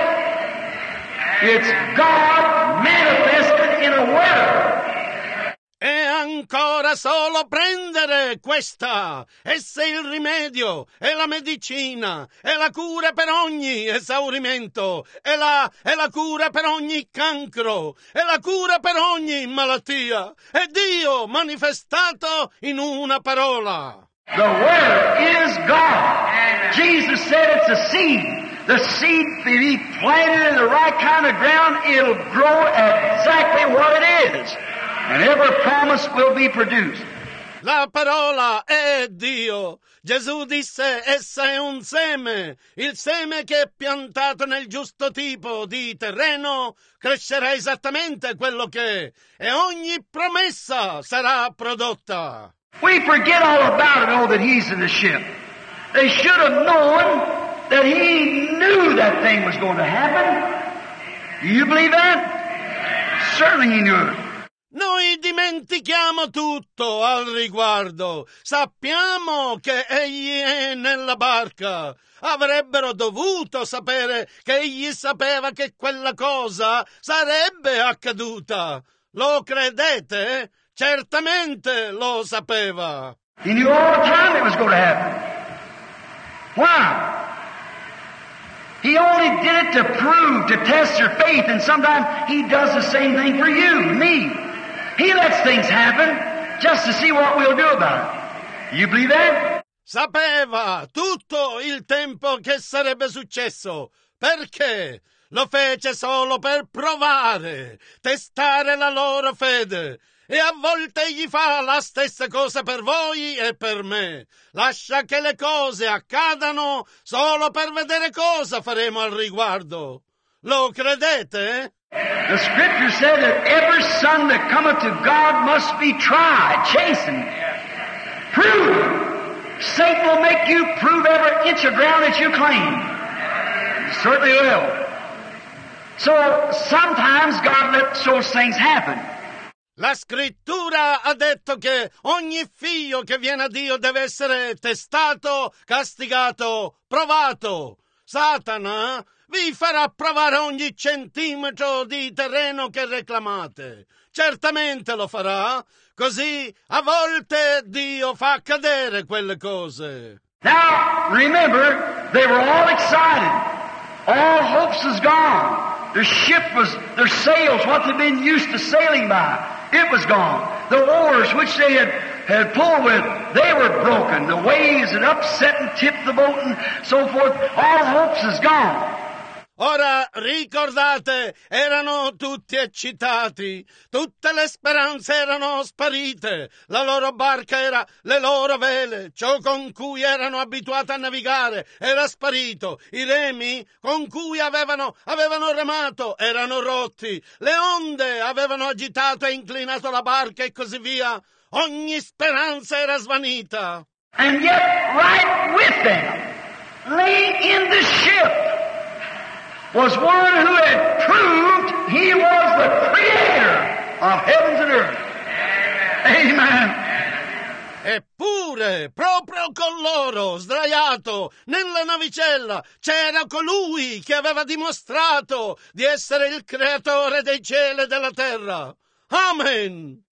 It's God manifested in a word. E ancora solo prendere questa. Essa è il rimedio, è la medicina, è la cura per ogni esaurimento, è la cura per ogni cancro, è la cura per ogni malattia. È Dio manifestato in una parola. The Word is God. Jesus said it's a seed. The seed, if be planted in the right kind of ground, it'll grow exactly what it is. And every promise will be produced. La parola è Dio. Gesù disse, essa è un seme. Il seme che è piantato nel giusto tipo di terreno crescerà esattamente quello che è, e ogni promessa sarà prodotta. We forget all about it, that He's in the ship. They should have known that He knew that thing was going to happen. Do you believe that? Certainly He knew it. Noi dimentichiamo tutto al riguardo. Sappiamo che Egli è nella barca. Avrebbero dovuto sapere che Egli sapeva che quella cosa sarebbe accaduta. Lo credete? Certamente lo sapeva. He knew all the time it was going to happen. Why? He only did it to prove, to test your faith, and sometimes He does the same thing for you, me. He lets things happen just to see what we'll do about it. You believe that? Sapeva tutto il tempo che sarebbe successo. Perché? Lo fece solo per provare, testare la loro fede. E a volte Egli fa la stessa cosa per voi e per me. Lascia che le cose accadano solo per vedere cosa faremo al riguardo. Lo credete? The Scripture said that every son that cometh to God must be tried, chastened, proved. Satan will make you prove every inch of ground that you claim. He certainly will. So sometimes God lets those things happen. La Scrittura ha detto che ogni figlio che viene a Dio deve essere testato, castigato, provato. Satana vi farà provare ogni centimetro di terreno che reclamate. Certamente lo farà, così a volte Dio fa accadere quelle cose. Now, remember, they were all excited. All hopes was gone. Their ship was, their sails, what they'd been used to sailing by, it was gone. The oars which they had pulled with, they were broken. The waves had upset and tipped the boat and so forth. All hopes is gone. Ora ricordate, erano tutti eccitati, tutte le speranze erano sparite, la loro barca era le loro vele, ciò con cui erano abituati a navigare era sparito, i remi con cui avevano remato erano rotti, le onde avevano agitato e inclinato la barca e così via, ogni speranza era svanita. And yet right with them, lay in the ship, was one who had proved He was the creator of heavens and earth. Amen. Eppure, proprio con loro, sdraiato nella navicella, c'era colui che aveva dimostrato di essere il creatore dei cieli e della terra. Amen.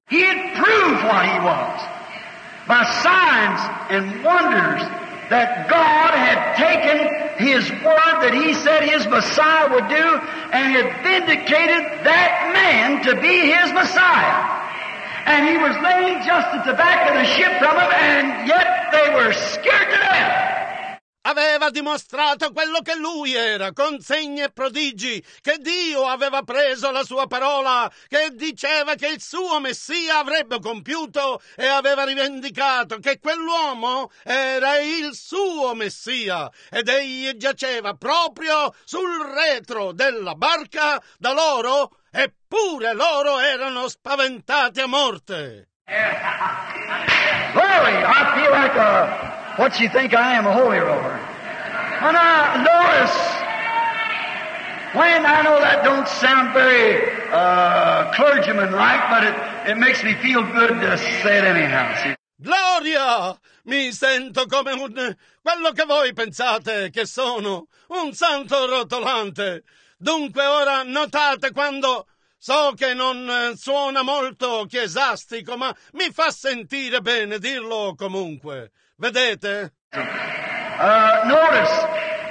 He had proved what he was by signs and wonders that God had taken His word that He said His Messiah would do and had vindicated that man to be His Messiah. And He was laying just at the back of the ship from him, and yet they were scared to death. Aveva dimostrato quello che lui era, con segni e prodigi, che Dio aveva preso la sua parola, che diceva che il suo Messia avrebbe compiuto e aveva rivendicato che quell'uomo era il suo Messia ed egli giaceva proprio sul retro della barca da loro, eppure loro erano spaventati a morte. Glory! I feel like what you think I am, a holy roller. And I notice, when I know that don't sound very clergyman-like, but it makes me feel good to say it anyhow. See? Gloria! Mi sento come quello che voi pensate che sono, un santo rotolante. Dunque ora notate quando... So che non suona molto chiesastico, ma mi fa sentire bene dirlo comunque. Vedete? Notice,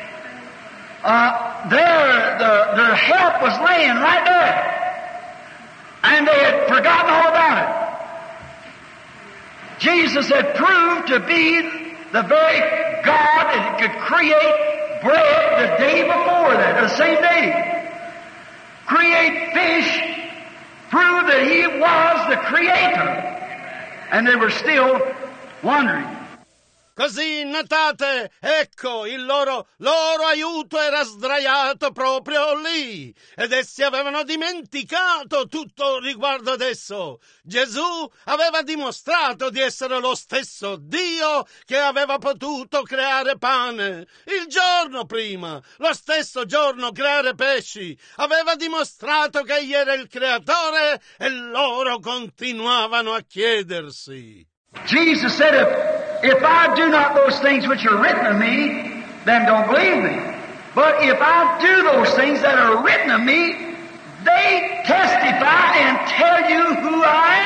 their help was laying right there, and they had forgotten all about it. Jesus had proved to be the very God that could create bread the day before that, the same day. Create fish, prove that He was the Creator. And they were still wondering. Così notate, ecco, il loro aiuto era sdraiato proprio lì, ed essi avevano dimenticato tutto riguardo ad esso. Gesù aveva dimostrato di essere lo stesso Dio che aveva potuto creare pane il giorno prima, lo stesso giorno creare pesci. Aveva dimostrato che egli era il creatore e loro continuavano a chiedersi. Jesus said, if I do not those things which are written of me, then don't believe me. But if I do those things that are written of me, they testify and tell you who I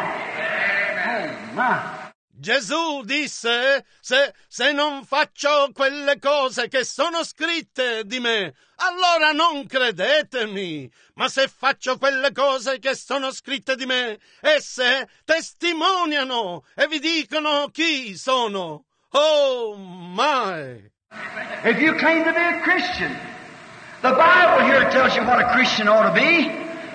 am. Oh my. Gesù disse, se non faccio quelle cose che sono scritte di me, allora non credetemi. Ma se faccio quelle cose che sono scritte di me, esse testimoniano e vi dicono chi sono. Oh my! If you claim to be a Christian, the Bible here tells you what a Christian ought to be.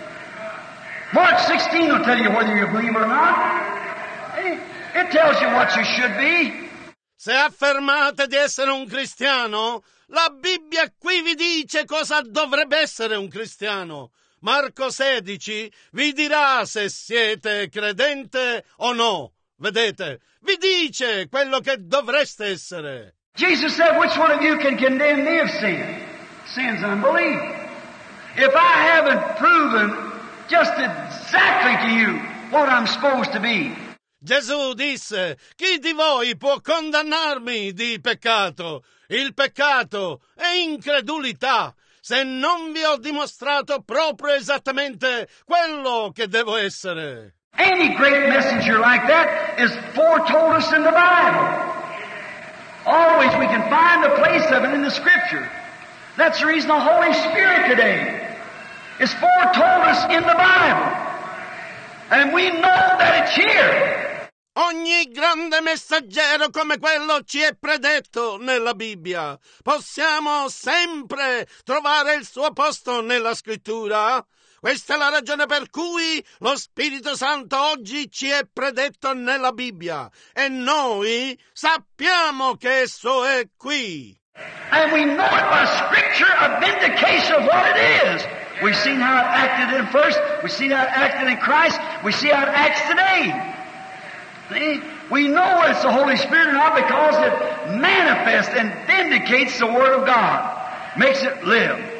Mark 16 will tell you whether you believe or not. It tells you what you should be. Se affermate di essere un cristiano, la Bibbia qui vi dice cosa dovrebbe essere un cristiano. Marco 16 vi dirà se siete credente o no. Vedete, vi dice quello che dovreste essere. Jesus said, which one of you can condemn me of sin? Sin's unbelief. If I haven't proven just exactly to you what I'm supposed to be. Gesù disse, chi di voi può condannarmi di peccato? Il peccato è incredulità, se non vi ho dimostrato proprio esattamente quello che devo essere. Any great messenger like that is foretold us in the Bible. Always we can find a place of it in the Scripture. That's the reason the Holy Spirit today is foretold us in the Bible. And we know that it's here. Ogni grande messaggero come quello ci è predetto nella Bibbia. Possiamo sempre trovare il suo posto nella Scrittura. Questa è la ragione per cui lo Spirito Santo oggi ci è predetto nella Bibbia e noi sappiamo che esso è qui. And we know it by Scripture, a vindication of what it is. We've seen how it acted in first, we've seen how it acted in Christ, we see how it acts today. See? We know it's the Holy Spirit not because it manifests and vindicates the Word of God, makes it live.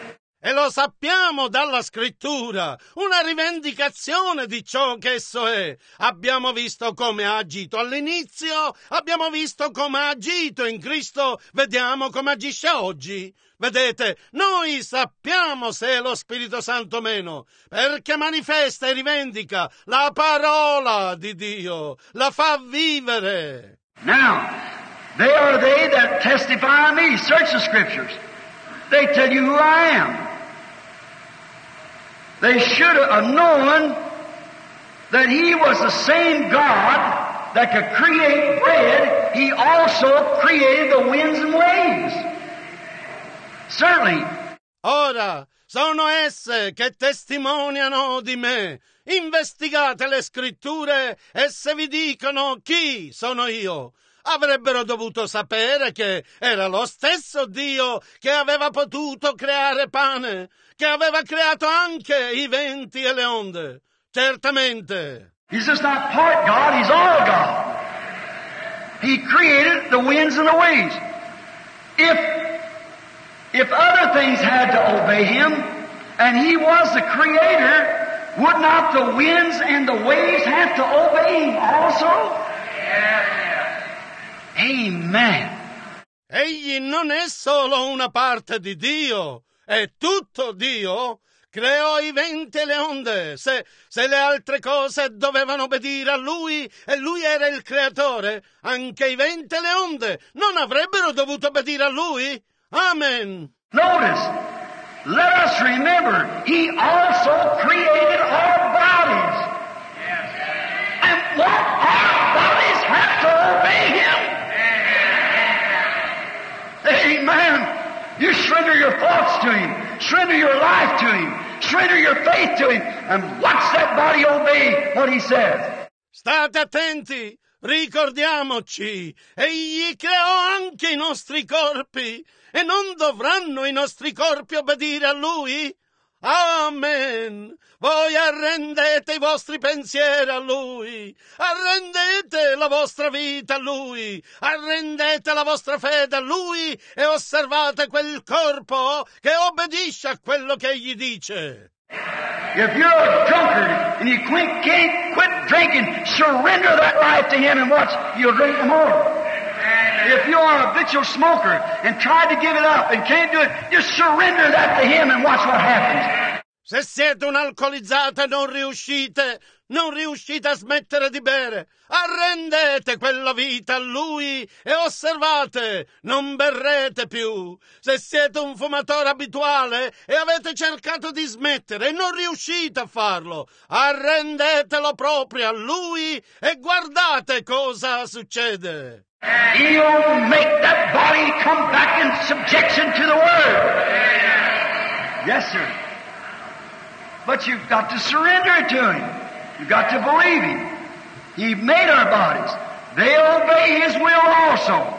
E lo sappiamo dalla Scrittura, una rivendicazione di ciò che esso è. Abbiamo visto come ha agito all'inizio, abbiamo visto come ha agito in Cristo, vediamo come agisce oggi. Vedete, noi sappiamo se è lo Spirito Santo o meno, perché manifesta e rivendica la parola di Dio, la fa vivere. Now, they are they that testify of me. Search the Scriptures. They tell you who I am. They should have known that He was the same God that could create bread. He also created the winds and waves. Certainly. Ora, sono esse che testimoniano di me. Investigate le Scritture, esse vi dicono chi sono io. Avrebbero dovuto sapere che era lo stesso Dio che aveva potuto creare pane, che aveva creato anche i venti e le onde. Certamente. He's just not part God, He's all God. He created the winds and the waves. If other things had to obey Him, and He was the Creator, would not the winds and the waves have to obey Him also? Amen. Egli non è solo una parte di Dio, è tutto Dio. Creò i venti e le onde. Se le altre cose dovevano obbedire a Lui e Lui era il Creatore, anche i venti e le onde non avrebbero dovuto obbedire a Lui? Amen. Notice, let us remember, He also created our bodies. And what our bodies have to obey Him. Amen. You surrender your thoughts to Him. Surrender your life to Him. Surrender your faith to Him. And watch that body obey what He says. State attenti. Ricordiamoci, Egli creò anche i nostri corpi e non dovranno i nostri corpi obbedire a Lui? Amen. Voi arrendete i vostri pensieri a Lui, arrendete la vostra vita a Lui, arrendete la vostra fede a Lui e osservate quel corpo che obbedisce a quello che Egli dice. If you're a drunkard and you can't quit drinking, surrender that life to Him and watch, you'll drink more. If you are a habitual smoker and try to give it up and can't do it, just surrender that to Him and watch what happens. Se siete un alcolizzato e non riuscite a smettere di bere, arrendete quella vita a Lui e osservate, non berrete più. Se siete un fumatore abituale e avete cercato di smettere e non riuscite a farlo, arrendetelo proprio a Lui e guardate cosa succede. He'll make that body come back in subjection to the Word. Yes, sir. But you've got to surrender it to Him. You've got to believe Him. He made our bodies. They obey His will also.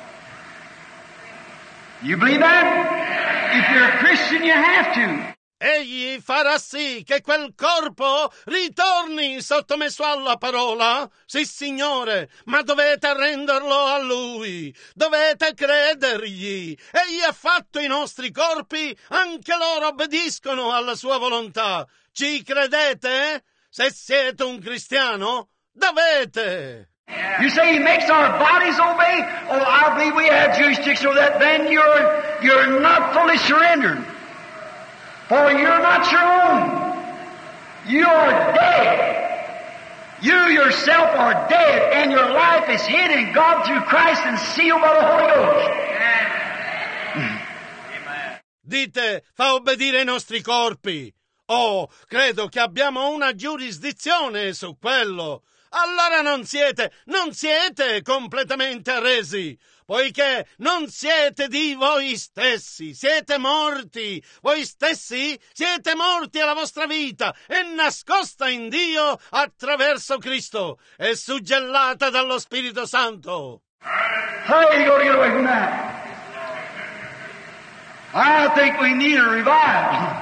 You believe that? If you're a Christian, you have to. Egli farà sì che quel corpo ritorni sottomesso alla parola? Sì, Signore, ma dovete arrenderlo a Lui, dovete credergli. Egli ha fatto i nostri corpi, anche loro obbediscono alla sua volontà. Ci credete? Se siete un cristiano, dovete. You say He makes our bodies obey? Oh, I believe we have jurisdiction over that. Then you're not fully surrendered. For you're not your own. You are dead. You yourself are dead, and your life is hid in God through Christ and sealed by the Holy Ghost. Amen. Dite, fa obbedire i nostri corpi. Oh, credo che abbiamo una giurisdizione su quello. Allora non siete completamente arresi, poiché non siete di voi stessi, siete morti. Voi stessi siete morti alla vostra vita, è nascosta in Dio attraverso Cristo, è suggellata dallo Spirito Santo. How are you going to get away from that? I think we need a revival.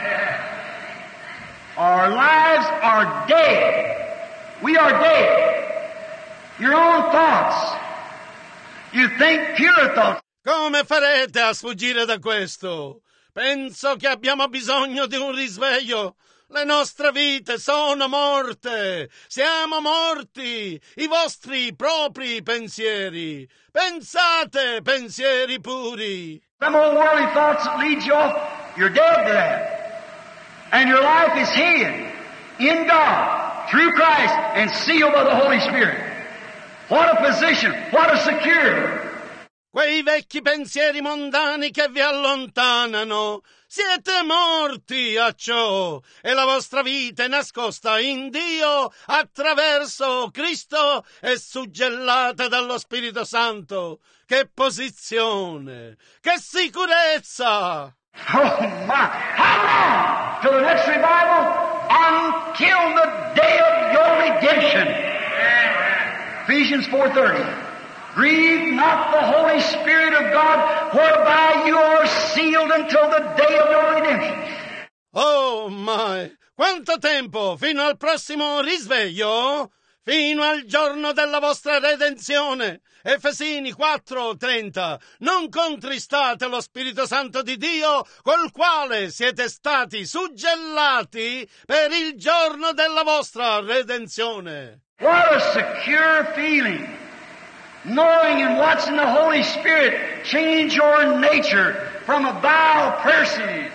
Our lives are dead. We are dead. Your own thoughts. You think pure thoughts. Come farete a sfuggire da questo? Penso che abbiamo bisogno di un risveglio. Le nostre vite sono morte. Siamo morti. I vostri propri pensieri. Pensate pensieri puri. Some old worldly thoughts that lead you off, you're dead to that. And your life is hid in God, through Christ, and sealed by the Holy Spirit. What a position, what a security. Quei vecchi pensieri mondani che vi allontanano, siete morti a ciò, e la vostra vita è nascosta in Dio attraverso Cristo e suggellata dallo Spirito Santo. Che posizione, che sicurezza! Oh my! How long? Till the next revival? Until the day of your redemption. Ephesians 4:30. Grieve not the Holy Spirit of God, whereby you are sealed until the day of your redemption. Oh my! Quanto tempo fino al prossimo risveglio? Fino al giorno della vostra redenzione. Efesini 4:30. Non contristate lo Spirito Santo di Dio, col quale siete stati suggellati per il giorno della vostra redenzione. What a secure feeling, knowing and watching the Holy Spirit change your nature from a vile person.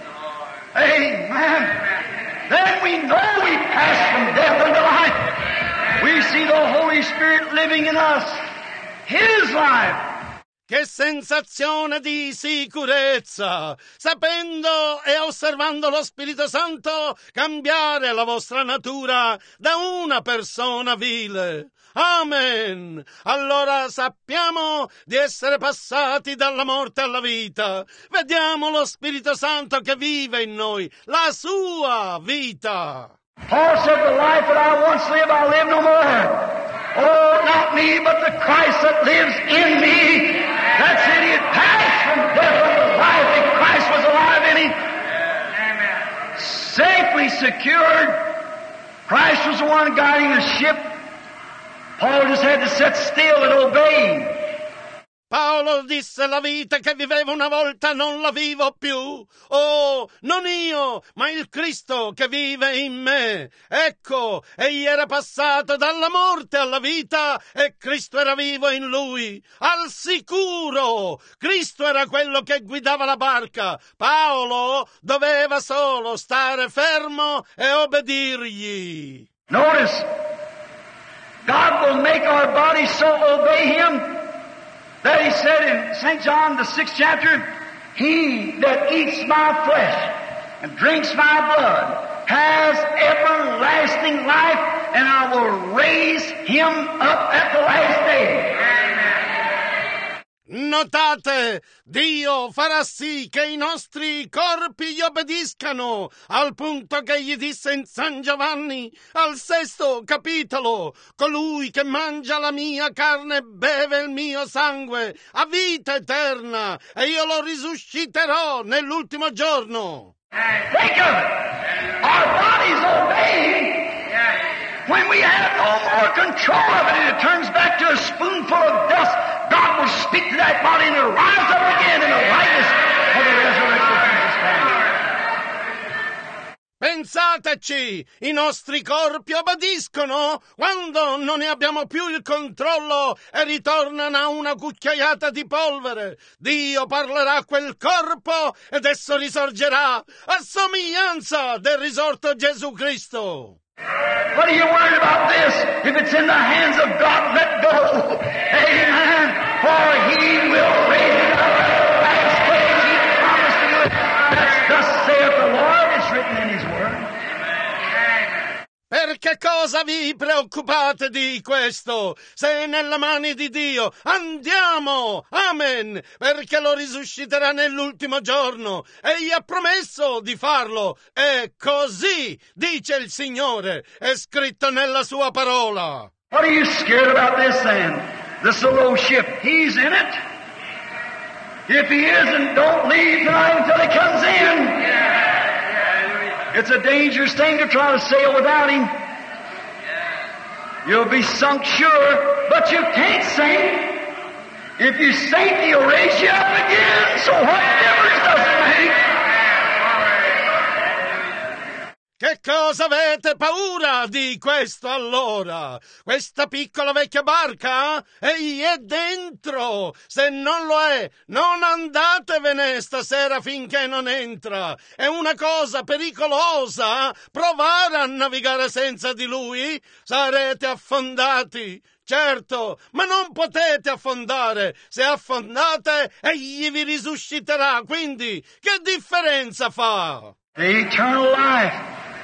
Amen. Then we know we pass from death unto life. We see the Holy Spirit living in us, His life. Che sensazione di sicurezza, sapendo e osservando lo Spirito Santo cambiare la vostra natura da una persona vile. Amen! Allora sappiamo di essere passati dalla morte alla vita. Vediamo lo Spirito Santo che vive in noi, la sua vita. Paul said, the life that I once lived, I live no more. Oh, not me, but the Christ that lives in me. That's it. He had passed from death unto life, and Christ was alive in him. Amen. Safely secured. Christ was the one guiding the ship. Paul just had to sit still and obey him. Paolo disse: la vita che vivevo una volta non la vivo più. Oh, non io, ma il Cristo che vive in me. Ecco, egli era passato dalla morte alla vita e Cristo era vivo in lui. Al sicuro! Cristo era quello che guidava la barca. Paolo doveva solo stare fermo e obbedirgli. Notice, God will make our bodies so obey Him that He said in St. John, the 6th chapter, He that eats my flesh and drinks my blood has everlasting life, and I will raise him up at the last day. Notate, Dio farà sì che i nostri corpi gli obbediscano, al punto che gli disse in San Giovanni, al 6° capitolo, colui che mangia la mia carne e beve il mio sangue ha vita eterna, e io lo risusciterò nell'ultimo giorno. Think of it! Our bodies obey when we have no more control of it, and it turns back to a spoonful of dust. God will speak to that body and it'll rise up again in the likeness of the resurrection of Jesus Christ. Pensateci, i nostri corpi obbediscono quando non ne abbiamo più il controllo e ritornano a una cucchiaiata di polvere. Dio parlerà a quel corpo ed esso risorgerà a somiglianza del risorto Gesù Cristo. What are you worried about this? If it's in the hands of God, let go. Amen. For He will raise it up at the last day. He promised to do it. That's thus saith the Lord. It's written in His Word. Perché cosa vi preoccupate di questo? Se è nelle mani di Dio, andiamo! Amen! Perché lo risusciterà nell'ultimo giorno. Egli ha promesso di farlo. E così dice il Signore. È scritto nella sua parola. What are you scared about this then? This little old ship, He's in it. If He isn't, don't leave tonight until He comes in. It's a dangerous thing to try to sail without Him. You'll be sunk sure, but you can't sink. If you sink, He'll raise you up again, so what difference does it make? cosa avete paura di questo allora? Questa piccola vecchia barca? Egli è dentro! Se non lo è, non andatevene stasera finché non entra! È una cosa pericolosa provare a navigare senza di lui? Sarete affondati! Certo, ma non potete affondare. Se affondate, egli vi risusciterà. Quindi, che differenza fa? The eternal life.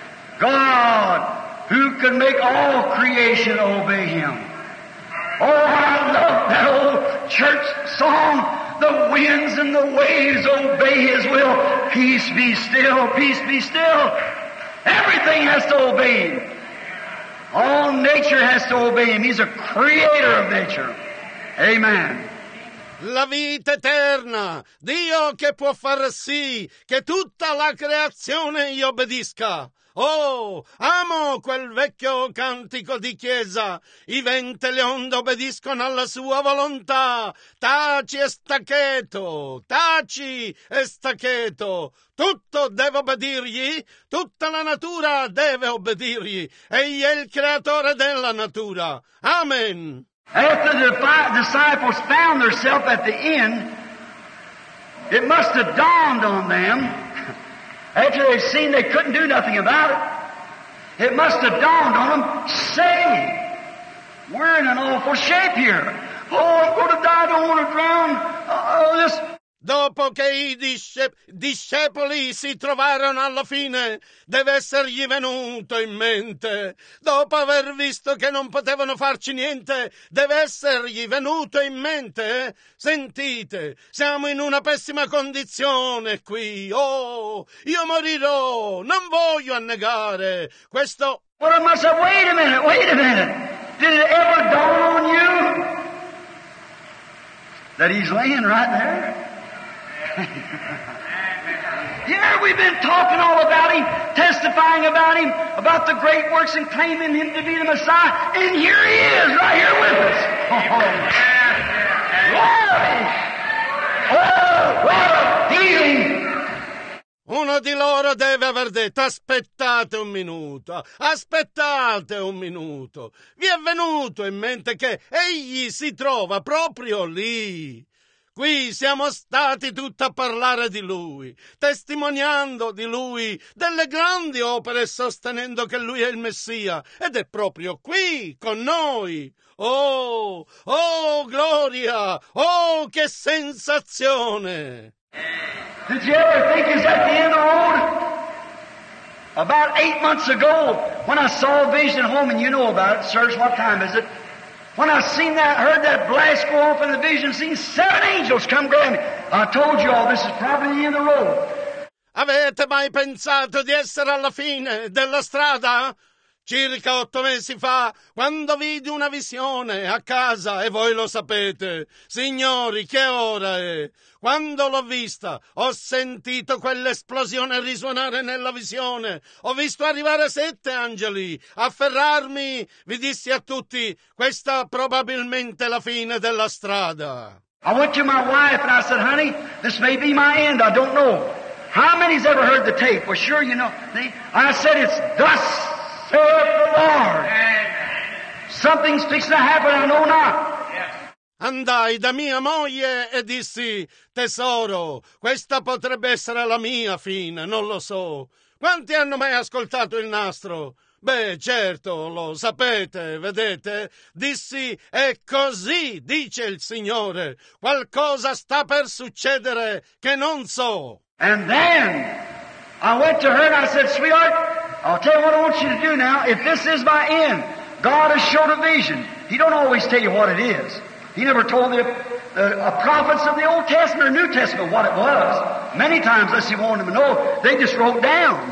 God, who can make all creation obey Him. Oh, I love that old church song. The winds and the waves obey His will. Peace be still, peace be still. Everything has to obey Him. All nature has to obey Him. He's a creator of nature. Amen. La vita eterna, Dio che può far sì che tutta la creazione gli obbedisca. Oh, amo quel vecchio cantico di chiesa. I venti e le onde obbediscono alla sua volontà. Taci e staccheto, taci e staccheto. Tutto deve obbedirgli, tutta la natura deve obbedirgli. Egli è il creatore della natura. Amen. After the disciples found themselves at the end, it must have dawned on them, after they'd seen they couldn't do nothing about it must have dawned on them, say, we're in an awful shape here. Oh, I'm going to die, I don't want to drown. Dopo che i discepoli si trovarono alla fine, deve essergli venuto in mente. Dopo aver visto che non potevano farci niente, deve essergli venuto in mente. Sentite, siamo in una pessima condizione qui. Oh, io morirò, non voglio annegare questo. Well, I must have, wait a minute. Did it ever dawn on you that He's laying right there? Yeah, we've been talking all about Him, testifying about Him, about the great works and claiming Him to be the Messiah, and here He is, right here with us. Oh, what a feeling! Uno di loro deve aver detto, aspettate un minuto. Vi è venuto in mente che egli si trova proprio lì. Qui siamo stati tutti a parlare di Lui, testimoniando di Lui, delle grandi opere, sostenendo che Lui è il Messia, ed è proprio qui con noi. Oh, gloria! Oh, che sensazione! Did you ever think He's at the end of the road? About 8 months ago, when I saw a vision at home, and you know about it, sirs, what time is it? When I heard that blast go off in the vision, seen 7 angels come grab me. I told you all, this is probably the end of the road. Avete mai pensato di essere alla fine della strada? Circa 8 mesi fa, quando vidi una visione a casa, e voi lo sapete, signori, che ora è? Quando l'ho vista, ho sentito quell'esplosione risuonare nella visione. Ho visto arrivare 7 angeli, afferrarmi. Vi dissi a tutti, questa probabilmente è la fine della strada. I went to my wife and I said, honey, this may be my end, I don't know. How many's ever heard the tape? Well, sure, you know. I said, it's thus saith the Lord. Something's fixing to happen, I know not. Andai da mia moglie e dissi, tesoro, questa potrebbe essere la mia fine, non lo so. Quanti hanno mai ascoltato il nastro? Beh, certo, lo sapete, vedete? Dissi, è così, dice il Signore. Qualcosa sta per succedere che non so. And then I went to her and I said, sweetheart, I'll tell you what I want you to do now. If this is my end, God has showed a vision. He don't always tell you what it is. He never told the prophets of the Old Testament or New Testament what it was. Many times, unless He wanted them to know, they just wrote down.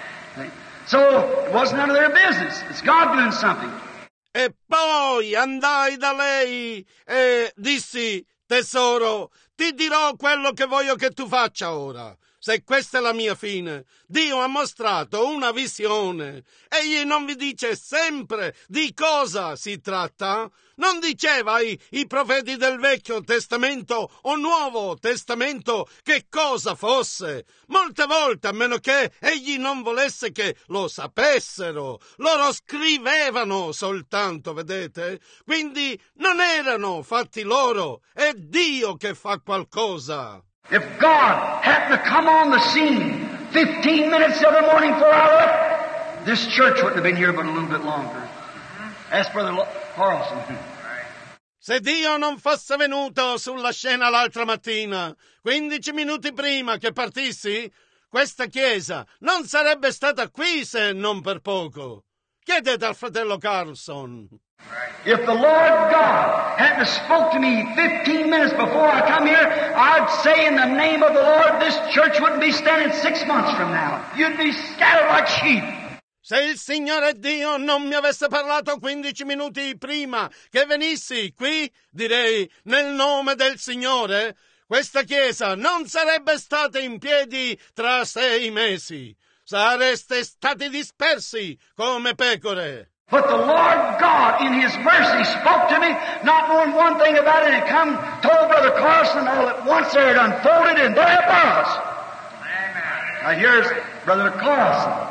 So it wasn't none of their business. It's God doing something. E poi andai da lei e dissi, tesoro, ti dirò quello che voglio che tu faccia ora. Se questa è la mia fine, Dio ha mostrato una visione. Egli non vi dice sempre di cosa si tratta? Non diceva i profeti del Vecchio Testamento o Nuovo Testamento che cosa fosse? Molte volte, a meno che egli non volesse che lo sapessero, loro scrivevano soltanto, vedete? Quindi non erano fatti loro, è Dio che fa qualcosa. If God happened to come on the scene 15 minutes the other morning before I left, this church wouldn't have been here but a little bit longer. Ask Brother Carlson. Se Dio non fosse venuto sulla scena l'altra mattina, 15 minuti prima che partissi, questa chiesa non sarebbe stata qui se non per poco. Chiedete al fratello Carlson. If the Lord God hadn't spoke to me 15 minutes before I come here, I'd say in the name of the Lord, this church wouldn't be standing 6 months from now. You'd be scattered like sheep. Se il Signore Dio non mi avesse parlato 15 minuti prima che venissi qui, direi, nel nome del Signore, questa chiesa non sarebbe stata in piedi tra 6 mesi. Sareste stati dispersi come pecore. But the Lord God, in His mercy, spoke to me, not knowing one thing about it, and come, told Brother Carlson all at once there it unfolded, and there it was. Amen. Now here's Brother Carlson.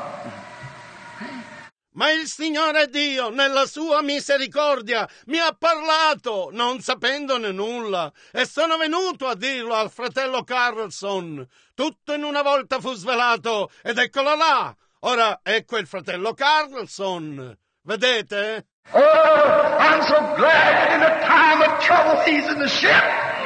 Ma il Signore Dio, nella sua misericordia, mi ha parlato, non sapendone nulla, e sono venuto a dirlo al fratello Carlson. Tutto in una volta fu svelato, ed eccolo là. Ora ecco il fratello Carlson. Vedete? Oh, I'm so glad that in the time of trouble He's in the ship.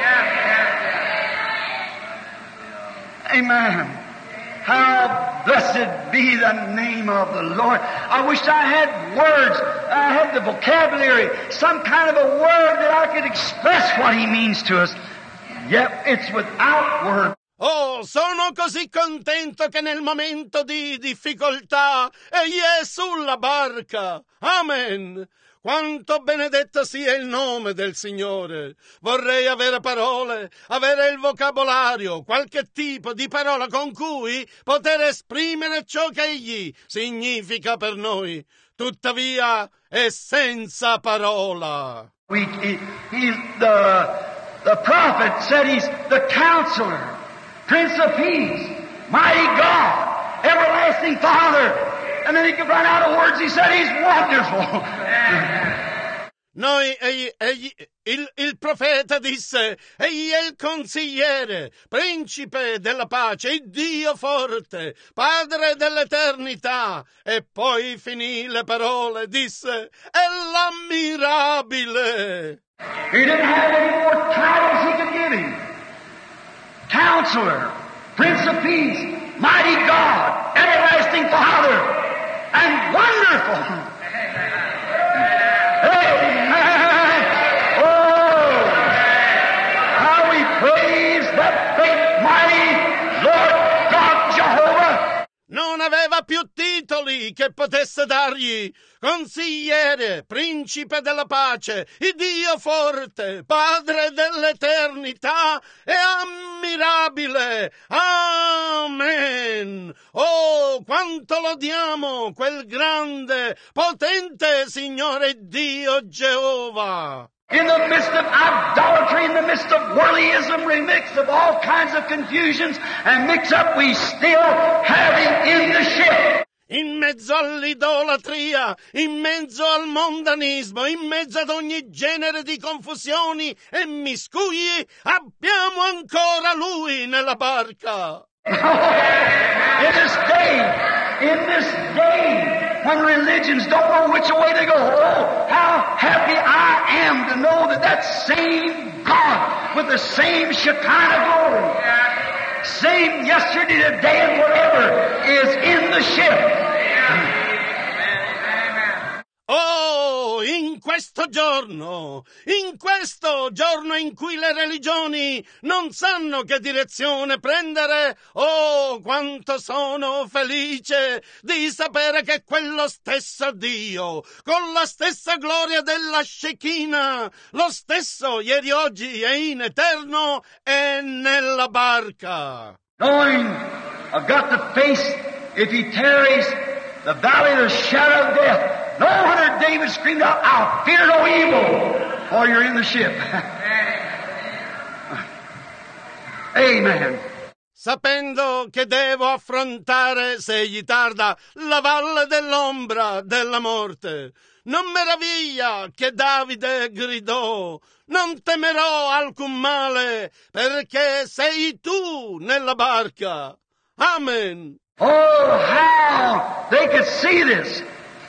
Amen. How blessed be the name of the Lord. I wish I had words, I had the vocabulary, some kind of a word that I could express what He means to us. Yet it's without word. Oh, sono così contento che nel momento di difficoltà egli è sulla barca. Amen. Quanto benedetto sia il nome del Signore. Vorrei avere parole, avere il vocabolario, qualche tipo di parola con cui poter esprimere ciò che egli significa per noi. Tuttavia è senza parola. The prophet said He's the Counselor, Prince of Peace, Mighty God, Everlasting Father. And then he could run out of words. He said He's wonderful. Il profeta disse, egli è il consigliere, principe della pace, il Dio forte, padre dell'eternità. E poi finì le parole, disse, è l'ammirabile. He didn't have any more titles he could give Him. Counselor, Prince of Peace, Mighty God, Everlasting Father, and Wonderful. Amen. Oh, how we praise that great, mighty Lord God Jehovah. Non aveva più titoli che potesse dargli. Consigliere, principe della pace, il Dio forte, padre dell'eternità e ammirabile. Amen. Oh, quanto lodiamo quel grande, potente Signore Dio Geova. In the midst of idolatry, in the midst of worldlyism, remix of all kinds of confusions and mix-up, we still have Him in the ship. In mezzo all'idolatria, in mezzo al mondanismo, in mezzo ad ogni genere di confusioni e miscugli, abbiamo ancora Lui nella barca. In this day, when religions don't know which way they go, oh, how happy I am to know that same God with the same Shekinah glory, same yesterday, today, and whatever, is in the ship. Oh, in questo giorno in cui le religioni non sanno che direzione prendere, oh, quanto sono felice di sapere che quello stesso Dio, con la stessa gloria della Shekinah, lo stesso ieri, oggi e in eterno, è nella barca. knowing I've got to face, if he tarries, the valley of the shadow of death. No wonder David screamed out, I'll fear no evil, for you're in the ship. Amen. Sapendo che devo affrontare, se egli tarda, la valle dell'ombra della morte. Non meraviglia che Davide gridò, non temerò alcun male, perché sei tu nella barca. Amen. Oh, how they could see this.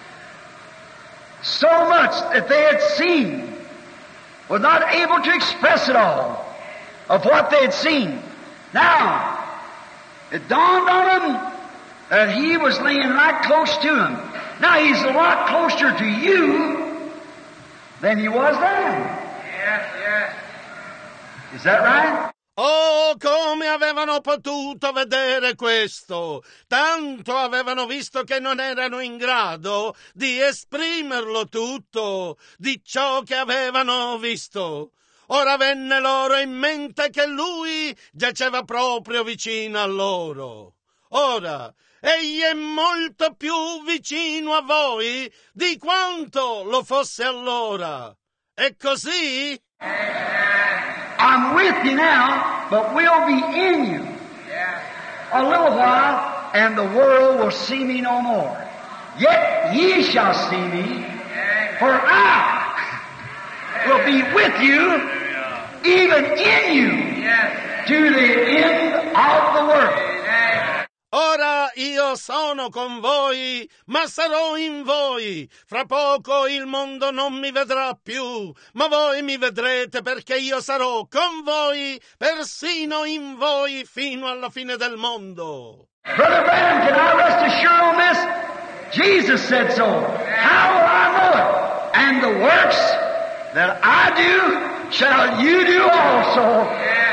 So much that they had seen, were not able to express it all of what they had seen. Now, it dawned on them that he was laying right close to them. Now he's a lot closer to you than he was then. Yes. Is that right? Oh, come avevano potuto vedere questo! Tanto avevano visto che non erano in grado di esprimerlo tutto, di ciò che avevano visto. Ora venne loro in mente che lui giaceva proprio vicino a loro. Ora, egli è molto più vicino a voi di quanto lo fosse allora. È così? I'm with you now, but we'll be in you. A little while, and the world will see me no more. Yet ye shall see me, for I will be with you, even in you, to the end of the world. Ora io sono con voi, ma sarò in voi. Fra poco il mondo non mi vedrà più, ma voi mi vedrete, perché io sarò con voi, persino in voi, fino alla fine del mondo. Brother Branham, can I rest assured on this? Jesus said so. How will I know it? And the works that I do, shall you do also.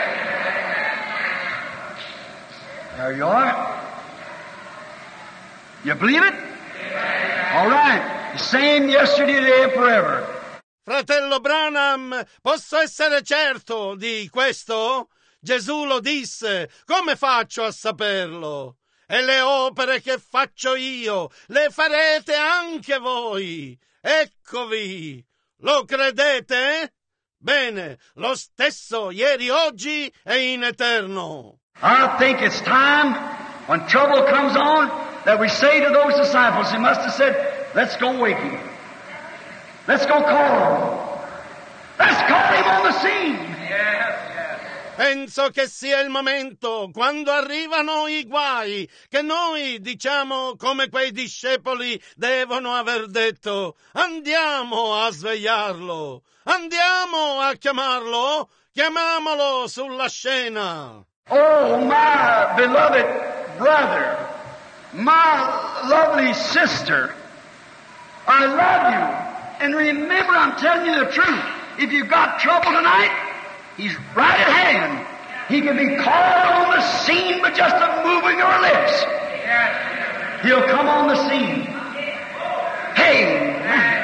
There you are. You believe it? All right. The same yesterday, today, and forever. Fratello Branham, posso essere certo di questo? Gesù lo disse, come faccio a saperlo? E le opere che faccio io, le farete anche voi. Eccovi. Lo credete? Bene, lo stesso ieri, oggi e in eterno. I think it's time, when trouble comes on, that we say to those disciples, he must have said, let's go wake him. Let's go call him. Let's call him on the scene. Penso che sia il momento, quando arrivano i guai, che noi diciamo come quei discepoli devono aver detto, andiamo a svegliarlo, andiamo a chiamarlo, chiamiamolo sulla scena. Oh, my beloved brother, my lovely sister, I love you. And remember, I'm telling you the truth. If you've got trouble tonight, he's right at hand. He can be called on the scene with just a moving your lips. He'll come on the scene. Hey,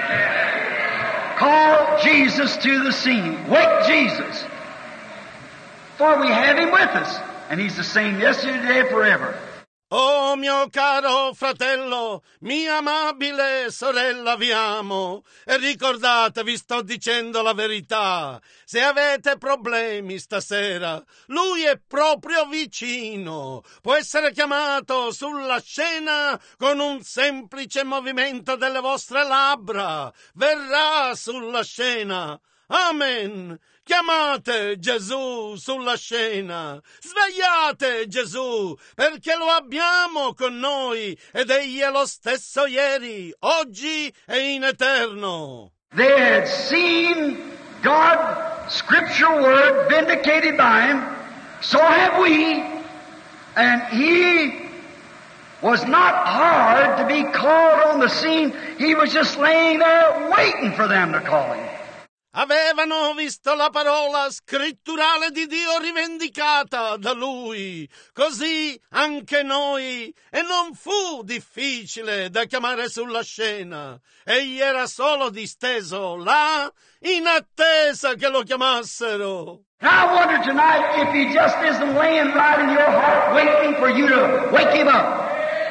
call Jesus to the scene. Wake Jesus. For we have him with us. And he's the same yesterday, today, forever. Oh mio caro fratello, mia amabile sorella, vi amo. E ricordatevi, sto dicendo la verità. Se avete problemi stasera, lui è proprio vicino. Può essere chiamato sulla scena con un semplice movimento delle vostre labbra. Verrà sulla scena. Amen. Chiamate Gesù sulla scena, svegliate Gesù, perché lo abbiamo con noi ed egli è lo stesso ieri, oggi e in eterno. They had seen God's scriptural word vindicated by him, so have we, and he was not hard to be called on the scene. He was just laying there waiting for them to call him. Avevano visto la parola scritturale di Dio rivendicata da Lui, così anche noi, e non fu difficile da chiamare sulla scena. Egli era solo disteso là, in attesa che lo chiamassero. Now I wonder tonight if he just isn't laying right in your heart, waiting for you to wake him up.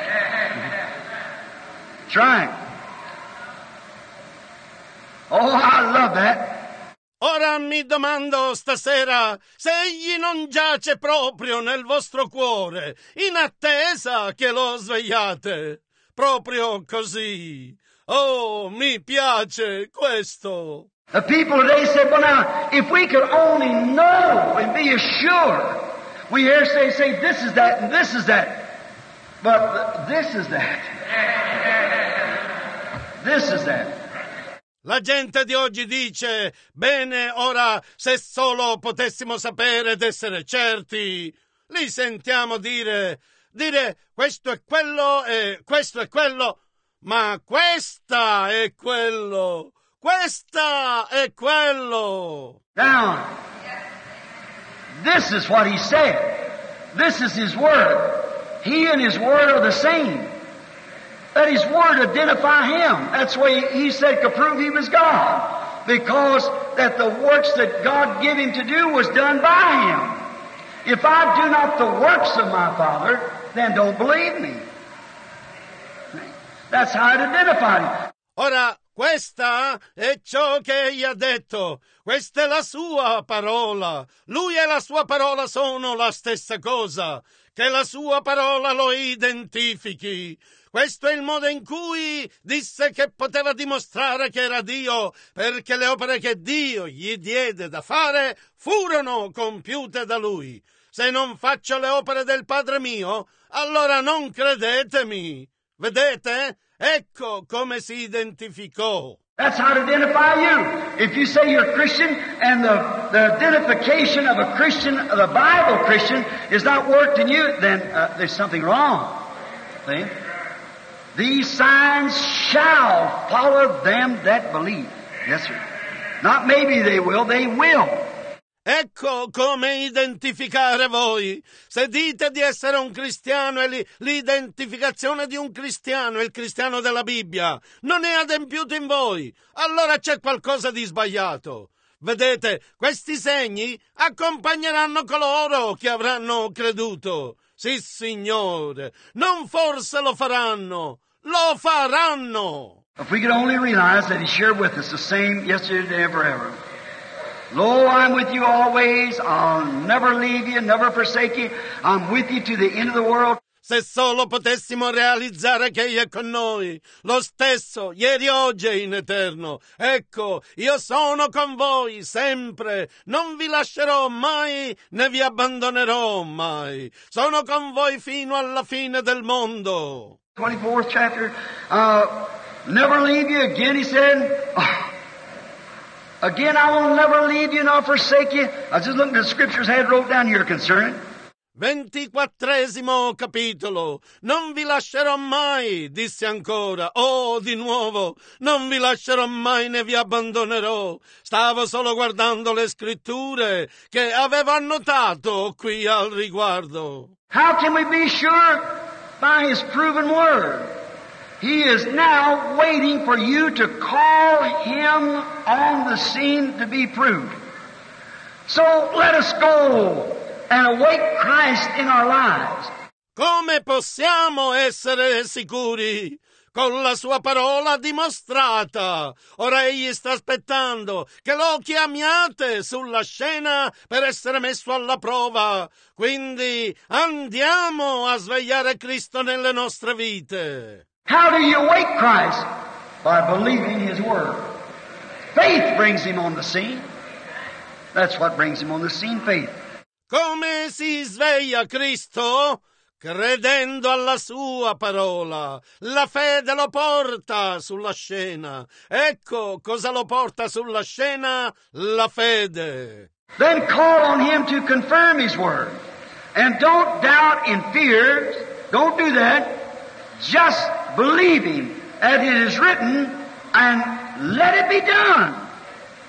Trying. Oh, I love that. Ora mi domando stasera se egli non giace proprio nel vostro cuore, in attesa che lo svegliate. Proprio così. Oh, mi piace questo. The people today said, well now, if we could only know and be assured. We hear say, this is that and this is that. But this is that. This is that. La gente di oggi dice, bene, ora, se solo potessimo sapere ed essere certi. Li sentiamo dire, questo è quello e questo è quello, ma questa è quello. Questa è quello. Now, this is what he said. This is his word. He and his word are the same. Let his word identify him. That's why he said could prove he was God. Because that the works that God gave him to do was done by him. If I do not the works of my Father, then don't believe me. That's how it identified him. Ora, questa è ciò che egli ha detto. Questa è la sua parola. Lui e la sua parola sono la stessa cosa. Che la sua parola lo identifichi. Questo è il modo in cui disse che poteva dimostrare che era Dio, perché le opere che Dio gli diede da fare furono compiute da Lui. Se non faccio le opere del Padre mio, allora non credetemi. Vedete? Ecco come si identificò. That's how to identify you. If you say you're a Christian and the identification of a Christian, the Bible Christian, is not worked in you, then there's something wrong. See? These signs shall follow them that believe. Yes, sir. Not maybe they will, they will. Ecco come identificare voi. Se dite di essere un cristiano e l'identificazione di un cristiano, il cristiano della Bibbia, non è adempiuto in voi, allora c'è qualcosa di sbagliato. Vedete, questi segni accompagneranno coloro che avranno creduto. Sì, Signore, non forse lo faranno, lo faranno. If we could only realize that He's here with us, the same yesterday, today, and forever. Lo, I'm with you always. I'll never leave you, never forsake you. I'm with you to the end of the world. Se solo potessimo realizzare che Egli è con noi, lo stesso, ieri, oggi e in eterno. Ecco, io sono con voi sempre, non vi lascerò mai, né vi abbandonerò mai. Sono con voi fino alla fine del mondo. 24th chapter, never leave you again, he said. Again, I will never leave you nor forsake you. I was just looking at the scriptures I had wrote down here concerning. 24° capitolo. Non vi lascerò mai, disse ancora. Oh, di nuovo, non vi lascerò mai né vi abbandonerò. Stavo solo guardando le scritture che avevo annotato qui al riguardo. How can we be sure? By His proven word. He is now waiting for you to call Him on the scene to be proved. So let us go and await Christ in our lives. Come possiamo essere sicuri? Con la sua parola dimostrata. Ora Egli sta aspettando che lo chiamiate sulla scena per essere messo alla prova. Quindi andiamo a svegliare Cristo nelle nostre vite. How do you await Christ? By believing His Word. Faith brings Him on the scene. That's what brings Him on the scene, faith. Come si sveglia Cristo? Credendo alla sua parola. La fede lo porta sulla scena. Ecco cosa lo porta sulla scena? La fede. Then call on Him to confirm His Word. And don't doubt in fears. Don't do that. Just believe Him as it is written and let it be done.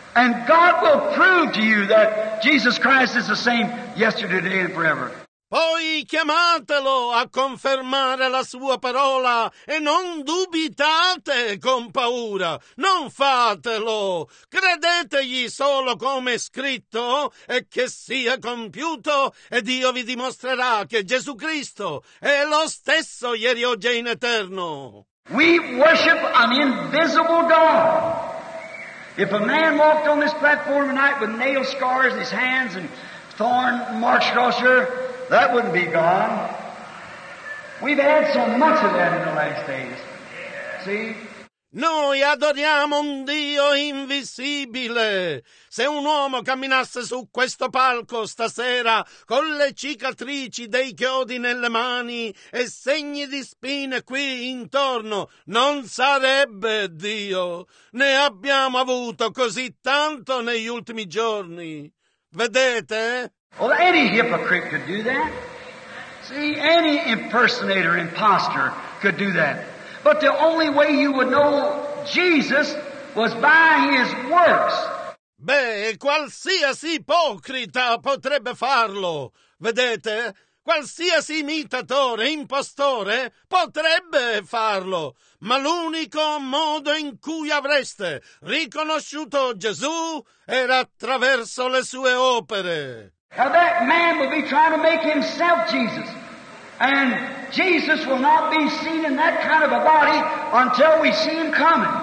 And God will prove to you that Jesus Christ is the same yesterday, today, and forever. Poi chiamatelo a confermare la sua parola e non dubitate con paura, non fatelo, credetegli solo come è scritto e che sia compiuto e Dio vi dimostrerà che Gesù Cristo è lo stesso ieri, oggi e in eterno. We worship an invisible God. If a man walked on this platform tonight with nail scars in his hands and thorn marks across here, that wouldn't be God. We've had so much of that in the last days. See? Noi adoriamo un Dio invisibile. Se un uomo camminasse su questo palco stasera con le cicatrici dei chiodi nelle mani e segni di spine qui intorno, non sarebbe Dio. Ne abbiamo avuto così tanto negli ultimi giorni. Vedete? Well, any hypocrite could do that. See, any impersonator, imposter could do that. But the only way you would know Jesus was by His works. Beh, qualsiasi ipocrita potrebbe farlo. Vedete? Qualsiasi imitatore, impostore potrebbe farlo. Ma l'unico modo in cui avreste riconosciuto Gesù era attraverso le sue opere. Now that man would be trying to make himself Jesus. And Jesus will not be seen in that kind of a body until we see Him coming.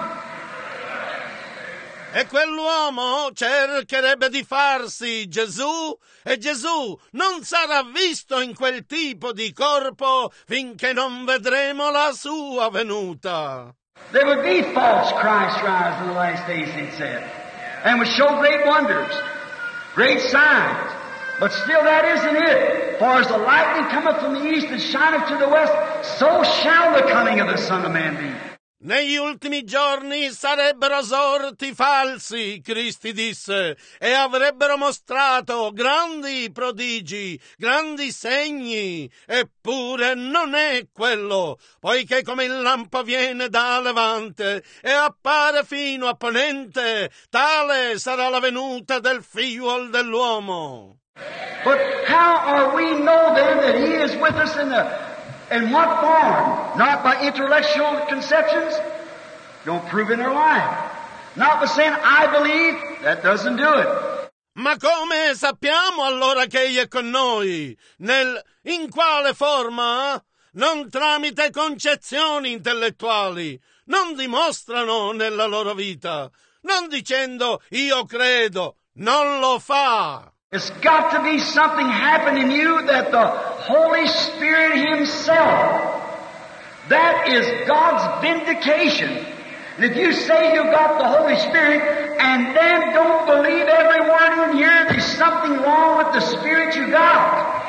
E quell'uomo cercherebbe di farsi Gesù, e Gesù non sarà visto in quel tipo di corpo finché non vedremo la sua venuta. There would be false Christ rise in the last days, he said, and would show great wonders, great signs. But still that isn't it. For as the lightning cometh from the east and shineth to the west, so shall the coming of the Son of Man be. Negli ultimi giorni sarebbero sorti falsi, Cristi disse, e avrebbero mostrato grandi prodigi, grandi segni, eppure non è quello, poiché come il lampo viene da levante e appare fino a ponente, tale sarà la venuta del figliuol dell'uomo. But how are we know then that He is with us in what form? Not by intellectual conceptions? Don't prove in our life. Not by saying, I believe. That doesn't do it. Ma come sappiamo allora che Egli è con noi? In quale forma? Non tramite concezioni intellettuali. Non dimostrano nella loro vita. Non dicendo, io credo. Non lo fa. It's got to be something happen in you that the Holy Spirit Himself, that is God's vindication. And if you say you've got the Holy Spirit and then don't believe every word in here, there's something wrong with the Spirit you got.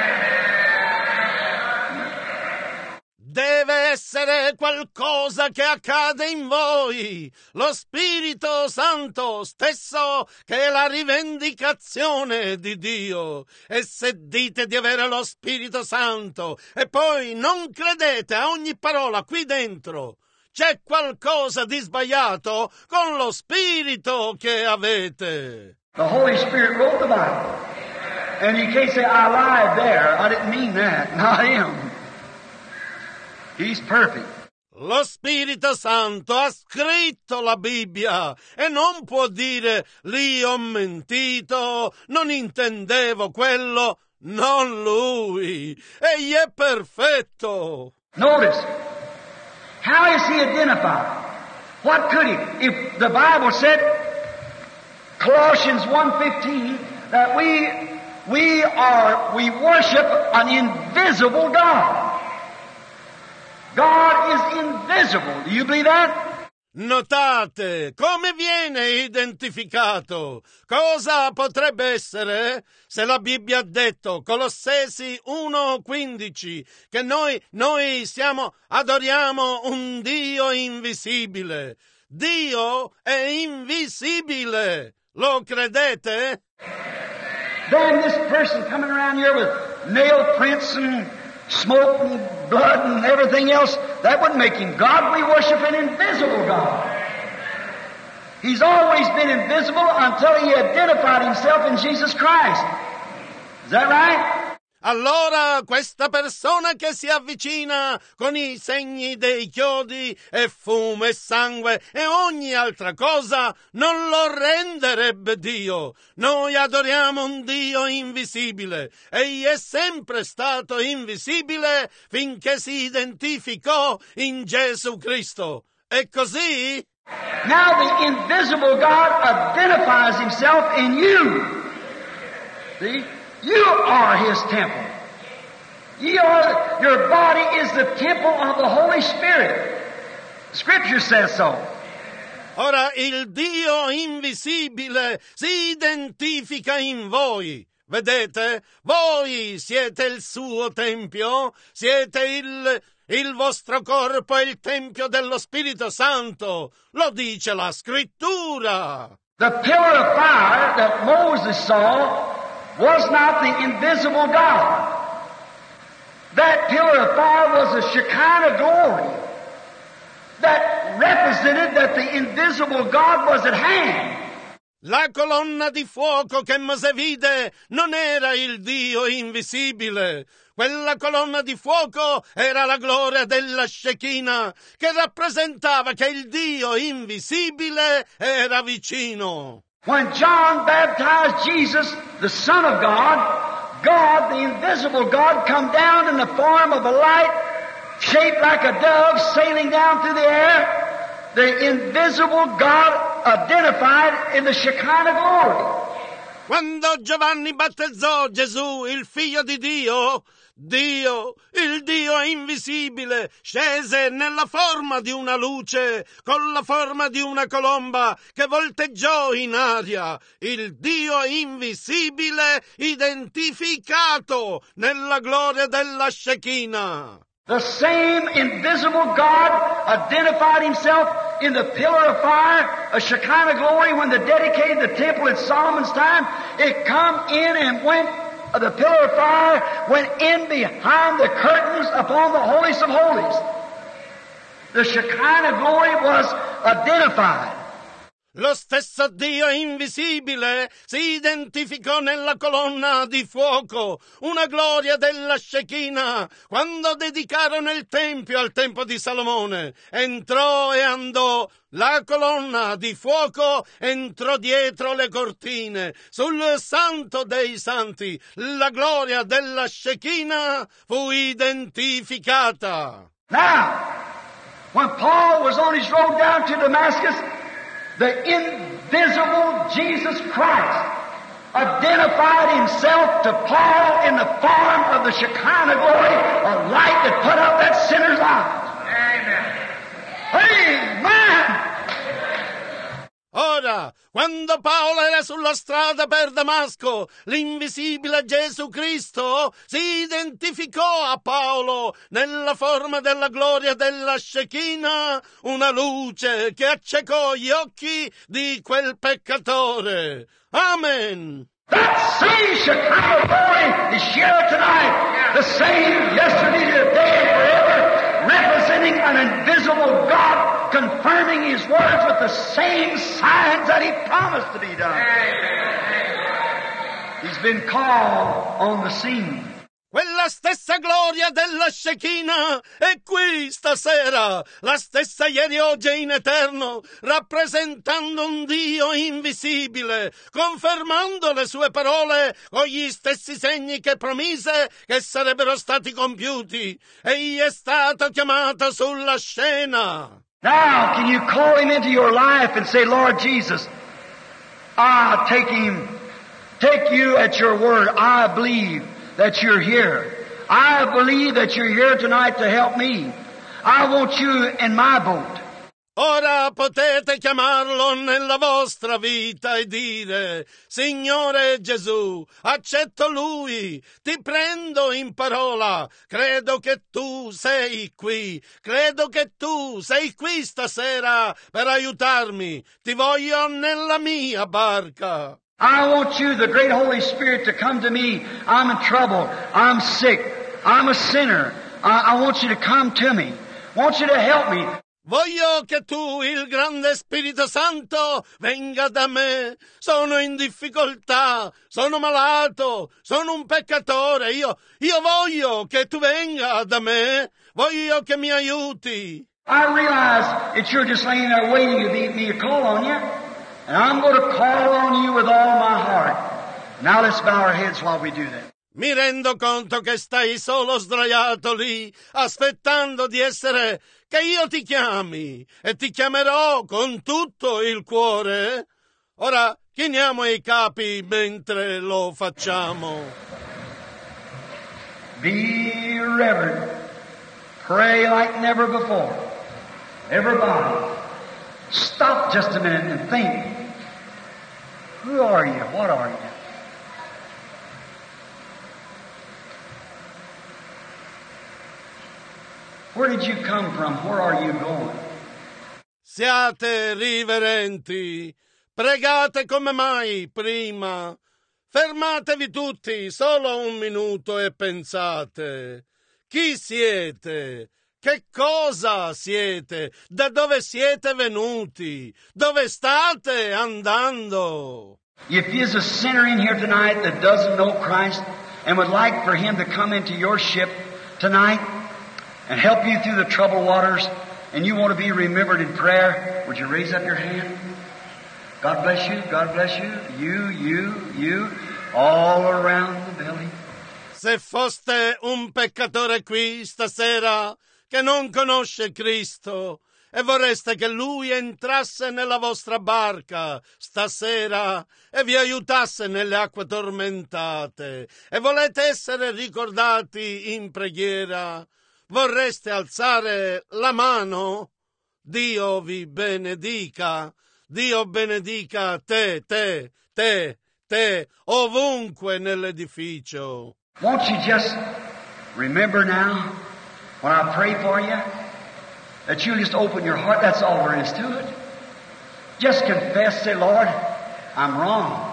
Deve essere qualcosa che accade in voi. Lo Spirito Santo stesso che è la rivendicazione di Dio. E se dite di avere lo Spirito Santo e poi non credete a ogni parola qui dentro, c'è qualcosa di sbagliato con lo Spirito che avete. The Holy Spirit wrote the Bible. And you can't say, I lied there. I didn't mean that. Not Him. He's perfect. Lo Spirito Santo ha scritto la Bibbia e non può dire lì ho mentito, non intendevo quello, non lui. Egli è perfetto. Notice, how is He identified? What could He? If the Bible said, Colossians 1:15, that we worship an invisible God. God is invisible. Do you believe that? Notate come viene identificato. Cosa potrebbe essere se la Bibbia ha detto, Colossesi 1:15, che noi adoriamo un Dio invisibile. Dio è invisibile. Lo credete? Then this person coming around here with nail prints and smoke and blood and everything else, that wouldn't make Him God. We worship an invisible God. He's always been invisible until He identified Himself in Jesus Christ. Is that right? Allora questa persona che si avvicina con i segni dei chiodi e fumo e sangue e ogni altra cosa non lo renderebbe Dio. Noi adoriamo un Dio invisibile. Egli è sempre stato invisibile finché si identificò in Gesù Cristo. È così? Now the invisible God identifies Himself in you. See? You are His temple. Your body is the temple of the Holy Spirit. Scripture says so. Ora il Dio invisibile si identifica in voi. Vedete? Voi siete il suo tempio, siete il vostro corpo è il tempio dello Spirito Santo. Lo dice la Scrittura. The pillar of fire that Moses saw was not the invisible God. That pillar of fire was a Shekinah glory that represented that the invisible God was at hand. La colonna di fuoco che Mosè vide non era il Dio invisibile. Quella colonna di fuoco era la gloria della Shekinah, che rappresentava che il Dio invisibile era vicino. When John baptized Jesus, the Son of God, God, the invisible God, come down in the form of a light, shaped like a dove, sailing down through the air. The invisible God identified in the Shekinah glory. Quando Giovanni battezzò Gesù, il Figlio di Dio, il Dio invisibile, scese nella forma di una luce, con la forma di una colomba che volteggiò in aria. Il Dio invisibile identificato nella gloria della Shekinah. The same invisible God identified Himself in the pillar of fire, a Shekinah glory, when they dedicated the temple in Solomon's time. It come in and went, the pillar of fire went in behind the curtains upon the holiest of holies. The Shekinah glory was identified. Lo stesso Dio invisibile si identificò nella colonna di fuoco, una gloria della Shekinah, quando dedicarono il Tempio al tempo di Salomone. Entrò e andò. La colonna di fuoco entrò dietro le cortine. Sul Santo dei Santi, la gloria della Shekinah fu identificata. Now, when Paul was on his road down to Damascus, the invisible Jesus Christ identified Himself to Paul in the form of the Shekinah glory, a light that put out that sinner's eyes. Amen. Amen. Ora, quando Paolo era sulla strada per Damasco, l'invisibile Gesù Cristo si identificò a Paolo nella forma della gloria della Shekinah, una luce che accecò gli occhi di quel peccatore. Amen. That same Shekinah glory is here tonight. The same yesterday, today, and forever, representing an invisible God, confirming His words with the same signs that He promised to be done. He's been called on the scene. Quella stessa gloria della Shekinah è qui stasera, la stessa ieri, oggi e in eterno, rappresentando un Dio invisibile, confermando le sue parole con gli stessi segni che promise che sarebbero stati compiuti. Egli è stato chiamato sulla scena. Now, can you call Him into your life and say, Lord Jesus, I take you at your word. I believe that you're here. I believe that you're here tonight to help me. I want you in my boat. Ora potete chiamarlo nella vostra vita e dire: Signore Gesù, accetto Lui, ti prendo in parola, credo che tu sei qui stasera per aiutarmi, ti voglio nella mia barca. I want you, the great Holy Spirit, to come to me. I'm in trouble. I'm sick. I'm a sinner. I want you to come to me. I want you to help me. Voglio che tu, il grande Spirito Santo, venga da me. Sono in difficoltà, sono malato, sono un peccatore. Io voglio che tu venga da me. Voglio che mi aiuti. I realize that you're just laying there waiting for me to call on you. And I'm going to call on you with all my heart. Now let's bow our heads while we do that. Mi rendo conto che stai solo sdraiato lì, aspettando di essere che io ti chiami, e ti chiamerò con tutto il cuore. Ora chiniamo i capi mentre lo facciamo. Be reverent. Pray like never before. Everybody, stop just a minute and think. Who are you? What are you? Where did you come from? Where are you going? Siate riverenti, pregate come mai prima. Fermatevi tutti solo un minuto e pensate. Chi siete? Che cosa siete? Da dove siete venuti? Dove state andando? If there's a sinner in here tonight that doesn't know Christ and would like for Him to come into your ship tonight and help you through the troubled waters, and you want to be remembered in prayer, would you raise up your hand? God bless you, God bless you, you, all around the building. Se foste un peccatore qui stasera che non conosce Cristo e vorreste che Lui entrasse nella vostra barca stasera e vi aiutasse nelle acque tormentate e volete essere ricordati in preghiera, vorreste alzare la mano? Dio vi benedica. Dio benedica te, ovunque nell'edificio. Won't you just remember now, when I pray for you, that you just open your heart? That's all there is to it. Just confess, say, Lord, I'm wrong.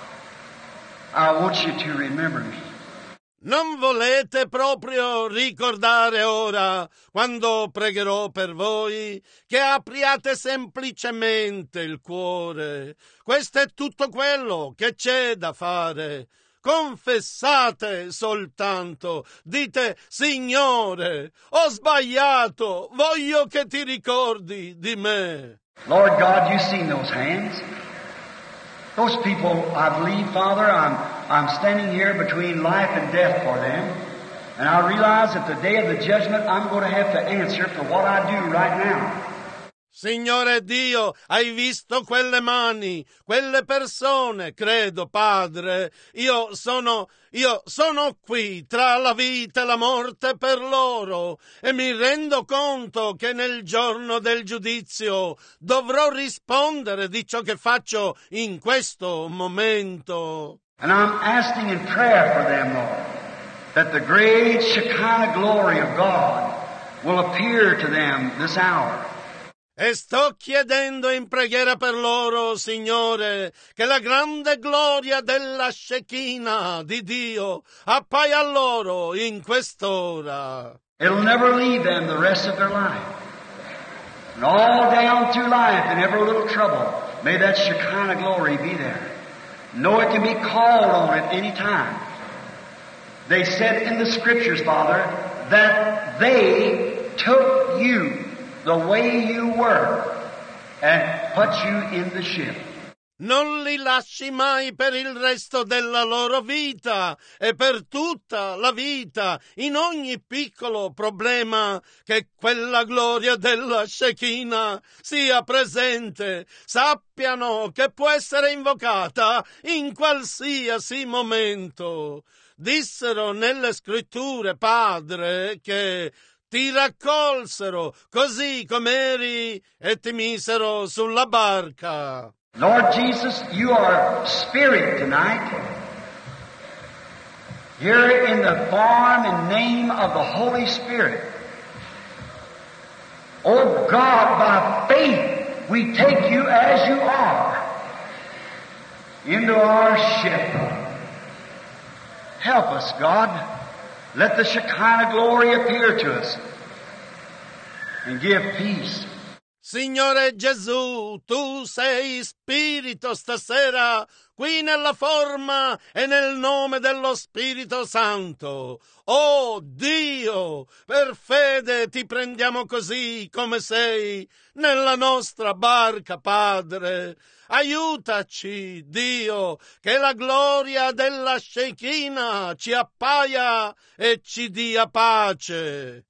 I want you to remember me. Non volete proprio ricordare ora, quando pregherò per voi, che apriate semplicemente il cuore. Questo è tutto quello che c'è da fare. Confessate soltanto, dite: Signore, ho sbagliato, voglio che ti ricordi di me. Lord God, you've seen those hands. Those people, I believe, Father, I'm standing here between life and death for them. And I realize that the day of the judgment, I'm going to have to answer for what I do right now. Signore Dio, hai visto quelle mani, quelle persone, credo, Padre. Io sono qui tra la vita e la morte per loro e mi rendo conto che nel giorno del giudizio dovrò rispondere di ciò che faccio in questo momento. And I'm asking in prayer for them, Lord, that the great Shekinah glory of God will appear to them this hour. E sto chiedendo in preghiera per loro, Signore, che la grande gloria della Shekinah di Dio appaia a loro in quest'ora. It'll never leave them the rest of their life. And all down through life, in every little trouble, may that Shekinah glory be there. No, it can be called on at any time. They said in the Scriptures, Father, that they took you the way you were and put you in the ship. Non li lasci mai per il resto della loro vita e per tutta la vita, in ogni piccolo problema, che quella gloria della Shekinah sia presente. Sappiano che può essere invocata in qualsiasi momento. Dissero nelle scritture, Padre, che ti raccolsero così com'eri e ti misero sulla barca. Lord Jesus, you are Spirit tonight. Here in the form and name of the Holy Spirit. Oh God, by faith we take you as you are into our ship. Help us, God. Let the Shekinah glory appear to us and give peace Signore Gesù, tu sei Spirito stasera, qui nella forma e nel nome dello Spirito Santo. Oh Dio, per fede ti prendiamo così come sei, nella nostra barca, Padre. Aiutaci, Dio, che la gloria della Shekinah ci appaia e ci dia pace.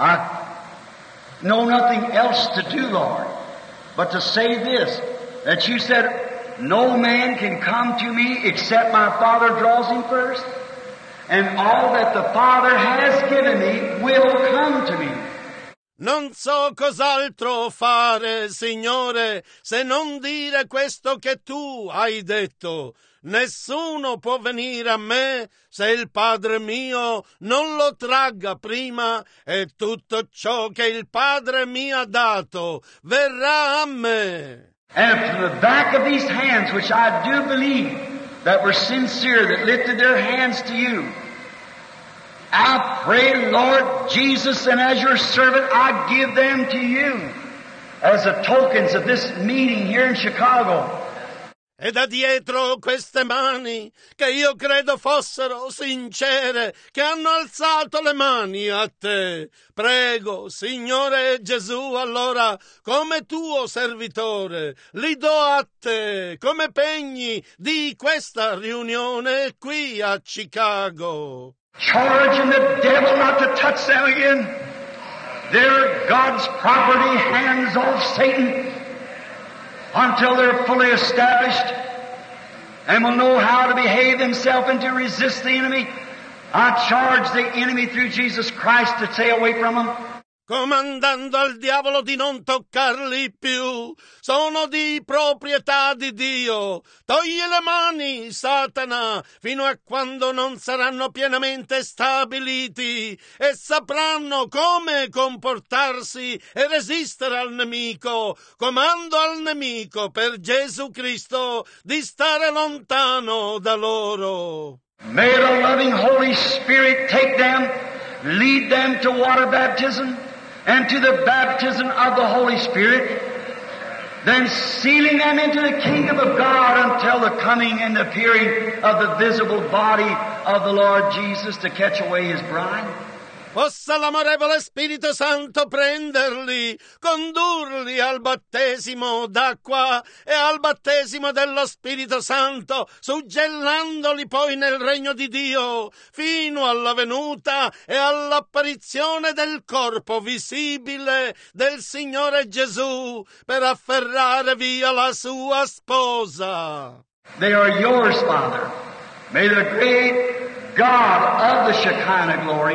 I know nothing else to do, Lord, but to say this, that you said, no man can come to me except my Father draws him first, and all that the Father has given me will come to me. Non so cos'altro fare, Signore, se non dire questo che tu hai detto. Nessuno può venire a me se il Padre mio non lo tragga prima, e tutto ciò che il Padre mi ha dato verrà a me. And from the back of these hands, which I do believe that were sincere, that lifted their hands to you, I pray, Lord Jesus, and as your servant, I give them to you as the tokens of this meeting here in Chicago. E da dietro queste mani, che io credo fossero sincere, che hanno alzato le mani a te, prego, Signore Gesù, allora, come tuo servitore, li do a te come pegni di questa riunione qui a Chicago. Charging the devil not to touch them again. They're God's property, hands off Satan, until they're fully established and will know how to behave themselves and to resist the enemy. I charge the enemy through Jesus Christ to stay away from them. Comandando al diavolo di non toccarli più, sono di proprietà di Dio. Togli le mani, Satana, fino a quando non saranno pienamente stabiliti e sapranno come comportarsi e resistere al nemico. Comando al nemico per Gesù Cristo di stare lontano da loro. May the loving Holy Spirit take them, lead them to water baptism, and to the baptism of the Holy Spirit, then sealing them into the kingdom of God until the coming and appearing of the visible body of the Lord Jesus to catch away His bride. Possa l'amorevole Spirito Santo prenderli, condurli al battesimo d'acqua e al battesimo dello Spirito Santo, suggellandoli poi nel regno di Dio, fino alla venuta e all'apparizione del corpo visibile del Signore Gesù, per afferrare via la sua sposa. They are yours, Father. May the great God of the Shekinah glory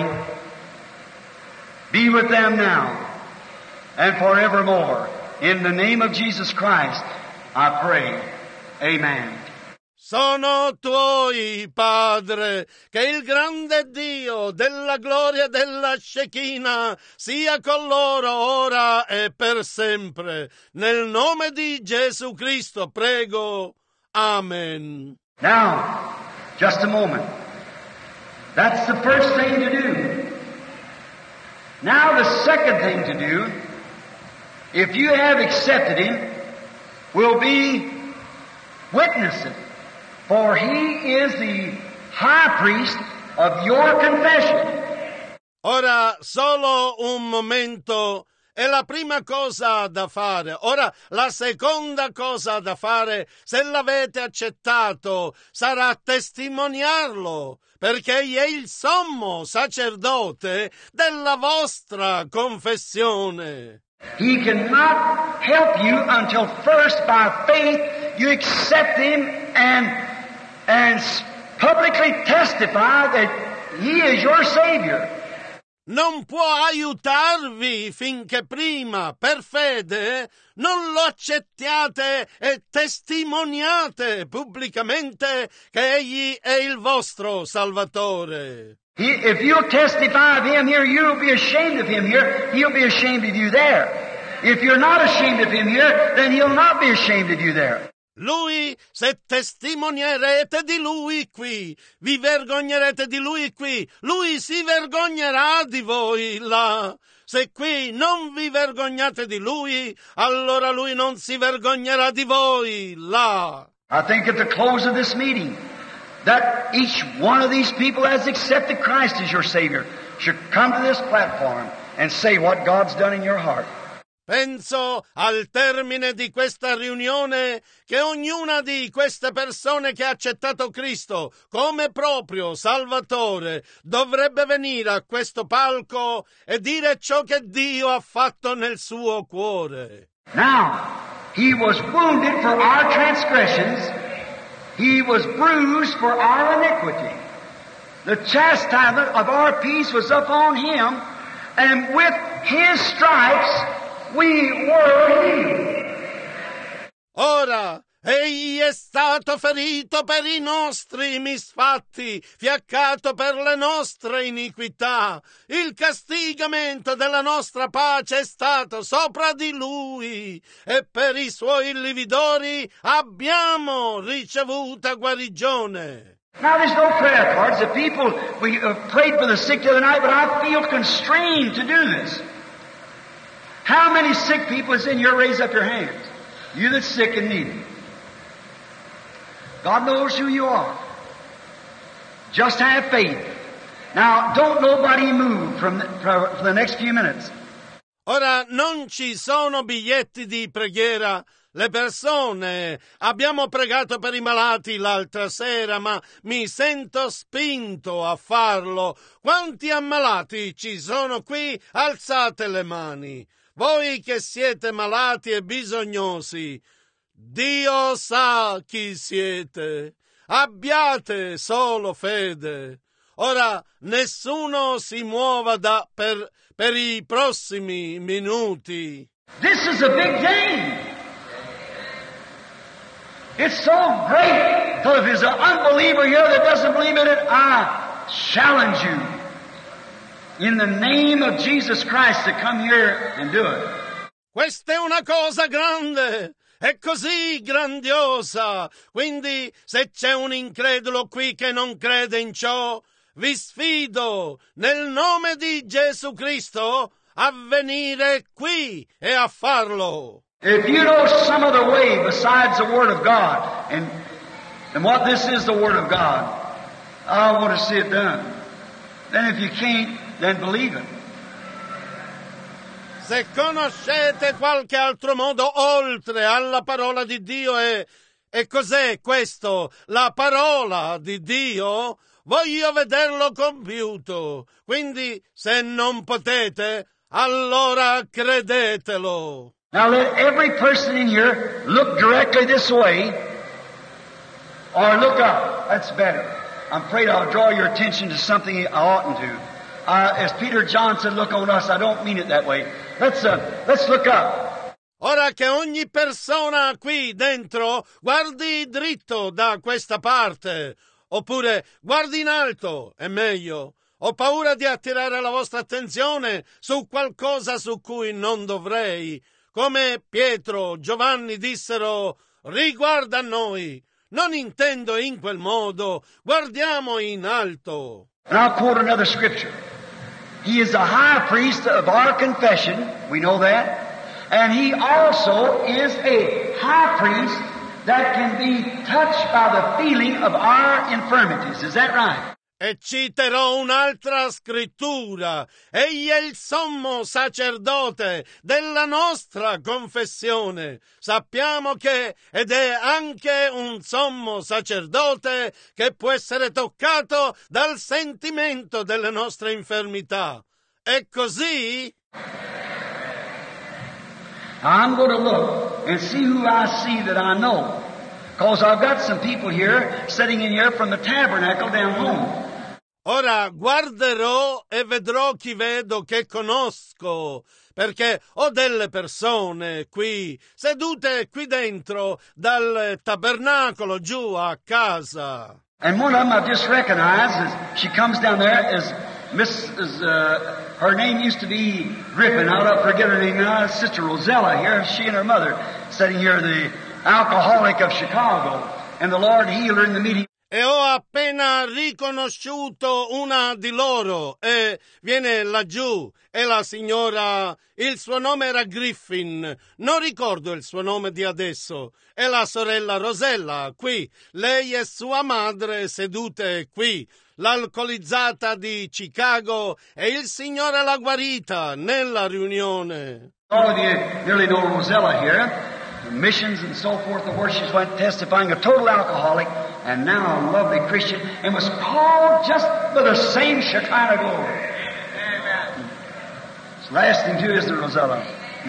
be with them now and forevermore. In the name of Jesus Christ, I pray. Amen. Sono tuoi, Padre, che il grande Dio della gloria della Shekinah sia con loro ora e per sempre. Nel nome di Gesù Cristo prego. Amen. Now, just a moment. That's the first thing to do. Now the second thing to do, if you have accepted Him, will be witness it. For He is the high priest of your confession. Ora solo un momento. È la prima cosa da fare. Ora, la seconda cosa da fare, se l'avete accettato, sarà testimoniarlo, perché egli è il sommo sacerdote della vostra confessione. He cannot help you until first by faith you accept Him and publicly testify that He is your Savior. Non può aiutarvi finché prima, per fede, non lo accettiate e testimoniate pubblicamente che Egli è il vostro Salvatore. If you'll testify of Him here, you'll be ashamed of Him here. He'll be ashamed of you there. If you're not ashamed of Him here, then He'll not be ashamed of you there. Lui, se testimonierete di Lui qui, vi vergognerete di Lui qui, Lui si vergognerà di voi là. Se qui non vi vergognate di lui, allora lui non si vergognerà di voi là. I think at the close of this meeting that each one of these people has accepted Christ as your Savior should come to this platform and say what God's done in your heart. Penso al termine di questa riunione che ognuna di queste persone che ha accettato Cristo come proprio Salvatore dovrebbe venire a questo palco e dire ciò che Dio ha fatto nel suo cuore. Now, He was wounded for our transgressions. He was bruised for our iniquity. The chastisement of our peace was upon Him, and with His stripes we were healed. Ora, Egli è stato ferito per i nostri misfatti, fiaccato per le nostre iniquità. Il castigamento della nostra pace è stato sopra di Lui e per i Suoi lividori abbiamo ricevuta guarigione. Now there's no prayer cards. The people, we prayed for the sick the other night, but I feel constrained to do this. How many sick people is in here? Raise up your hands. You that's sick and needy. God knows who you are. Just have faith. Now, don't nobody move for the next few minutes. Ora non ci sono biglietti di preghiera. Le persone, abbiamo pregato per i malati l'altra sera, ma mi sento spinto a farlo. Quanti ammalati ci sono qui? Alzate le mani. Voi che siete malati e bisognosi, Dio sa chi siete. Abbiate solo fede. Ora nessuno si muova per i prossimi minuti. This is a big game. It's so great. So if there's an unbeliever here that doesn't believe in it, I challenge you in the name of Jesus Christ to come here and do it. Questa è una cosa grande. È così grandiosa. Quindi, se c'è un incredulo qui che non crede in ciò, vi sfido, nel nome di Gesù Cristo, a venire qui e a farlo. If you know some other way besides the Word of God, and what this is the Word of God, I want to see it done. Then if you can't, then believe it. Se conoscete qualche altro modo oltre alla parola di Dio e cos'è questo? La parola di Dio? Voglio vederlo compiuto. Quindi, se non potete, allora credetelo. Now let every person in here look directly this way or look up. That's better. I'm afraid I'll draw your attention to something I oughtn't to. As Peter John said, look on us. I don't mean it that way. Let's look up. Ora che ogni persona qui dentro guardi dritto da questa parte, oppure guardi in alto, è meglio. Ho paura di attirare la vostra attenzione su qualcosa su cui non dovrei. Come Pietro, Giovanni dissero, riguarda a noi. Non intendo in quel modo, guardiamo in alto. And I'll quote another scripture. He is the high priest of our confession, we know that. And he also is a high priest that can be touched by the feeling of our infirmities. Is that right? E citerò un'altra scrittura. Egli è il sommo sacerdote della nostra confessione. Sappiamo che ed è anche un sommo sacerdote che può essere toccato dal sentimento delle nostre infermità. È così? I'm going to look and see who I see that I know. Because I've got some people here sitting in here from the tabernacle down home. Ora guarderò e vedrò chi vedo che conosco, perché ho delle persone qui, sedute qui dentro, dal tabernacolo giù a casa. And one of them I've just recognized as she comes down there is Mrs. Her name used to be Griffin. I'll forget her name now. Sister Rosella here. She and her mother sitting here, the alcoholic of Chicago. And the Lord healed her in the meeting. e ho appena riconosciuto una di loro e viene laggiù e la signora, il suo nome era Griffin, non ricordo il suo nome di adesso, e la sorella Rosella qui, lei e sua madre sedute qui, l'alcolizzata di Chicago e il Signore l'ha guarita nella riunione. All of you nearly know Rosella here. Missions and so forth, where she's went testifying, a total alcoholic, and now a lovely Christian, and was called just by the same Shekinah glory. It's lasting too, isn't it, Rosella?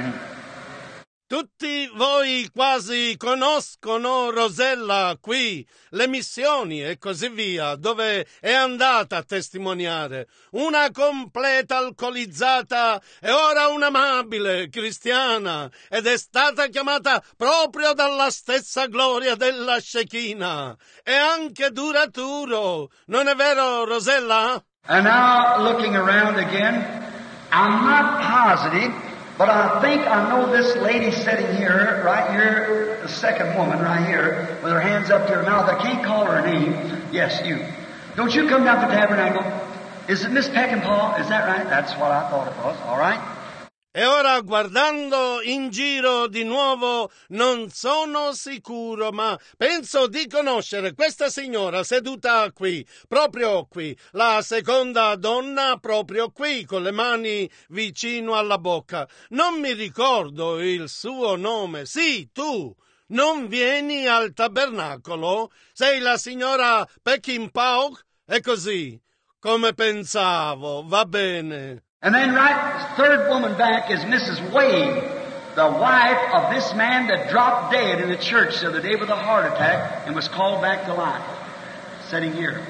Tutti voi quasi conoscono Rosella qui, le missioni e così via, dove è andata a testimoniare. Una completa alcolizzata e ora un'amabile cristiana, ed è stata chiamata proprio dalla stessa gloria della Shekinah. È anche duraturo, non è vero, Rosella? And now, looking around again, I'm not positive, but I think I know this lady sitting here, right here, the second woman right here, with her hands up to her mouth. I can't call her name. Yes, you. Don't you come down to the tabernacle? Is it Miss Peckinpah? Is that right? That's what I thought it was. All right. E ora, guardando in giro di nuovo, non sono sicuro, ma penso di conoscere questa signora seduta qui, proprio qui, la seconda donna proprio qui, con le mani vicino alla bocca. Non mi ricordo il suo nome. Sì, tu. Non vieni al tabernacolo? Sei la signora Peckinpah? È così. Come pensavo, va bene. And then right, third woman back is Mrs. Wade, the wife of this man that dropped dead in the church the other day with a heart attack and was called back to life, sitting here.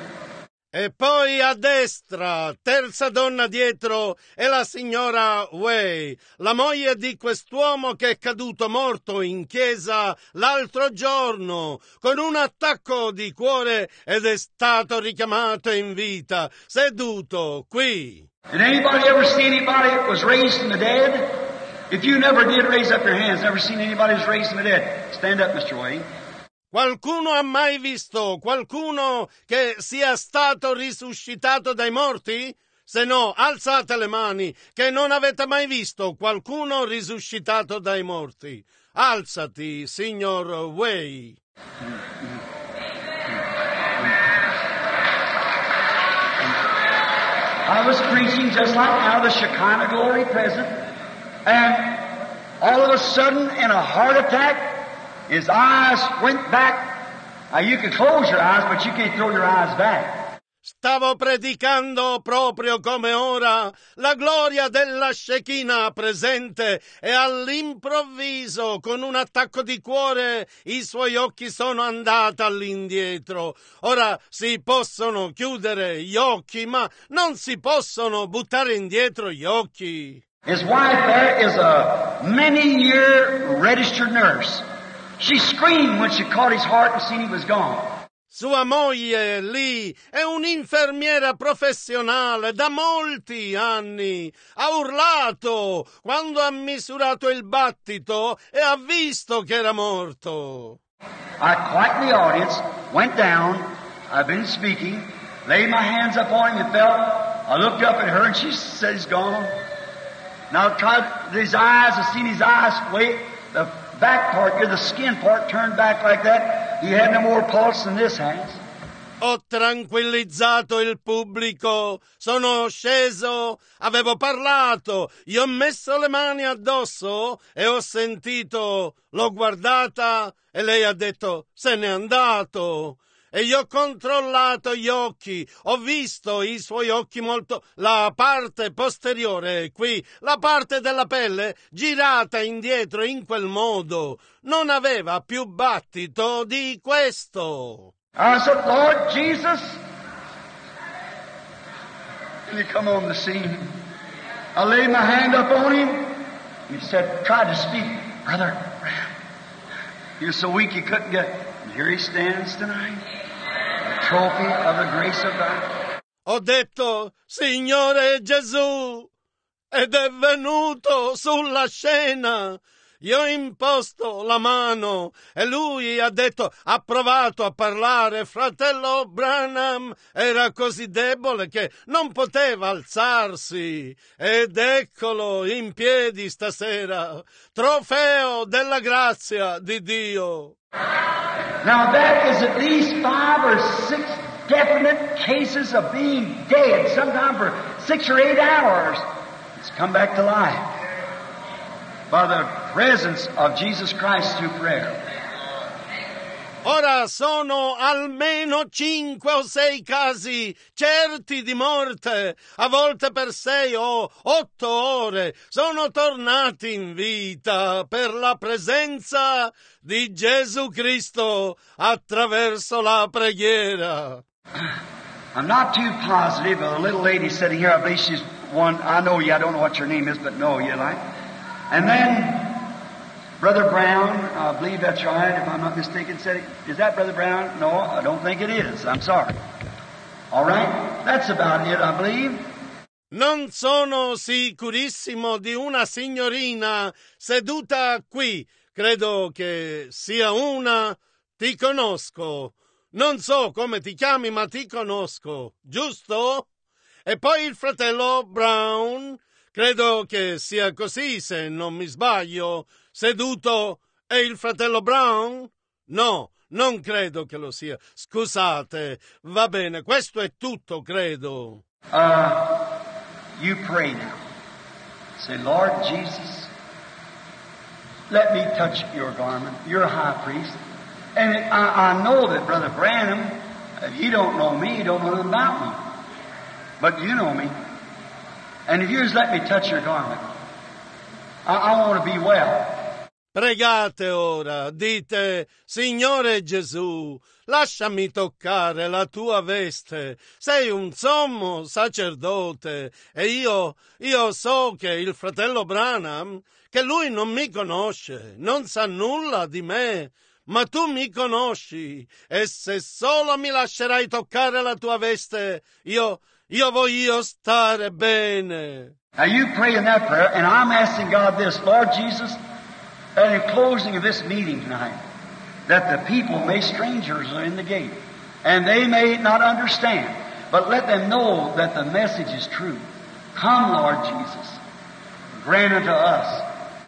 E poi a destra, terza donna dietro, è la signora Way, la moglie di quest'uomo che è caduto morto in chiesa l'altro giorno, con un attacco di cuore ed è stato richiamato in vita, seduto qui. Did anybody ever see anybody that was raised from the dead? If you never did, raise up your hands. Never seen anybody who's raised from the dead. Stand up, Mr. Wade. Qualcuno ha mai visto qualcuno che sia stato risuscitato dai morti? Se no, alzate le mani, che non avete mai visto qualcuno risuscitato dai morti. Alzati, signor Way. I was preaching just like now, the Shekinah glory present, and all of a sudden, in a heart attack, his eyes went back. Now you can close your eyes, but you can't throw your eyes back. Stavo predicando proprio come ora la gloria della Shekinah presente e all'improvviso, con un attacco di cuore, i suoi occhi sono andati all'indietro. Ora si possono chiudere gli occhi, ma non si possono buttare indietro gli occhi. His wife there is a many-year registered nurse. She screamed when she caught his heart and seen he was gone. Sua moglie lì è un'infermiera professionale da molti anni. Ha urlato quando ha misurato il battito e ha visto che era morto. I quiet the audience, went down, I've been speaking, laid my hands up on him and felt. I looked up at her and she said he's gone. Now I tried his eyes, I seen his eyes, wait, the back part here, the skin part turned back like that. He had no more pulse than this has. Ho tranquillizzato il pubblico, sono sceso, avevo parlato, gli ho messo le mani addosso e ho sentito, l'ho guardata e lei ha detto se n'è andato. E gli ho controllato gli occhi, ho visto i suoi occhi molto, la parte posteriore qui, la parte della pelle girata indietro in quel modo, non aveva più battito di questo. I said, Lord Jesus, can you come on the scene? I laid my hand up on him. He said, tried to speak, Brother, he was so weak he couldn't get it. And here he stands tonight. Trophy of the grace of God. Ho detto, Signore Gesù, ed è venuto sulla scena. gli ho imposto la mano e lui ha detto, ha provato a parlare. Fratello Branham era così debole che non poteva alzarsi ed eccolo in piedi stasera, trofeo della grazia di Dio. Now that is at least 5 or 6 definite cases of being dead, sometimes for 6 or 8 hours. It's come back to life by the presence of Jesus Christ through prayer. Ora sono almeno 5 o 6 casi certi di morte, a volte per 6 o 8 ore. Sono tornati in vita per la presenza di Gesù Cristo attraverso la preghiera. I'm not too positive, but a little lady sitting here, I believe she's one, I know you, I don't know what your name is, but know you like. And then Brother Brown, I believe that's right, if I'm not mistaken, said it. Is that Brother Brown? No, I don't think it is. I'm sorry. All right? That's about it, I believe. Non sono sicurissimo di una signorina seduta qui. Credo che sia una. Ti conosco. Non so come ti chiami, ma ti conosco. Giusto? E poi il fratello Brown. Credo che sia così, se non mi sbaglio. Seduto è il fratello Brown? No, non credo che lo sia. Scusate, va bene, questo è tutto, credo. You pray now. Say, Lord Jesus, let me touch your garment. You're a high priest. And I know that Brother Branham, you don't know me, you don't know nothing about me. But you know me. And if you just let me touch your garment, I want to be well. Pregate ora, dite, Signore Gesù, lasciami toccare la tua veste. Sei un sommo sacerdote e io so che il fratello Branham, che lui non mi conosce, non sa nulla di me, ma tu mi conosci e se solo mi lascerai toccare la tua veste, io voglio stare bene. Now you pray in that prayer, and I'm asking God this, Lord Jesus, that in closing of this meeting tonight, that the people, strangers are in the gate, and they may not understand, but let them know that the message is true. Come, Lord Jesus, grant unto us.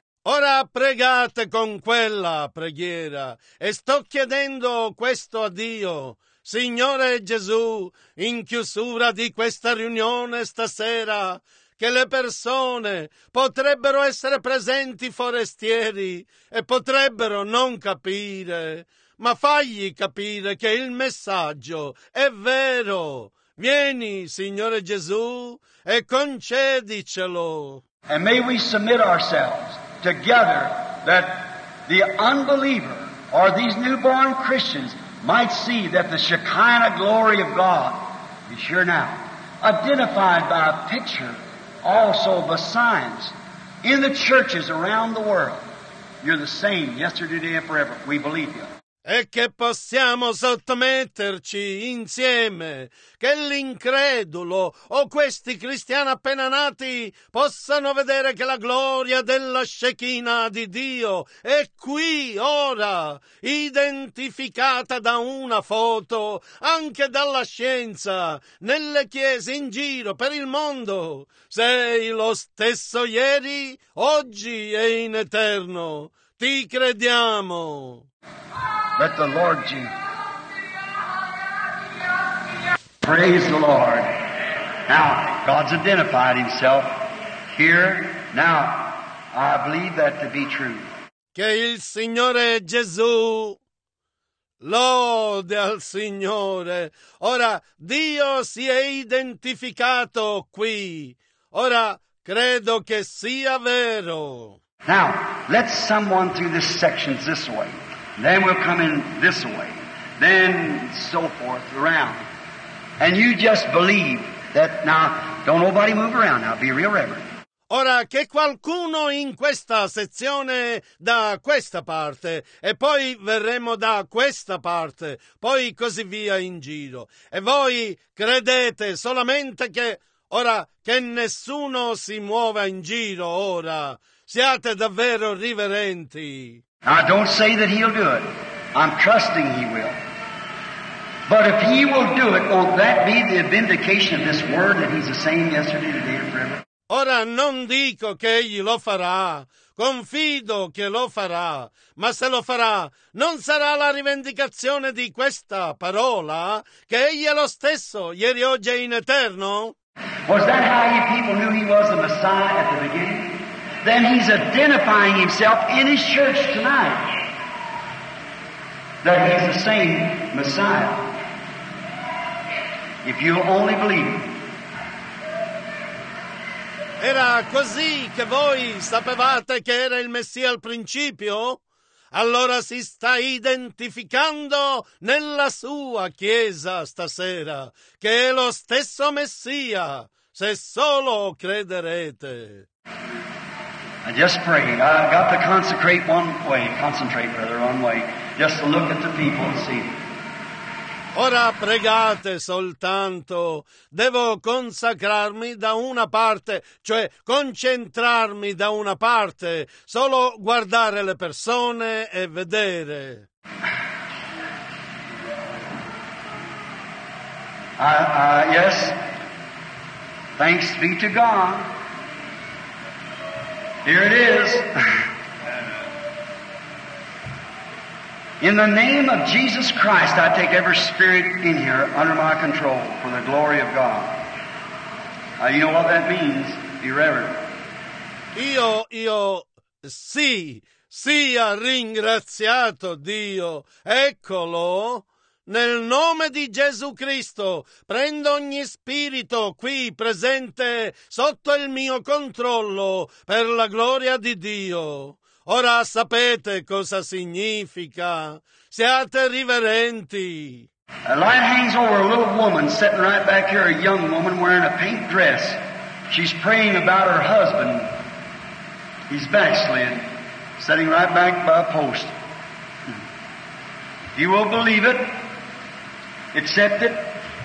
Ora pregate con quella preghiera e sto chiedendo questo a Dio. Signore Gesù, in chiusura di questa riunione stasera, che le persone potrebbero essere presenti forestieri e potrebbero non capire, ma fagli capire che il messaggio è vero. Vieni, Signore Gesù, e concedicelo. And may we submit ourselves together that the unbeliever or these newborn Christians might see that the Shekinah glory of God is here now, identified by a picture, also the signs in the churches around the world. You're the same yesterday, today, and forever. We believe you. E che possiamo sottometterci insieme, che l'incredulo o questi cristiani appena nati possano vedere che la gloria della Shekinah di Dio è qui ora, identificata da una foto, anche dalla scienza, nelle chiese in giro per il mondo. Sei lo stesso ieri, oggi e in eterno. Ti crediamo. Let the Lord Jesus. Praise the Lord. Now, God's identified Himself here. Now, I believe that to be true. Che il Signore Gesù, lode al Signore. Ora Dio si è identificato qui. Ora credo che sia vero. Now, let someone through this section this way. Then we'll come in this way. Then so forth around. And you just believe that now, don't nobody move around now. Be real reverent. Ora che qualcuno in questa sezione da questa parte e poi verremo da questa parte, poi così via in giro. E voi credete solamente che ora che nessuno si muova in giro ora. Siate davvero riverenti. Now, I don't say that He'll do it. I'm trusting He will. But if He will do it, won't that be the vindication of this Word that He's the same yesterday, today, and forever? Ora non dico che Egli lo farà, confido che lo farà, ma se lo farà, non sarà la rivendicazione di questa parola che Egli è lo stesso, ieri, oggi e in eterno? Was that how you people knew He was the Messiah at the beginning? Then He's identifying Himself in His church tonight. That He's the same Messiah. If you'll only believe it. Era così che voi sapevate che era il Messia al principio? Allora si sta identificando nella sua Chiesa stasera, che è lo stesso Messia, se solo crederete. I just pray. I've got to concentrate one way, just to look at the people and see. Ora pregate soltanto, devo consacrarmi da una parte, cioè concentrarmi da una parte, solo guardare le persone e vedere. Yes, thanks be to God. Here it is. In the name of Jesus Christ, I take every spirit in here under my control for the glory of God. You know what that means? Be reverent. Sì, sia ringraziato Dio. Eccolo. Nel nome di Gesù Cristo, prendo ogni spirito qui presente sotto il mio controllo per la gloria di Dio. Ora sapete cosa significa. Siate riverenti. A light hangs over a little woman sitting right back here, a young woman wearing a pink dress. She's praying about her husband. He's backslid, sitting right back by a post. You will believe it, accept it,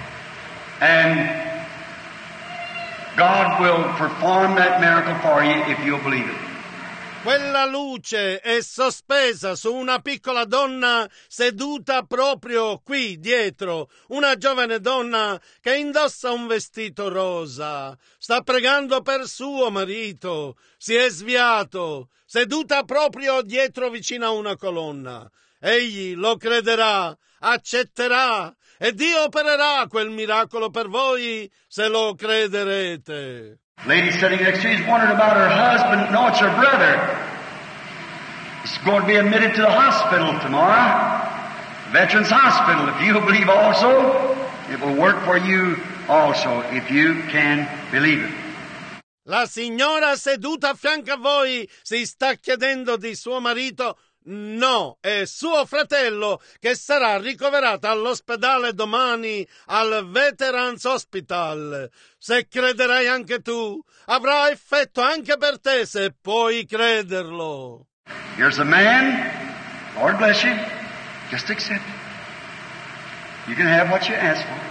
and God will perform that miracle for you if you'll believe it. Quella luce è sospesa su una piccola donna seduta proprio qui dietro, una giovane donna che indossa un vestito rosa. Sta pregando per suo marito, si è sviato, seduta proprio dietro vicino a una colonna. Egli lo crederà, accetterà e Dio opererà quel miracolo per voi se lo crederete. Lady sitting next to you is wondering about her husband. No, it's her brother. He's going to be admitted to the hospital tomorrow. Veterans Hospital. If you believe also, it will work for you also, if you can believe it. La signora seduta a fianco a voi si sta chiedendo di suo marito. No, è suo fratello che sarà ricoverato all'ospedale domani al Veterans Hospital. Se crederai anche tu, avrà effetto anche per te se puoi crederlo. Here's a man. Lord bless you. Just accept it. You can have what you ask for.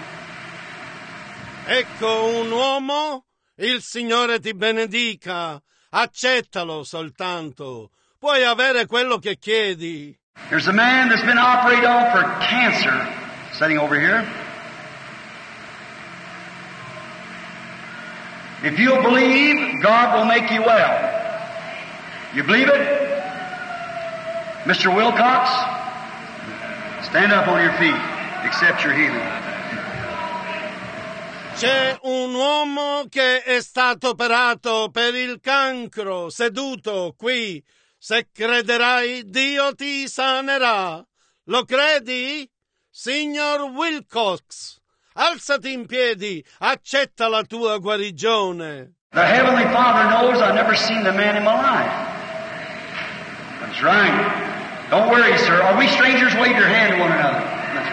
Ecco un uomo. Il Signore ti benedica. Accettalo soltanto. Puoi avere quello che chiedi. There's a man that's been operated on for cancer, sitting over here. If you'll believe, God will make you well. You believe it? Mr. Wilcox, stand up on your feet. Accept your healing. C'è un uomo che è stato operato per il cancro, seduto qui. Se crederai, Dio ti sanerà. Lo credi? Signor Wilcox, alzati in piedi, accetta la tua guarigione. The Heavenly Father knows I've never seen the man in my life. That's right. Don't worry, sir. Are we strangers? Wave your hand to one another. That's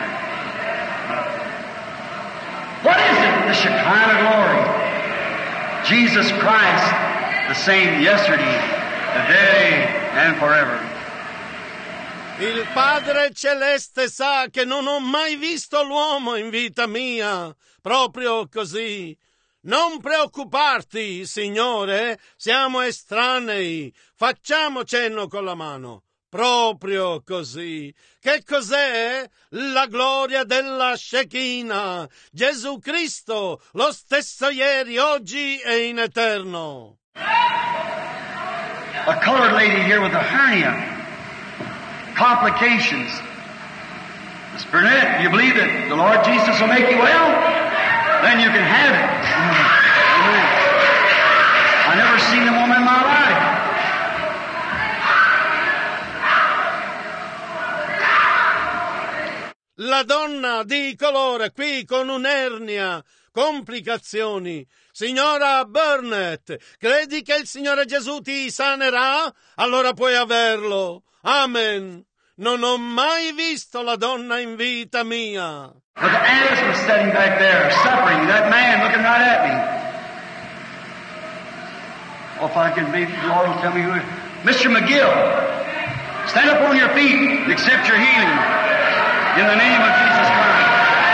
right. What is it? The Shekinah glory. Jesus Christ, the same yesterday, today, and forever. Il Padre Celeste sa che non ho mai visto l'uomo in vita mia, proprio così. Non preoccuparti, Signore, siamo estranei. Facciamo cenno con la mano. Proprio così. Che cos'è? La gloria della Shekinah. Gesù Cristo, lo stesso ieri, oggi e in eterno. A colored lady here with a hernia. Complications. Miss Burnett, do you believe that the Lord Jesus will make you well? Then you can have it. Amen. I never seen a woman in my life. La donna di colore qui con un'ernia, complicazioni. Signora Burnett, credi che il Signore Gesù ti sanerà? Allora puoi averlo. Amen. Non ho mai visto la donna in vita mia. But the asthma sitting back there, suffering, that man looking right at me. Oh, if I can, maybe the Lord will tell me who it is. Mr. McGill, stand up on your feet and accept your healing in the name of Jesus Christ.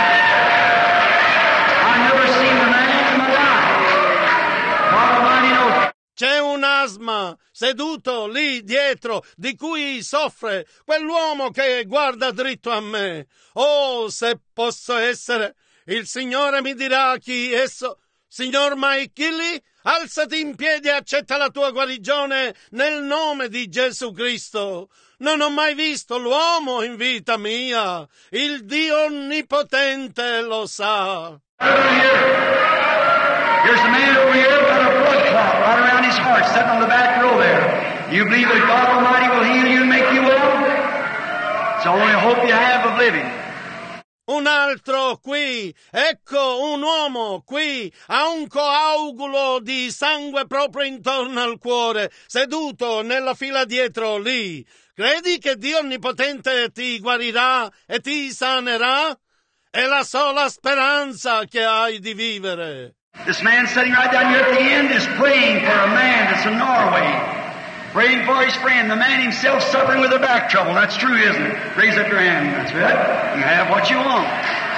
I've never seen the man in my life. God Almighty knows. C'è un asma seduto lì dietro di cui soffre quell'uomo che guarda dritto a me. Oh, se posso essere, il Signore mi dirà chi esso. Signor Mike Gilly, alzati in piedi e accetta la tua guarigione nel nome di Gesù Cristo. Non ho mai visto l'uomo in vita mia. Il Dio Onnipotente lo sa. Here's a man over here got a blood clot right around his heart, sitting on the back row there. You believe that God Almighty will heal you and make you well? It's the only hope you have of living. Un altro qui, ecco un uomo qui, ha un coagulo di sangue proprio intorno al cuore, seduto nella fila dietro lì. Credi che Dio Onnipotente ti guarirà e ti sanerà? È la sola speranza che hai di vivere. This man sitting right down here at the end is praying for a man that's in Norway. Praying for his friend, the man himself suffering with a back trouble. That's true, isn't it? Raise up your hand. That's it. You have what you want.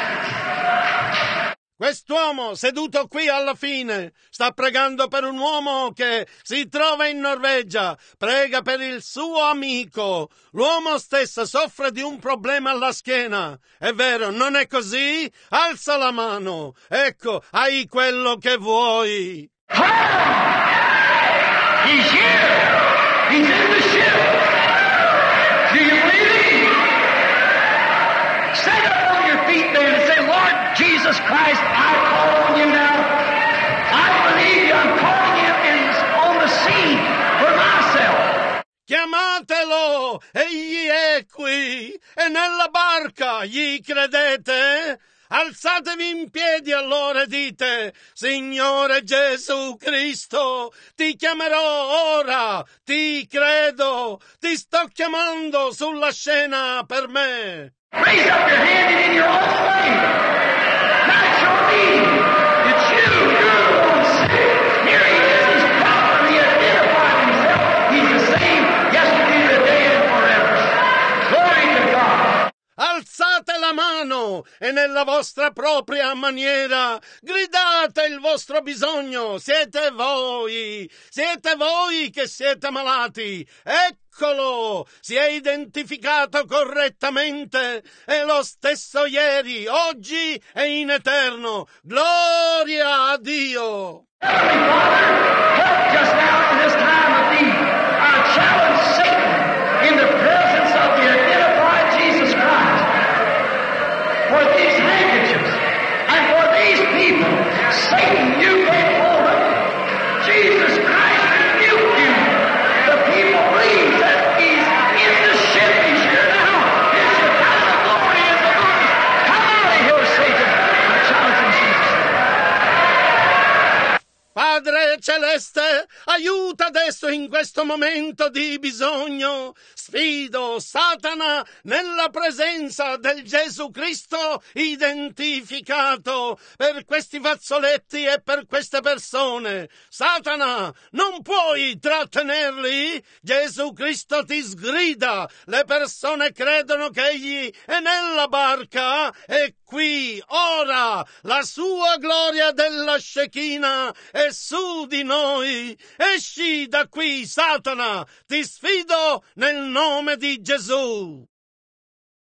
Quest'uomo seduto qui alla fine sta pregando per un uomo che si trova in Norvegia. Prega per il suo amico. L'uomo stesso soffre di un problema alla schiena. È vero, non è così? Alza la mano. Ecco, hai quello che vuoi. He's here. He's in the ship. Do you believe me? Stand up on your feet then and say, Lord Jesus Christ, I call on you now. I believe you. I'm calling you on the scene for myself. Chiamatelo! Egli è qui! È nella barca! Gli credete? Alzatevi in piedi allora e dite: Signore Gesù Cristo, ti chiamerò ora, ti credo, ti sto chiamando sulla scena per me. Raise up your hand and in your own way. Not your need. It's you. You're the one sick. Here he is. He's properly identified himself. He's the same yesterday, today, and forever. Glory to God. Alzate la mano e nella vostra propria maniera gridate il vostro bisogno. Siete voi che siete malati. Eccolo, si è identificato correttamente. È lo stesso ieri, oggi e in eterno. Gloria a Dio. Heavenly Father, help just now in this time of need. I challenge Satan in the presence of the identified Jesus Christ for these handkerchiefs and for these people. Satan, you can't hold them. Jesus Christ rebuked you. The people believe that he's in the ship. He's here now. His Shekinah glory is among us. Come out of here, Satan. I challenge him, Jesus. Padre Celeste, aiuta adesso in questo momento di bisogno. Sfido Satana nella presenza del Gesù Cristo identificato per questi fazzoletti e per queste persone. Satana, non puoi trattenerli. Gesù Cristo ti sgrida. Le persone credono che egli è nella barca e qui, ora, la sua gloria della Shekinah è su di noi. Esci da qui, Satana, ti sfido nel nome di Gesù.